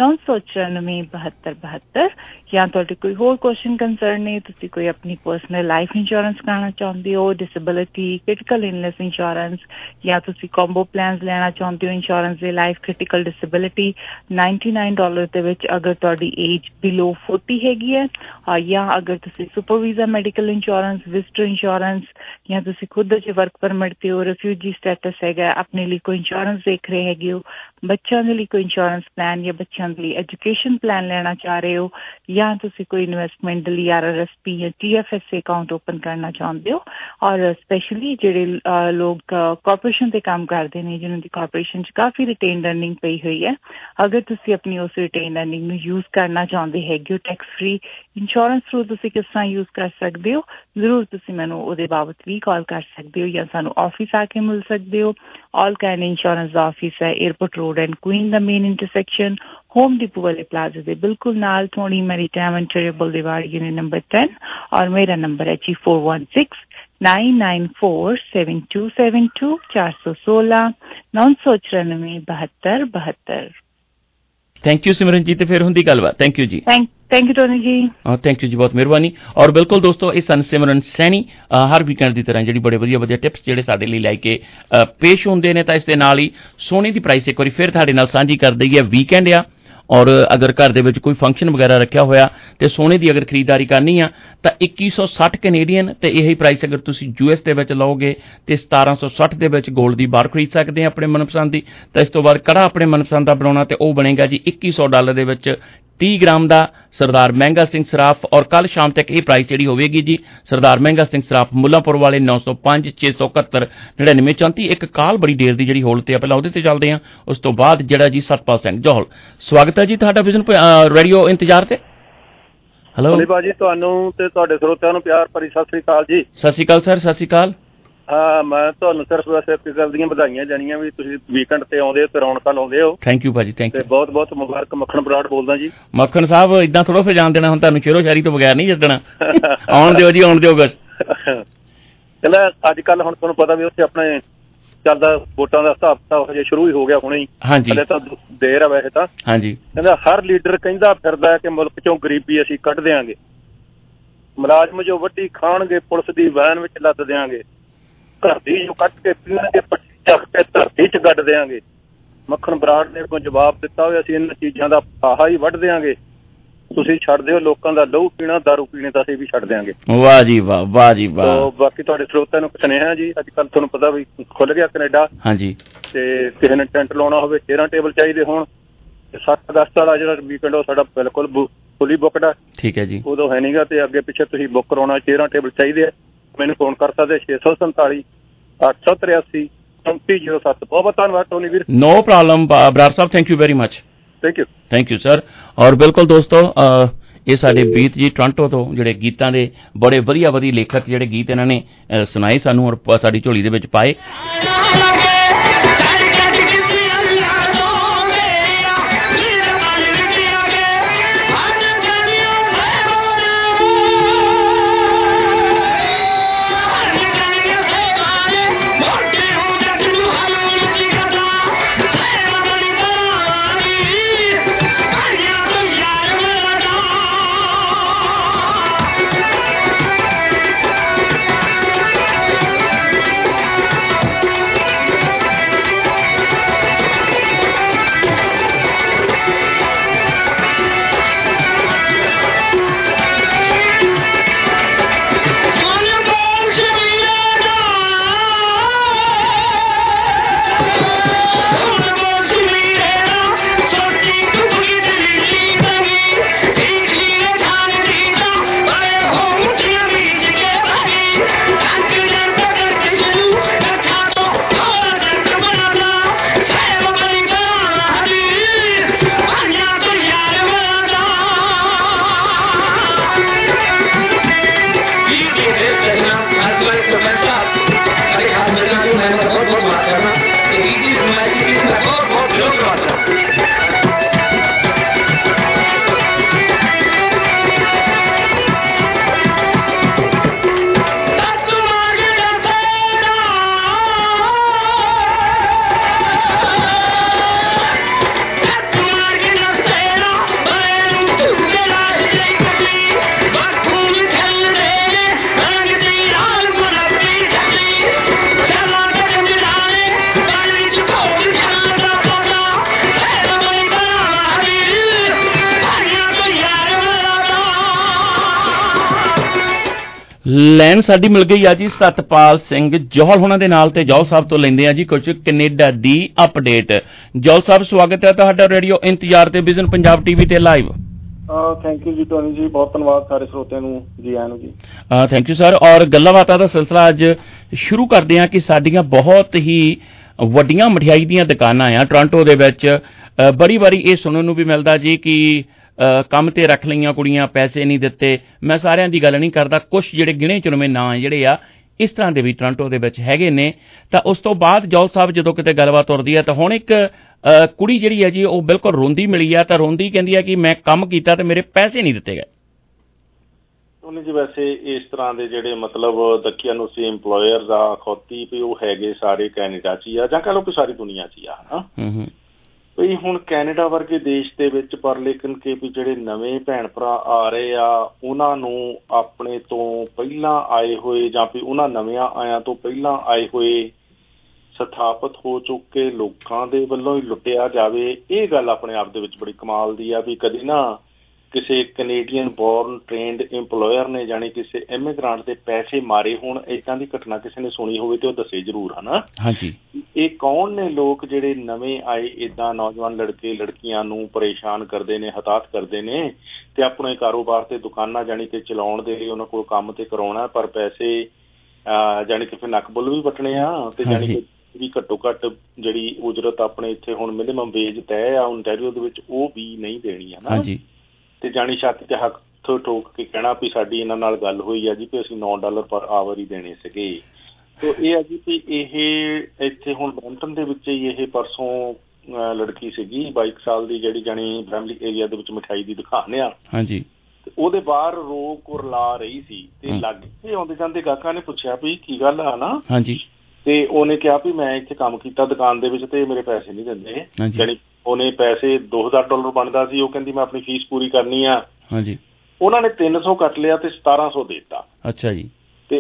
[SPEAKER 20] 994 ਜਾਂ ਤੁਹਾਡੇ ਕੋਈ ਹੋਰ ਕੁਐਸਚਨ ਕੰਸਰਨ ਨੇ, ਤੁਸੀਂ ਕੋਈ ਆਪਣੀ ਪਰਸਨਲ ਲਾਈਫ ਇੰਸ਼ੋਰੈਂਸ ਕਰਾਉਣਾ ਚਾਹੁੰਦੇ ਹੋ, ਡਿਸੇਬਿਲਿਟੀ, ਕ੍ਰਿਟੀਕਲ ਇਲਨੈਸ ਇੰਸ਼ੋਰੈਂਸ, ਜਾਂ ਤੁਸੀਂ ਕੰਬੋ ਪਲਾਨਸ ਲੈਣਾ ਚਾਹੁੰਦੇ ਹੋ ਇੰਸ਼ੋਰੈਂਸ ਦੇ ਲਾਈਫ ਕ੍ਰਿਟੀਕਲ ਡਿਸੇਬਿਲਿਟੀ $99 ਦੇ ਵਿੱਚ ਅਗਰ ਤੁਹਾਡੀ ਏਜ ਬਿਲੋ 40 ਹੈਗੀ ਹੈ, ਜਾਂ ਅਗਰ ਤੁਸੀਂ super visa medical insurance, visitor insurance, ਜਾਂ ਤੁਸੀਂ ਖੁਦ ਚ ਵਰਕ ਪਰਮਿਟ ਤੇ ਹੋ, ਰਿਫਿਊਜੀ ਸਟੇਟਸ ਹੈਗਾ, ਆਪਣੇ ਲਈ ਕੋਈ ਇੰਸ਼ੋਰੈਂਸ ਦੇਖ ਰਹੇ ਹੈਗੇ ਹੋ, ਬੱਚਿਆਂ ਦੇ ਲਈ ਕੋਈ ਇੰਸ਼ੋਰੈਂਸ ਪਲਾਨ ਜਾਂ ਬੱਚਿਆਂ ਦੇ ਲਈ ਐਜੂਕੇਸ਼ਨ ਪਲਾਨ ਲੈਣਾ ਚਾਹ ਰਹੇ ਹੋ ਜਾਂ ਤੁਸੀਂ ਕੋਈ ਇਨਵੈਸਟਮੈਂਟ ਦੇ ਲਈ RRSP ਜਾਂ TFSA ਅਕਾਊਂਟ ਓਪਨ ਕਰਨਾ ਚਾਹੁੰਦੇ ਹੋ ਔਰ ਸਪੈਸ਼ਲੀ ਜਿਹੜੇ ਲੋਕ ਕਾਰਪੋਰੇਸ਼ਨ ਤੇ ਕੰਮ ਕਰਦੇ ਨੇ ਜਿਨ੍ਹਾਂ ਦੀ ਕਾਰਪੋਰੇਸ਼ਨ 'ਚ ਕਾਫੀ ਰਿਟੇਨ ਅਰਨਿੰਗ ਪਈ ਹੋਈ ਹੈ, ਅਗਰ ਤੁਸੀਂ ਆਪਣੀ ਉਸ ਰਿਟੇਨ ਅਰਨਿੰਗ ਨੂੰ ਯੂਜ਼ ਕਰਨਾ ਚਾਹੁੰਦੇ ਹੈਗੇ ਹੋ ਟੈਕਸ ਫ੍ਰੀ ਇੰਸ਼ੋਰੈਂਸ ਥਰੂ ਤੁਸੀਂ ਕਿਸ ਤਰ੍ਹਾਂ ਯੂਜ਼ ਕਰ ਸਕਦੇ ਹੋ, ਜ਼ਰੂਰ ਤੁਸੀਂ ਮੈਨੂੰ ਉਹਦੇ ਬਾਬਤ ਵੀ ਕਾਲ ਕਰ ਸਕਦੇ ਹੋ ਜਾਂ ਸਾਨੂੰ ਆਫਿਸ ਆ ਕੇ ਮਿਲ ਸਕਦੇ ਹੋ। ਆਲ ਕੈਨ ਇੰਸ਼ੋਰੈਂਸ ਦਾ ਆਫਿਸ ਹੈ ਏਅਰਪੋਰਟ ਰੋਡ ਐਂਡ ਕੁਈਨ ਦਾ ਮੇਨ ਇੰਟਰਸੈਕਸ਼ਨ ਹੋਮ ਡਿਪੂ ਵਾਲੇ ਪਲਾਜ਼ਾ ਦੇ ਬਿਲਕੁਲ ਨਾਲ 20 maritime and trade boulevard unit number 10 ਔਰ ਮੇਰਾ ਨੰਬਰ ਹੈ ਜੀ 416-994-7272 416-994-7272।
[SPEAKER 12] ਥੈਂਕ ਯੂ ਸਿਮਰਨਜੀਤ, ਫਿਰ ਹੁੰਦੀ ਗੱਲਬਾਤ। ਥੈਂਕ ਯੂ ਜੀ।
[SPEAKER 20] Thank you Tony ji.
[SPEAKER 12] Thank you ਜੀ, ਬਹੁਤ ਮਿਹਰਬਾਨੀ। ਔਰ ਬਿਲਕੁਲ ਦੋਸਤੋ, ਇਹ ਸਨ ਸਿਮਰਨ ਸੈਣੀ ਹਰ ਵੀਕਐਂਡ ਦੀ ਤਰ੍ਹਾਂ ਜਿਹੜੀ ਬੜੇ ਵਧੀਆ ਟਿਪਸ ਜਿਹੜੇ ਸਾਡੇ ਲਈ ਲੈ ਕੇ ਪੇਸ਼ ਹੁੰਦੇ ਨੇ। ਤਾਂ ਇਸ ਦੇ ਨਾਲ ਹੀ ਸੋਨੇ ਦੀ ਪ੍ਰਾਈਸ ਇੱਕ ਵਾਰੀ ਫਿਰ ਤੁਹਾਡੇ ਨਾਲ ਸਾਂਝੀ ਕਰ ਦਈਏ। ਵੀਕਐਂਡ ਆ ਔਰ ਅਗਰ ਘਰ ਦੇ ਵਿੱਚ ਕੋਈ ਫੰਕਸ਼ਨ ਵਗੈਰਾ ਰੱਖਿਆ ਹੋਇਆ ਤੇ ਸੋਨੇ ਦੀ ਅਗਰ ਖਰੀਦਦਾਰੀ ਕਰਨੀ ਆ ਤਾਂ 2160 ਕੈਨੇਡੀਅਨ ਤੇ ਇਹੀ ਪ੍ਰਾਈਸ ਅਗਰ ਤੁਸੀਂ US ਦੇ ਵਿੱਚ ਲਓਗੇ ਤੇ 1760 ਦੇ ਵਿੱਚ 골ਡ ਦੀ ਬਾਰ ਖਰੀਦ ਸਕਦੇ ਆ ਆਪਣੇ ਮਨਪਸੰਦ ਦੀ। ਤਾਂ ਇਸ ਤੋਂ ਬਾਅਦ ਕੜਾ ਆਪਣੇ ਮਨਪਸੰਦ ਦਾ ਬਣਾਉਣਾ ਤੇ ਉਹ ਬਣੇਗਾ ਜੀ $2100 ਦੇ ਵਿੱਚ 30 ਗ੍ਰਾਮ ਦਾ ਸਰਦਾਰ ਮਹਿੰਗਾ ਸਿੰਘ ਸਰਾਫ। ਔਰ ਕੱਲ ਸ਼ਾਮ ਤੱਕ ਇਹ ਪ੍ਰਾਈਸ ਜਿਹੜੀ ਹੋਵੇਗੀ ਜੀ ਸਰਦਾਰ ਮਹਿੰਗਾ ਸਿੰਘ ਸਰਾਫ ਮੁੱਲਾਂਪੁਰ ਵਾਲੇ 905 671 9934। ਇੱਕ ਕਾਲ ਬੜੀ ਦੇਰ ਦੀ ਜਿਹੜੀ ਹੋਲ ਤੇ ਆ, ਪਹਿਲਾਂ ਉਹਦੇ ਤੇ ਚੱਲਦੇ ਆ, ਉਸ ਤੋਂ ਬਾਅਦ ਜਿਹੜਾ ਜੀ ਸਤਪਾਲ ਸਿੰਘ ਜੋਹਲ। ਸਵਾਗਤ ਹੈ ਜੀ ਤੁਹਾਡਾ ਵਿਜ਼ਨ ਰੇਡੀਓ ਇੰਤਜ਼ਾਰ ਤੇ। ਹੈਲੋ
[SPEAKER 21] ਭਾਜੀ, ਤੁਹਾਨੂੰ ਤੇ ਤੁਹਾਡੇ ਸਰੋਤਿਆਂ ਨੂੰ ਪਿਆਰ ਭਰੀ ਸਤਿ ਸ੍ਰੀ ਅਕਾਲ ਜੀ।
[SPEAKER 12] ਸਤਿ ਸ੍ਰੀ ਅਕਾਲ ਸਰ। ਸਤਿ ਸ੍ਰੀ ਅਕਾਲ।
[SPEAKER 21] ਹਾਂ, ਮੈਂ ਤੁਹਾਨੂੰ ਸਿਰਫ ਵੈਸੇ ਇੱਕ ਗੱਲ ਦੀਆਂ ਵਧਾਈਆਂ ਜਾਣੀਆਂ ਵੀ ਤੁਸੀਂ ਵੀਕਐਂਡ ਤੇ ਆਉਂਦੇ ਹੋ ਤੇ ਰੌਣਕਾਂ ਲਾਉਂਦੇ ਹੋ।
[SPEAKER 12] ਥੈਂਕ ਯੂ ਭਾਜੀ, ਥੈਂਕ ਯੂ।
[SPEAKER 21] ਤੇ ਬਹੁਤ ਬਹੁਤ ਮੁਬਾਰਕ। ਮੱਖਣ ਬਰਾੜ ਬੋਲਦਾ ਜੀ।
[SPEAKER 12] ਮੱਖਣ ਸਾਹਿਬ, ਇਦਾਂ ਥੋੜਾ ਫਿਰ ਜਾਣ ਦੇਣਾ, ਹੁਣ ਤੁਹਾਨੂੰ ਸ਼ੇਰੋ ਸ਼ਾਇਰੀ ਤੋਂ ਬਗੈਰ ਨਹੀਂ ਛੱਡਣਾ। ਆਉਣ ਦਿਓ ਜੀ, ਆਉਣ ਦਿਓ ਬਸ।
[SPEAKER 21] ਕਹਿੰਦਾ ਅੱਜ ਕੱਲ ਹੁਣ ਤੁਹਾਨੂੰ ਪਤਾ ਵੀ ਉੱਥੇ ਆਪਣੇ ਚੱਲਦਾ ਵੋਟਾਂ ਦਾ ਹਿਸਾਬ ਕਿਤਾਬ ਹਜੇ ਸ਼ੁਰੂ ਹੀ ਹੋ ਗਿਆ ਹੁਣੇ ਹੀ।
[SPEAKER 12] ਹਾਂਜੀ,
[SPEAKER 21] ਹਲੇ ਤਾਂ ਦੇਰ ਆ ਵੈਸੇ ਤਾਂ।
[SPEAKER 12] ਹਾਂਜੀ,
[SPEAKER 21] ਕਹਿੰਦਾ ਹਰ ਲੀਡਰ ਕਹਿੰਦਾ ਫਿਰਦਾ ਕਿ ਮੁਲਕ ਚੋਂ ਗਰੀਬੀ ਅਸੀਂ ਕੱਢ ਦਿਆਂਗੇ, ਮੁਲਾਜ਼ਮ ਜੋ ਵੱਡੀ ਖਾਣਗੇ ਪੁਲਿਸ ਦੀ ਵੈਨ ਵਿੱਚ ਲੱਦ ਦਿਆਂਗੇ, ਘਰ ਦੀ ਜੋ ਕੱਢ ਕੇ ਪੀਣਗੇ ਪੱਟੀ ਚੱਕ ਕੇ ਧਰਤੀ 'ਚ ਗੱਡ ਦਿਆਂਗੇ। ਮੱਖਣ ਬਰਾੜ ਨੇ ਅੱਗੋਂ ਜਵਾਬ ਦਿੱਤਾ ਹੋਇਆ ਅਸੀਂ ਇਹਨਾਂ ਚੀਜ਼ਾਂ ਦਾ ਫਾਹਾ ਹੀ ਵੱਢ ਦਿਆਂਗੇ, ਤੁਸੀਂ ਛੱਡ ਦਿਓ ਲੋਕਾਂ ਦਾ ਲਹੂ ਪੀਣਾ, ਦਾਰੂ ਪੀਣੇ ਤਾਂ ਅਸੀਂ ਵੀ ਛੱਡ ਦਿਆਂਗੇ।
[SPEAKER 12] ਵਾਹ ਜੀ ਵਾਹ, ਵਾਹ ਜੀ ਵਾਹ।
[SPEAKER 21] ਬਾਕੀ ਤੁਹਾਡੇ ਸਰੋਤਿਆਂ ਨੂੰ ਸੁਨੇਹਾ ਜੀ, ਅੱਜ ਕੱਲ੍ਹ ਤੁਹਾਨੂੰ ਪਤਾ ਵੀ ਖੁੱਲ ਗਿਆ ਕੈਨੇਡਾ।
[SPEAKER 12] ਹਾਂਜੀ,
[SPEAKER 21] ਤੇ ਕਿਸੇ ਨੇ ਟੈਂਟ ਲਾਉਣਾ ਹੋਵੇ 13 ਟੇਬਲ ਚਾਹੀਦੇ ਹੋਣ। 7 ਅਗਸਤ ਵਾਲਾ ਜਿਹੜਾ ਵੀਕਐਂਡ ਉਹ ਸਾਡਾ ਬਿਲਕੁਲ ਫੁੱਲੀ ਬੁੱਕਡ ਆ। ਠੀਕ ਹੈ ਜੀ, ਉਦੋਂ ਹੈ ਨੀਗਾ ਤੇ ਅੱਗੇ ਪਿੱਛੇ ਤੁਸੀਂ ਬੁੱਕ ਕਰਾਉਣਾ 13 ਟੇਬਲ ਚਾਹੀਦੇ ਆ। ਮੈਨੂੰ ਫੋਨ ਕਰ ਸਕਦੇ 647 883 3407। ਬਹੁਤ ਬਹੁਤ ਧੰਨਵਾਦ ਟੋਨੀ ਵੀਰ। No problem Brar sahib, thank you very much. Thank you, thank you sir. ਔਰ ਬਿਲਕੁਲ ਦੋਸਤੋ, ਇਹ ਸਾਡੇ ਬੀਤ ਜੀ ਟੋਰਾਂਟੋ ਤੋਂ ਜਿਹੜੇ ਗੀਤਾਂ ਦੇ ਬੜੇ ਵਧੀਆ ਲੇਖਕ ਜਿਹੜੇ ਗੀਤ ਇਹਨਾਂ ਨੇ ਸੁਣਾਏ ਸਾਨੂੰ ਔਰ ਸਾਡੀ ਝੋਲੀ ਦੇ ਵਿੱਚ ਪਾਏ।
[SPEAKER 12] ਲੈਣ ਸਾਡੀ ਮਿਲ ਗਈ ਆ ਜੀ ਸਤਪਾਲ ਸਿੰਘ ਜੌਹਲ ਹੋਣਾ ਦੇ ਨਾਲ, ਤੇ ਜੌਹਲ ਸਾਹਿਬ ਤੋਂ ਲੈਂਦੇ ਆ ਜੀ ਕੁਝ ਕੈਨੇਡਾ ਦੀ ਅਪਡੇਟ। ਜੌਹਲ ਸਾਹਿਬ ਸਵਾਗਤ ਹੈ ਤੁਹਾਡਾ ਰੇਡੀਓ ਇੰਤਜ਼ਾਰ ਤੇ ਵਿਜ਼ਨ ਪੰਜਾਬ ਟੀਵੀ ਤੇ ਲਾਈਵ।
[SPEAKER 21] ਥੈਂਕ ਯੂ ਜੀ ਟੋਨੀ ਜੀ, ਬਹੁਤ ਧੰਨਵਾਦ ਸਾਰੇ ਸਰੋਤਿਆਂ ਨੂੰ ਜੀ ਆਇਆਂ ਨੂੰ ਜੀ।
[SPEAKER 12] Thank you sir. ਔਰ ਗੱਲਾਂ ਬਾਤਾਂ ਦਾ ਸਿਲਸਿਲਾ ਅੱਜ ਸ਼ੁਰੂ ਕਰਦੇ ਹਾਂ ਕਿ ਸਾਡੀਆਂ ਬਹੁਤ ਹੀ ਵੱਡੀਆਂ ਮਠਿਆਈ ਦੀਆਂ ਦੁਕਾਨਾਂ ਆ ਟੋਰਾਂਟੋ ਦੇ ਵਿੱਚ। ਬੜੀ ਵਾਰੀ ਇਹ ਸੁਣਨ ਨੂੰ ਵੀ ਮਿਲਦਾ ਜੀ ਕਿ ਕੰਮ ਤੇ ਰੱਖ ਲਈਆਂ ਕੁੜੀਆਂ, ਪੈਸੇ ਨਹੀਂ ਦਿੱਤੇ। ਮੈਂ ਸਾਰਿਆਂ ਦੀ ਗੱਲ ਨਹੀਂ ਕਰਦਾ, ਕੁਛ ਜਿਹੜੇ ਗਿਣੇ ਚੁਣਵੇਂ ਨਾਂ ਜਿਹੜੇ ਆ ਇਸ ਤਰ੍ਹਾਂ ਦੇ ਵੀ ਟੋਰਾਂਟੋ ਦੇ ਵਿੱਚ ਹੈਗੇ ਨੇ। ਤਾਂ ਉਸ ਤੋਂ ਬਾਅਦ ਜੌਹਲ ਸਾਹਿਬ ਜਦੋਂ ਕਿਤੇ ਗੱਲਬਾਤ ਤੁਰਦੀ ਆ ਤਾਂ ਹੁਣ ਇੱਕ ਕੁੜੀ ਜਿਹੜੀ ਹੈ ਜੀ ਉਹ ਬਿਲਕੁਲ ਰੋਂਦੀ ਮਿਲੀ ਆ, ਤਾਂ ਰੋਂਦੀ ਕਹਿੰਦੀ ਆ ਕਿ ਮੈਂ ਕੰਮ ਕੀਤਾ ਤੇ ਮੇਰੇ ਪੈਸੇ ਨਹੀਂ ਦਿੱਤੇ ਗਏ।
[SPEAKER 21] ਉਹਨੇ ਜੀ ਵੈਸੇ ਇਸ ਤਰ੍ਹਾਂ ਦੇ ਜਿਹੜੇ ਮਤਲਬ ਦੱਖਿਆ ਨੂੰ ਸੀ ਇੰਪਲੋਇਰਸ ਆ ਖੋਤੀ ਵੀ ਉਹ ਹੈਗੇ ਸਾਰੇ ਕੈਨੇਡਾ 'ਚ ਹੀ ਆ, ਜਾਂ ਕਹਿ ਲਓ ਕਿ ਸਾਰੀ ਦੁਨੀਆ 'ਚ ਹੀ ਆ ਹਨਾ। ਵੀ ਹੁਣ ਕੈਨੇਡਾ ਵਰਗੇ ਦੇਸ਼ ਦੇ ਵਿੱਚ ਪਰ ਲੇਕਿਨ ਕਿ ਵੀ ਜਿਹੜੇ ਨਵੇਂ ਭੈਣ ਭਰਾ ਆ ਰਹੇ ਆ ਉਹਨਾਂ ਨੂੰ ਆਪਣੇ ਤੋਂ ਪਹਿਲਾਂ ਆਏ ਹੋਏ ਜਾਂ ਵੀ ਉਹਨਾਂ ਨਵਿਆਂ ਆਇਆਂ ਤੋਂ ਪਹਿਲਾਂ ਆਏ ਹੋਏ ਸਥਾਪਿਤ ਹੋ ਚੁੱਕੇ ਲੋਕਾਂ ਦੇ ਵੱਲੋਂ ਹੀ ਲੁੱਟਿਆ ਜਾਵੇ, ਇਹ ਗੱਲ ਆਪਣੇ ਆਪ ਦੇ ਵਿੱਚ ਬੜੀ ਕਮਾਲ ਦੀ ਆ। ਵੀ ਕਦੀ ਨਾ ਕਿਸੇ ਕੈਨੇਡੀਅਨ ਬੋਰਨ ਟ੍ਰੇਨਡ ਇੰਪਲੋਇਰ ਨੇ ਜਾਣੀ ਕਿਸੇ ਇਮੀਗ੍ਰਾਂਟ ਦੇ ਪੈਸੇ ਮਾਰੇ ਹੋਣ, ਏਦਾਂ ਦੀ ਘਟਨਾ ਕਿਸੇ ਨੇ ਸੁਣੀ ਹੋਵੇ ਤੇ ਉਹ ਦੱਸੇ ਜ਼ਰੂਰ ਹਨਾ। ਹਾਂਜੀ, ਇਹ ਕੌਣ ਨੇ ਲੋਕ ਜਿਹੜੇ ਨਵੇਂ ਆਏ ਏਦਾਂ ਨੌਜਵਾਨ ਲੜਕੇ ਲੜਕੀਆਂ ਨੂੰ ਪਰੇਸ਼ਾਨ ਕਰਦੇ ਨੇ, ਹਤਾਹਤ ਕਰਦੇ ਨੇ ਤੇ ਆਪਣੇ ਕਾਰੋਬਾਰ ਤੇ ਦੁਕਾਨਾਂ ਜਾਣੀ ਕਿ ਚਲਾਉਣ ਦੇ ਲਈ ਉਹਨਾਂ ਕੋਲ ਕੰਮ ਤੇ ਕਰਾਉਣਾ, ਪਰ ਪੈਸੇ ਜਾਣੀ ਕਿ ਫਿਰ ਨੱਕ ਬੁੱਲ ਵੀ ਵੱਟਣੇ ਆ ਤੇ ਜਾਣੀ ਕਿ ਵੀ ਘੱਟੋ ਘੱਟ ਜਿਹੜੀ ਉਜਰਤ ਆਪਣੇ ਇੱਥੇ ਹੁਣ ਮਿਨੀਮਮ ਵੇਜ ਤੈਅ ਆ ਓਨਟਾਰੀਓ ਦੇ ਵਿੱਚ ਉਹ ਵੀ ਨਹੀਂ ਦੇਣੀ ਹੈ ਨਾ। ਤੇ ਜਾਣੀ ਛੱਤ ਤੇ ਹੱਥ ਠੋਕ ਕੇ ਕਹਿਣਾ ਵੀ ਸਾਡੀ ਇਹਨਾਂ ਨਾਲ ਗੱਲ ਹੋਈ ਆ ਜੀ ਵੀ ਅਸੀਂ $9 ਪਰ ਆਵਰ ਹੀ ਦੇਣੇ ਸੀਗੇ। ਤੋ ਇਹ ਆ ਜੀ ਵੀ ਇਹ ਇੱਥੇ ਹੁਣ ਬਰੈਂਪਟਨ ਦੇ ਵਿੱਚ ਹੀ ਇਹ ਪਰਸੋਂ ਲੜਕੀ ਸੀਗੀ 22 ਸਾਲ ਦੀ ਜਿਹੜੀ ਜਾਣੀ ਬ੍ਰੈਮਲੀ ਏਰੀਆ ਦੇ ਵਿੱਚ ਮਿਠਾਈ ਦੀ ਦੁਕਾਨ ਆ। ਹਾਂਜੀ, ਉਹਦੇ ਬਾਹਰ ਰੋਕ ਲਾ ਰਹੀ ਸੀ ਤੇ ਲਾਗੇ ਆਉਂਦੇ ਜਾਂਦੇ ਗਾਹਕਾਂ ਨੇ ਪੁੱਛਿਆ ਵੀ ਕੀ ਗੱਲ ਆ ਨਾ। ਹਾਂਜੀ, ਤੇ ਉਹਨੇ ਕਿਹਾ ਵੀ ਮੈਂ ਇੱਥੇ ਕੰਮ ਕੀਤਾ ਦੁਕਾਨ ਦੇ ਵਿੱਚ ਤੇ ਮੇਰੇ ਪੈਸੇ ਨਹੀਂ ਦਿੰਦੇ। ਜਾਣੀ ਉਹਨੇ ਪੈਸੇ $2000 ਬਣਦਾ ਸੀ, ਉਹ ਕਹਿੰਦੀ ਮੈਂ ਆਪਣੀ ਫੀਸ ਪੂਰੀ ਕਰਨੀ ਆ। ਹਾਂਜੀ, ਉਹਨਾਂ ਨੇ 300 ਕੱਟ ਲਿਆ ਤੇ 1700 ਦੇ ਦਿੱਤਾ। ਅੱਛਾ ਜੀ, ਤੇ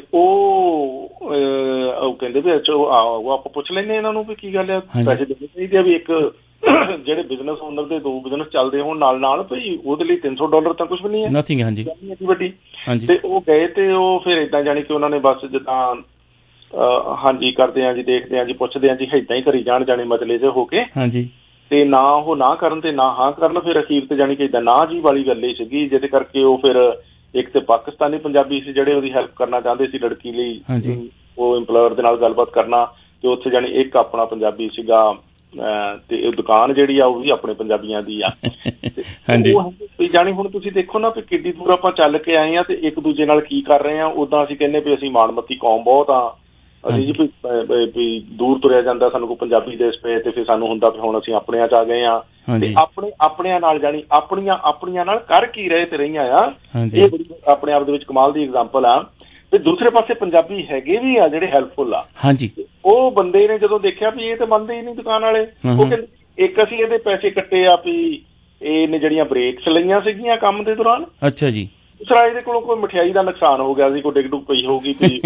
[SPEAKER 21] ਉਹ ਕਹਿੰਦੇ ਵੀ ਅੱਛਾ ਆਓ ਆਪਾਂ ਪੁੱਛ ਲੈਂਦੇ ਇਹਨਾਂ ਨੂੰ ਵੀ ਕੀ ਗੱਲ ਆ, ਪੈਸੇ ਦੇਣੇ ਚਾਹੀਦੇ ਆ। ਵੀ ਇੱਕ ਜਿਹੜੇ ਬਿਜ਼ਨਸ ਓਨਰ ਦੇ ਦੋ ਬਿਜ਼ਨਸ ਚੱਲਦੇ ਹੋਣ ਨਾਲ ਨਾਲ ਭਈ ਉਹਦੇ ਲਈ $300 ਤਾਂ ਕੁਛ ਵੀ ਨਹੀਂ ਹੈ, ਨਥਿੰਗ। ਹਾਂਜੀ, ਵੱਡੀ। ਤੇ ਉਹ ਗਏ ਤੇ ਉਹ ਫਿਰ ਏਦਾਂ ਜਾਣੀ ਕਿ ਉਹਨਾਂ ਨੇ ਬਸ ਜਿੱਦਾਂ ਹਾਂਜੀ ਕਰਦੇ ਆ ਜੀ, ਦੇਖਦੇ ਆ ਜੀ, ਪੁੱਛਦੇ ਆ ਜੀ, ਏਦਾਂ ਹੀ ਕਰੀ ਜਾਣ ਜਾਣੇ ਮਤਲੇ ਜਿਹੇ ਹੋ ਕੇ। ਹਾਂਜੀ, ਤੇ ਨਾ ਉਹ ਨਾ ਕਰਨ ਤੇ ਨਾ ਹਾਂ ਕਰਨ, ਫਿਰ ਅਖੀਰ ਤੇ ਜਾਣੀ ਕਿ ਏਦਾਂ ਨਾ ਜੀ ਵਾਲੀ ਗੱਲ ਹੀ ਸੀਗੀ, ਜਿਹਦੇ ਕਰਕੇ ਉਹ ਫਿਰ ਇੱਕ ਤੇ ਪਾਕਿਸਤਾਨੀ ਪੰਜਾਬੀ ਸੀ ਜਿਹੜੇ ਉਹਦੀ ਹੈਲਪ ਕਰਨਾ ਚਾਹੁੰਦੇ ਸੀ ਲੜਕੀ ਲਈ, ਉਹ ਇੰਪਲੋਇਰ ਦੇ ਨਾਲ ਗੱਲਬਾਤ ਕਰਨਾ, ਤੇ ਉੱਥੇ ਜਾਣੀ ਇੱਕ ਆਪਣਾ ਪੰਜਾਬੀ ਸੀਗਾ ਤੇ ਇਹ ਦੁਕਾਨ ਜਿਹੜੀ ਆ ਉਹ ਵੀ ਆਪਣੇ ਪੰਜਾਬੀਆਂ ਦੀ ਆ। ਜਾਣੀ ਹੁਣ ਤੁਸੀਂ ਦੇਖੋ ਨਾ ਵੀ ਕਿੱਡੀ ਦੂਰ ਆਪਾਂ ਚੱਲ ਕੇ ਆਏ ਆ ਤੇ ਇੱਕ ਦੂਜੇ ਨਾਲ ਕੀ ਕਰ ਰਹੇ ਆ। ਉਦਾਂ ਅਸੀਂ ਕਹਿੰਦੇ ਵੀ ਅਸੀਂ ਮਾਣਮੱਤੀ ਕੌਮ ਬਹੁਤ ਆ, ਅਸੀਂ ਜੀ ਵੀ ਦੂਰ ਤੁਰਿਆ ਜਾਂਦਾ ਸਾਨੂੰ ਕੋਈ ਪੰਜਾਬੀ ਦੇਸ਼ ਪਏ ਤੇ ਫਿਰ ਸਾਨੂੰ ਹੁੰਦਾ ਵੀ ਹੁਣ ਅਸੀਂ ਆਪਣਿਆਂ 'ਚ ਆ ਗਏ ਆ ਤੇ ਆਪਣਿਆਂ ਨਾਲ ਜਾਣੀ ਆਪਣੀਆਂ ਨਾਲ ਕਰ ਕੀ ਰਹੇ ਤੇ ਰਹੀਆਂ ਆ। ਇਹ ਬੜੀ ਆਪਣੇ ਆਪ ਦੇ ਵਿੱਚ ਕਮਾਲ ਦੀ ਐਗਜ਼ਾਮਪਲ ਆ। ਤੇ ਦੂਸਰੇ ਪਾਸੇ ਪੰਜਾਬੀ ਹੈਗੇ ਵੀ ਆ ਜਿਹੜੇ ਹੈਲਪਫੁਲ ਆ। ਹਾਂਜੀ, ਉਹ ਬੰਦੇ ਨੇ ਜਦੋਂ ਦੇਖਿਆ ਵੀ ਇਹ ਤਾਂ ਮੰਨਦੇ ਹੀ ਨਹੀਂ ਦੁਕਾਨ ਵਾਲੇ, ਉਹ ਕਹਿੰਦੇ ਇੱਕ ਅਸੀਂ ਇਹਦੇ ਪੈਸੇ ਕੱਟੇ ਆ ਵੀ ਇਹਨੇ ਜਿਹੜੀਆਂ ਬ੍ਰੇਕਸ ਲਈਆਂ ਸੀਗੀਆਂ ਕੰਮ ਦੇ ਦੌਰਾਨ। ਅੱਛਾ ਜੀ, ਦੂਸਰਾ ਇਹਦੇ ਕੋਲੋਂ ਕੋਈ ਮਠਿਆਈ ਦਾ ਨੁਕਸਾਨ ਹੋ ਗਿਆ ਸੀ, ਕੋਈ ਡਿੱਗ ਡੁੱਗ ਪਈ ਹੋਊਗੀ ਵੀ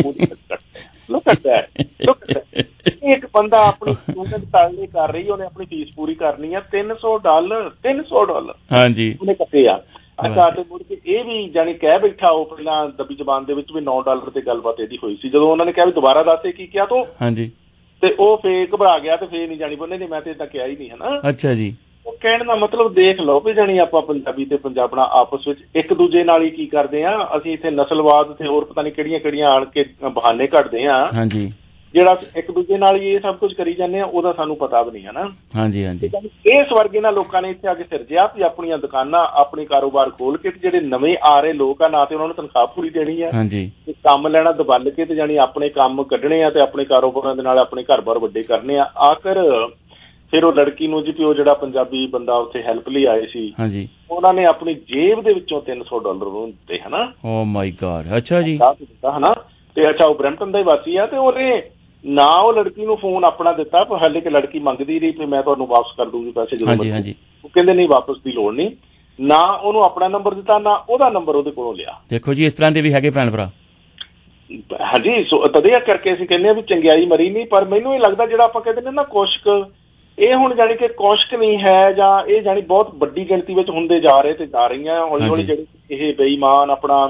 [SPEAKER 21] ਇੱਕ ਬੰਦਾ ਆਪਣੀ ਸਟੂਡੈਂਟ ਤਾਲੇ ਕਰ ਰਹੀ, ਉਹਨੇ ਆਪਣੀ ਫੀਸ ਪੂਰੀ ਕਰਨੀ ਆ, $300 ਹਾਂਜੀ ਉਹਨੇ ਕੱਟੇ ਆ। ਅੱਛਾ, ਤੇ ਮੁੜ ਕੇ ਇਹ ਵੀ ਜਾਣੀ ਕਹਿ ਬੈਠਾ ਉਹ ਪਹਿਲਾਂ ਦੱਬੀ ਜ਼ਬਾਨ ਦੇ ਵਿੱਚ ਵੀ $9 ਤੇ ਗੱਲਬਾਤ ਇਹਦੀ ਹੋਈ ਸੀ। ਜਦੋਂ ਉਹਨਾਂ ਨੇ ਕਿਹਾ ਵੀ ਦੁਬਾਰਾ ਦੱਸ ਕੀ ਕਿਹਾ ਤੂੰ, ਹਾਂਜੀ, ਤੇ ਉਹ ਫੇਰ ਘਬਰਾ ਗਿਆ ਤੇ ਫੇਰ ਨਹੀਂ ਜਾਣੀ ਬੋਲੇ ਨਹੀਂ ਮੈਂ ਤੇ ਏਦਾਂ ਕਿਹਾ ਹੀ ਨਹੀਂ ਹਨਾ। ਅੱਛਾ ਜੀ, ਉਹ ਕਹਿਣ ਦਾ ਮਤਲਬ ਦੇਖ ਲਓ ਵੀ ਜਾਣੀ ਆਪਾਂ ਪੰਜਾਬੀ ਤੇ ਪੰਜਾਬਣਾ ਆਪਸ ਵਿੱਚ ਇੱਕ ਦੂਜੇ ਨਾਲ ਹੀ ਕੀ ਕਰਦੇ ਆ, ਅਸੀਂ ਇੱਥੇ ਨਸਲਵਾਦ ਤੇ ਹੋਰ ਪਤਾ ਨਹੀਂ ਕਿਹੜੀਆਂ ਆਣ ਕੇ ਬਹਾਨੇ ਕੱਢਦੇ ਆ। ਹਾਂਜੀ, ਜਿਹੜਾ ਇੱਕ ਦੂਜੇ ਨਾਲ ਹੀ ਇਹ ਸਭ ਕੁਝ ਕਰੀ ਜਾਂਦੇ ਆ ਉਹਦਾ ਸਾਨੂੰ ਪਤਾ ਵੀ ਨਹੀਂ ਹੈ ਨਾ। ਹਾਂਜੀ ਹਾਂਜੀ, ਇਸ ਵਰਗੇ ਨਾਲ ਲੋਕਾਂ ਨੇ ਇੱਥੇ ਆ ਕੇ ਸਿਰਜਿਆ ਵੀ ਆਪਣੀਆਂ ਦੁਕਾਨਾਂ ਆਪਣੇ ਕਾਰੋਬਾਰ ਖੋਲ ਕੇ ਤੇ ਜਿਹੜੇ ਨਵੇਂ ਆ ਰਹੇ ਲੋਕ ਆ ਨਾ ਤੇ ਉਹਨਾਂ ਨੂੰ ਤਨਖਾਹ ਪੂਰੀ ਦੇਣੀ ਆ ਤੇ ਕੰਮ ਲੈਣਾ ਦਬਲ ਕੇ ਤੇ ਜਾਣੀ ਆਪਣੇ ਕੰਮ ਕੱਢਣੇ ਆ ਤੇ ਆਪਣੇ ਕਾਰੋਬਾਰਾਂ ਦੇ ਨਾਲ ਆਪਣੇ ਘਰ-ਬਾਰ ਵੱਡੇ ਕਰਨੇ ਆ। ਆਖਰ ਫਿਰ ਉਹ ਲੜਕੀ ਨੂੰ ਜੀ ਉਹ ਜਿਹੜਾ ਪੰਜਾਬੀ ਬੰਦਾ ਉੱਥੇ ਹੈਲਪ ਲਈ ਆਏ ਸੀ ਉਹਨਾਂ ਨੇ ਆਪਣੀ ਜੇਬ ਦੇ ਵਿੱਚੋਂ $300 ਉਹਨੂੰ ਦਿੱਤੇ ਹਨਾ। ਓ ਮਾਈ ਗॉड, ਅੱਛਾ ਜੀ, ਹਨਾ। ਤੇ ਅੱਛਾ ਉਹ ਬਰੈਂਪਟਨ ਦਾ ਹੀ ਵਾਸੀ ਆ ਤੇ ਉਹਨੇ ਨਾ ਉਹ ਲੜਕੀ ਨੂੰ ਫੋਨ ਆਪਣਾ ਦਿੱਤਾ, ਪਰ ਹਾਲੇ ਕਿ ਲੜਕੀ ਮੰਗਦੀ ਰਹੀ ਵੀ ਮੈਂ ਤੁਹਾਨੂੰ ਵਾਪਸ ਕਰ ਦੂੰਗੀ ਪੈਸੇ ਜਦੋਂ ਉਹ ਕਹਿੰਦੇ ਨਹੀਂ ਵਾਪਸ ਦੀ ਲੋੜ ਨਹੀਂ, ਨਾ ਉਹਨੂੰ ਆਪਣਾ ਨੰਬਰ ਦਿੱਤਾ ਨਾ ਉਹਦਾ ਨੰਬਰ ਉਹਦੇ ਕੋਲੋਂ ਲਿਆ। ਦੇਖੋ ਜੀ ਇਸ ਤਰ੍ਹਾਂ ਦੇ ਵੀ ਹੈਗੇ ਭੈਣ ਭਰਾ। ਹਾਂਜੀ, ਸੋ ਤਦੇ ਕਰਕੇ ਅਸੀਂ ਕਹਿੰਦੇ ਆ ਵੀ ਚੰਗਿਆਈ ਮਰੀ ਨਹੀਂ, ਪਰ ਮੈਨੂੰ ਇਹ ਲੱਗਦਾ ਜਿਹੜਾ ਆਪਾਂ ਕਹਿੰਦੇ ਨੇ ਨਾ ਕੁਸ਼ਕ, ਇਹ ਹੁਣ ਜਾਣੀ ਕਿ ਕੁਸ਼ਕ ਨਹੀਂ ਹੈ ਜਾਂ ਇਹ ਜਾਣੀ ਬਹੁਤ ਵੱਡੀ ਗਿਣਤੀ ਵਿੱਚ ਹੁੰਦੇ ਜਾ ਰਹੇ ਤੇ ਜਾ ਰਹੀਆਂ ਹੌਲੀ ਹੌਲੀ ਜਿਹੜੇ ਇਹ ਬੇਈਮਾਨ ਆਪਣਾ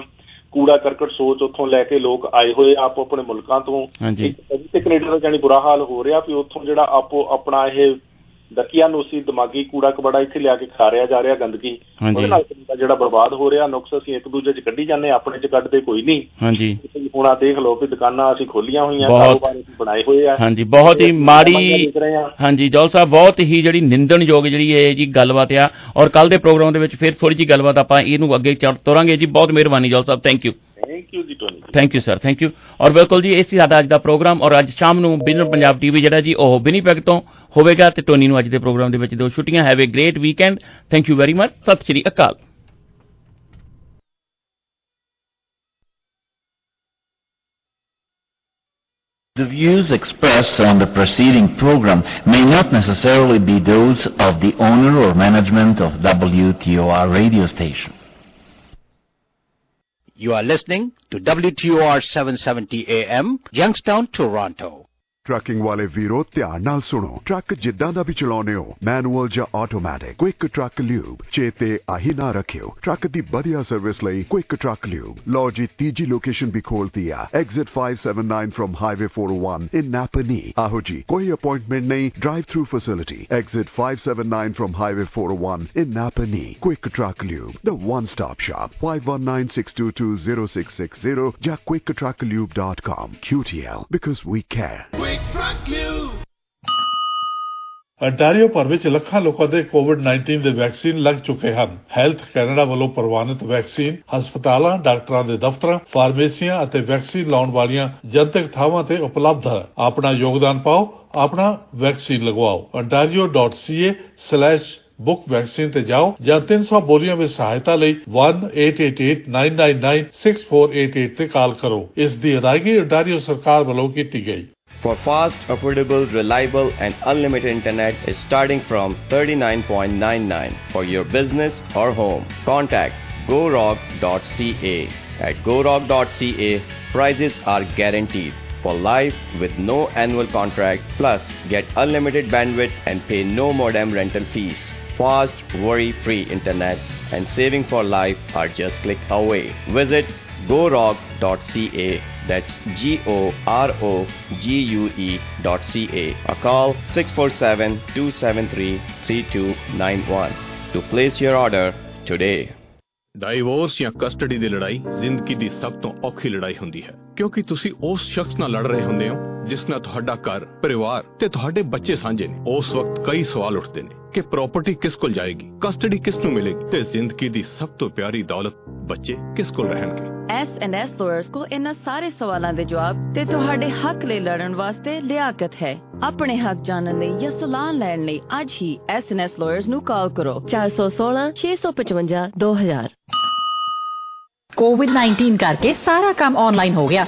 [SPEAKER 1] ਕੂੜਾ ਕਰਕਟ ਸੋਚ ਉੱਥੋਂ ਲੈ ਕੇ ਲੋਕ ਆਏ ਹੋਏ ਆਪੋ ਆਪਣੇ ਮੁਲਕਾਂ ਤੋਂ ਤੇ ਕੈਨੇਡਾ ਦਾ ਜਾਣੀ ਬੁਰਾ ਹਾਲ ਹੋ ਰਿਹਾ ਵੀ ਉੱਥੋਂ ਜਿਹੜਾ ਆਪੋ ਆਪਣਾ ਇਹ ਦਕੀਆਨੂਸੀ ਦਿਮਾਗੀ ਕੂੜਾ ਕਬੜਾ ਇੱਥੇ ਲਿਆ ਕੇ ਖਾਰਿਆ ਜਾ ਰਿਹਾ ਗੰਦਗੀ, ਉਹਦੇ ਨਾਲ ਜਿਹੜਾ ਬਰਬਾਦ ਹੋ ਰਿਹਾ ਨੁਕਸ ਅਸੀਂ ਇੱਕ ਦੂਜੇ ਚ ਕੱਢੀ ਜਾਂਦੇ, ਆਪਣੇ ਚ ਕੱਢਦੇ ਕੋਈ ਨਹੀਂ। ਹਾਂਜੀ ਹੁਣ ਆ ਦੇਖ ਲਓ ਵੀ ਦੁਕਾਨਾਂ ਅਸੀਂ ਖੋਲੀਆਂ ਹੋਈਆਂ, ਕਾਰੋਬਾਰ ਅਸੀਂ ਬਣਾਏ ਹੋਏ ਆ। ਹਾਂਜੀ ਬਹੁਤ ਹੀ ਮਾੜੀ, ਹਾਂਜੀ ਜੌਲ ਸਾਹਿਬ ਬਹੁਤ ਹੀ ਜਿਹੜੀ ਨਿੰਦਣਯੋਗ ਜਿਹੜੀ ਇਹ ਜੀ ਗੱਲਬਾਤ ਆ, ਔਰ ਕੱਲ ਦੇ ਪ੍ਰੋਗਰਾਮ ਦੇ ਵਿੱਚ ਫਿਰ ਥੋੜੀ ਜਿਹੀ ਗੱਲਬਾਤ ਆਪਾਂ ਇਹਨੂੰ ਅੱਗੇ ਤੋਰਾਂਗੇ ਜੀ। ਬਹੁਤ ਮਿਹਰਬਾਨੀ Johal sahib, thank you. Thank you sir, thank you. ਔਰ ਬਿਲਕੁਲ ਜੀ ਇਹ ਸੀ ਸਾਡਾ ਅੱਜ ਦਾ ਪ੍ਰੋਗਰਾਮ, ਔਰ ਅੱਜ ਸ਼ਾਮ ਨੂੰ ਵਿਜ਼ਨ ਪੰਜਾਬ TV ਜਿਹੜਾ ਜੀ ਉਹ ਵਿਨੀਪੈਗ ਤੋਂ ਹੋਵੇਗਾ, ਤੇ ਟੋਨੀ ਨੂੰ ਅੱਜ ਦੇ ਪ੍ਰੋਗਰਾਮ ਦੇ ਵਿੱਚ 2 ਛੁੱਟੀਆਂ। Have a great weekend, thank you very much, Sat Shri Akal.
[SPEAKER 22] The views expressed on the preceding program may not necessarily be those of the owner or management of WTOR radio station.
[SPEAKER 23] You are listening to WTOR 770 AM, Youngstown, Toronto.
[SPEAKER 17] Trucking ਵਾਲੇ ਵੀਰੋ ਧਿਆਨ ਨਾਲ ਸੁਣੋ, ਟਰੱਕ ਜਿੱਦਾਂ ਦਾ ਵੀ ਚਲਾਉਂਦੇ ਹੋ, ਮੈਨੂਅਲ ਜਾਂ ਆਟੋਮੈਟਿਕ, ਕੁਇਕ ਟਰੱਕ ਲਿਊਬ ਚੇਤੇ ਆਹੀ ਨਾ ਰੱਖਿਓ। ਟਰੱਕ ਦੀ ਵਧੀਆ ਸਰਵਿਸ ਲਈ ਕੁਇਕ ਟਰੱਕ ਲਿਊਬ। ਲਓ ਜੀ ਤੀਜੀ ਲੋਕੇਸ਼ਨ ਵੀ ਖੋਲਤੀ ਆ, exit 579 from highway 401 in Napanee. ਆਹੋ ਜੀ ਕੋਈ ਅਪਾਇੰਟਮੈਂਟ ਨਹੀਂ, drive through facility, exit 579 from highway 401 in Napanee. Quick truck lube, the one stop shop, 5196220660 ਜਾਂ quicktrucklube.com। QTL, because we care.
[SPEAKER 24] Ontario ਭਰ ਵਿੱਚ ਲੱਖਾਂ ਲੋਕਾਂ ਦੇ ਕੋਵਿਡ-19 ਦੇ ਵੈਕਸੀਨ ਲੱਗ ਚੁੱਕੇ ਹਨ। ਹੈਲਥ ਕੈਨੇਡਾ ਵੱਲੋਂ ਪ੍ਰਵਾਨਿਤ ਵੈਕਸੀਨ ਹਸਪਤਾਲਾਂ, ਡਾਕਟਰਾਂ ਦੇ ਦਫ਼ਤਰਾਂ, ਫਾਰਮੇਸੀਆਂ ਅਤੇ ਵੈਕਸੀਨ ਲਾਉਣ ਵਾਲੀਆਂ ਜਨਤਕ ਥਾਵਾਂ ਤੇ ਉਪਲਬਧ ਹੈ। ਆਪਣਾ ਯੋਗਦਾਨ ਪਾਓ, ਆਪਣਾ ਵੈਕਸੀਨ ਲਗਵਾਓ। ontario.ca/book ਵੈਕਸੀਨ ਤੇ ਜਾਓ ਜਾਂ 300 ਬੋਲੀਆਂ ਵਿੱਚ ਸਹਾਇਤਾ ਲਈ 1-888-999-6488 ਤੇ ਕਾਲ ਕਰੋ। ਇਸ ਦੀ ਅਦਾਇਗੀ ਅੰਟਾਰੀਓ ਸਰਕਾਰ ਵੱਲੋਂ ਕੀਤੀ ਗਈ।
[SPEAKER 25] For fast, affordable, reliable and unlimited internet is starting from $39.99 for your business or home. Contact GoRock.ca. At GoRock.ca, prices are guaranteed for life with no annual contract. Plus, get unlimited bandwidth and pay no modem rental fees. Fast, worry-free internet and saving for life are just click away. Visit GoRock.ca. That's GoRogue.ca. Or call 647-273-3291 to place your order today.
[SPEAKER 5] Divorce ਜਾਂ ਕਸਟਡੀ ਦੀ ਲੜਾਈ ਜ਼ਿੰਦਗੀ ਦੀ ਸਭ ਤੋਂ ਔਖੀ ਲੜਾਈ ਹੁੰਦੀ ਹੈ, ਕਿਉਂਕਿ ਤੁਸੀਂ ਉਸ ਸ਼ਖਸ ਨਾਲ ਲੜ ਰਹੇ ਹੁੰਦੇ ਹੋ ਜਿਸ ਨਾਲ ਤੁਹਾਡਾ ਘਰ, ਪਰਿਵਾਰ ਤੇ ਤੁਹਾਡੇ ਬੱਚੇ ਸਾਂਝੇ ਨੇ। ਉਸ ਵਕਤ ਕਈ ਸਵਾਲ ਉੱਠਦੇ ਨੇ ਕਿ ਪ੍ਰਾਪਰਟੀ ਕਿਸ ਕੋਲ ਜਾਏਗੀ, ਕਸਟਡੀ ਕਿਸ ਨੂੰ ਮਿਲੇਗੀ ਤੇ ਜ਼ਿੰਦਗੀ ਦੀ ਸਭ ਤੋਂ ਪਿਆਰੀ ਦੌਲਤ ਬੱਚੇ ਕਿਸ ਕੋਲ ਰਹਿਣਗੇ।
[SPEAKER 26] S&S ਲਾਇਰਸ ਕੋ ਇਹਨਾਂ ਸਾਰੇ ਸਵਾਲਾਂ ਦੇ ਜਵਾਬ ਤੇ ਤੁਹਾਡੇ ਹੱਕ ਲਈ ਲੜਨ ਵਾਸਤੇ ਲਿਆਕਤ ਹੈ। ਆਪਣੇ ਹੱਕ ਜਾਣਨ ਲਈ ਜਾਂ ਸਲਾਹ ਲੈਣ ਲਈ ਅੱਜ ਹੀ S&S ਲਾਇਰਸ ਨੂੰ ਕਾਲ ਕਰੋ 416-655-2000।
[SPEAKER 27] कोविड-19 करके सारा काम ऑनलाइन हो गया।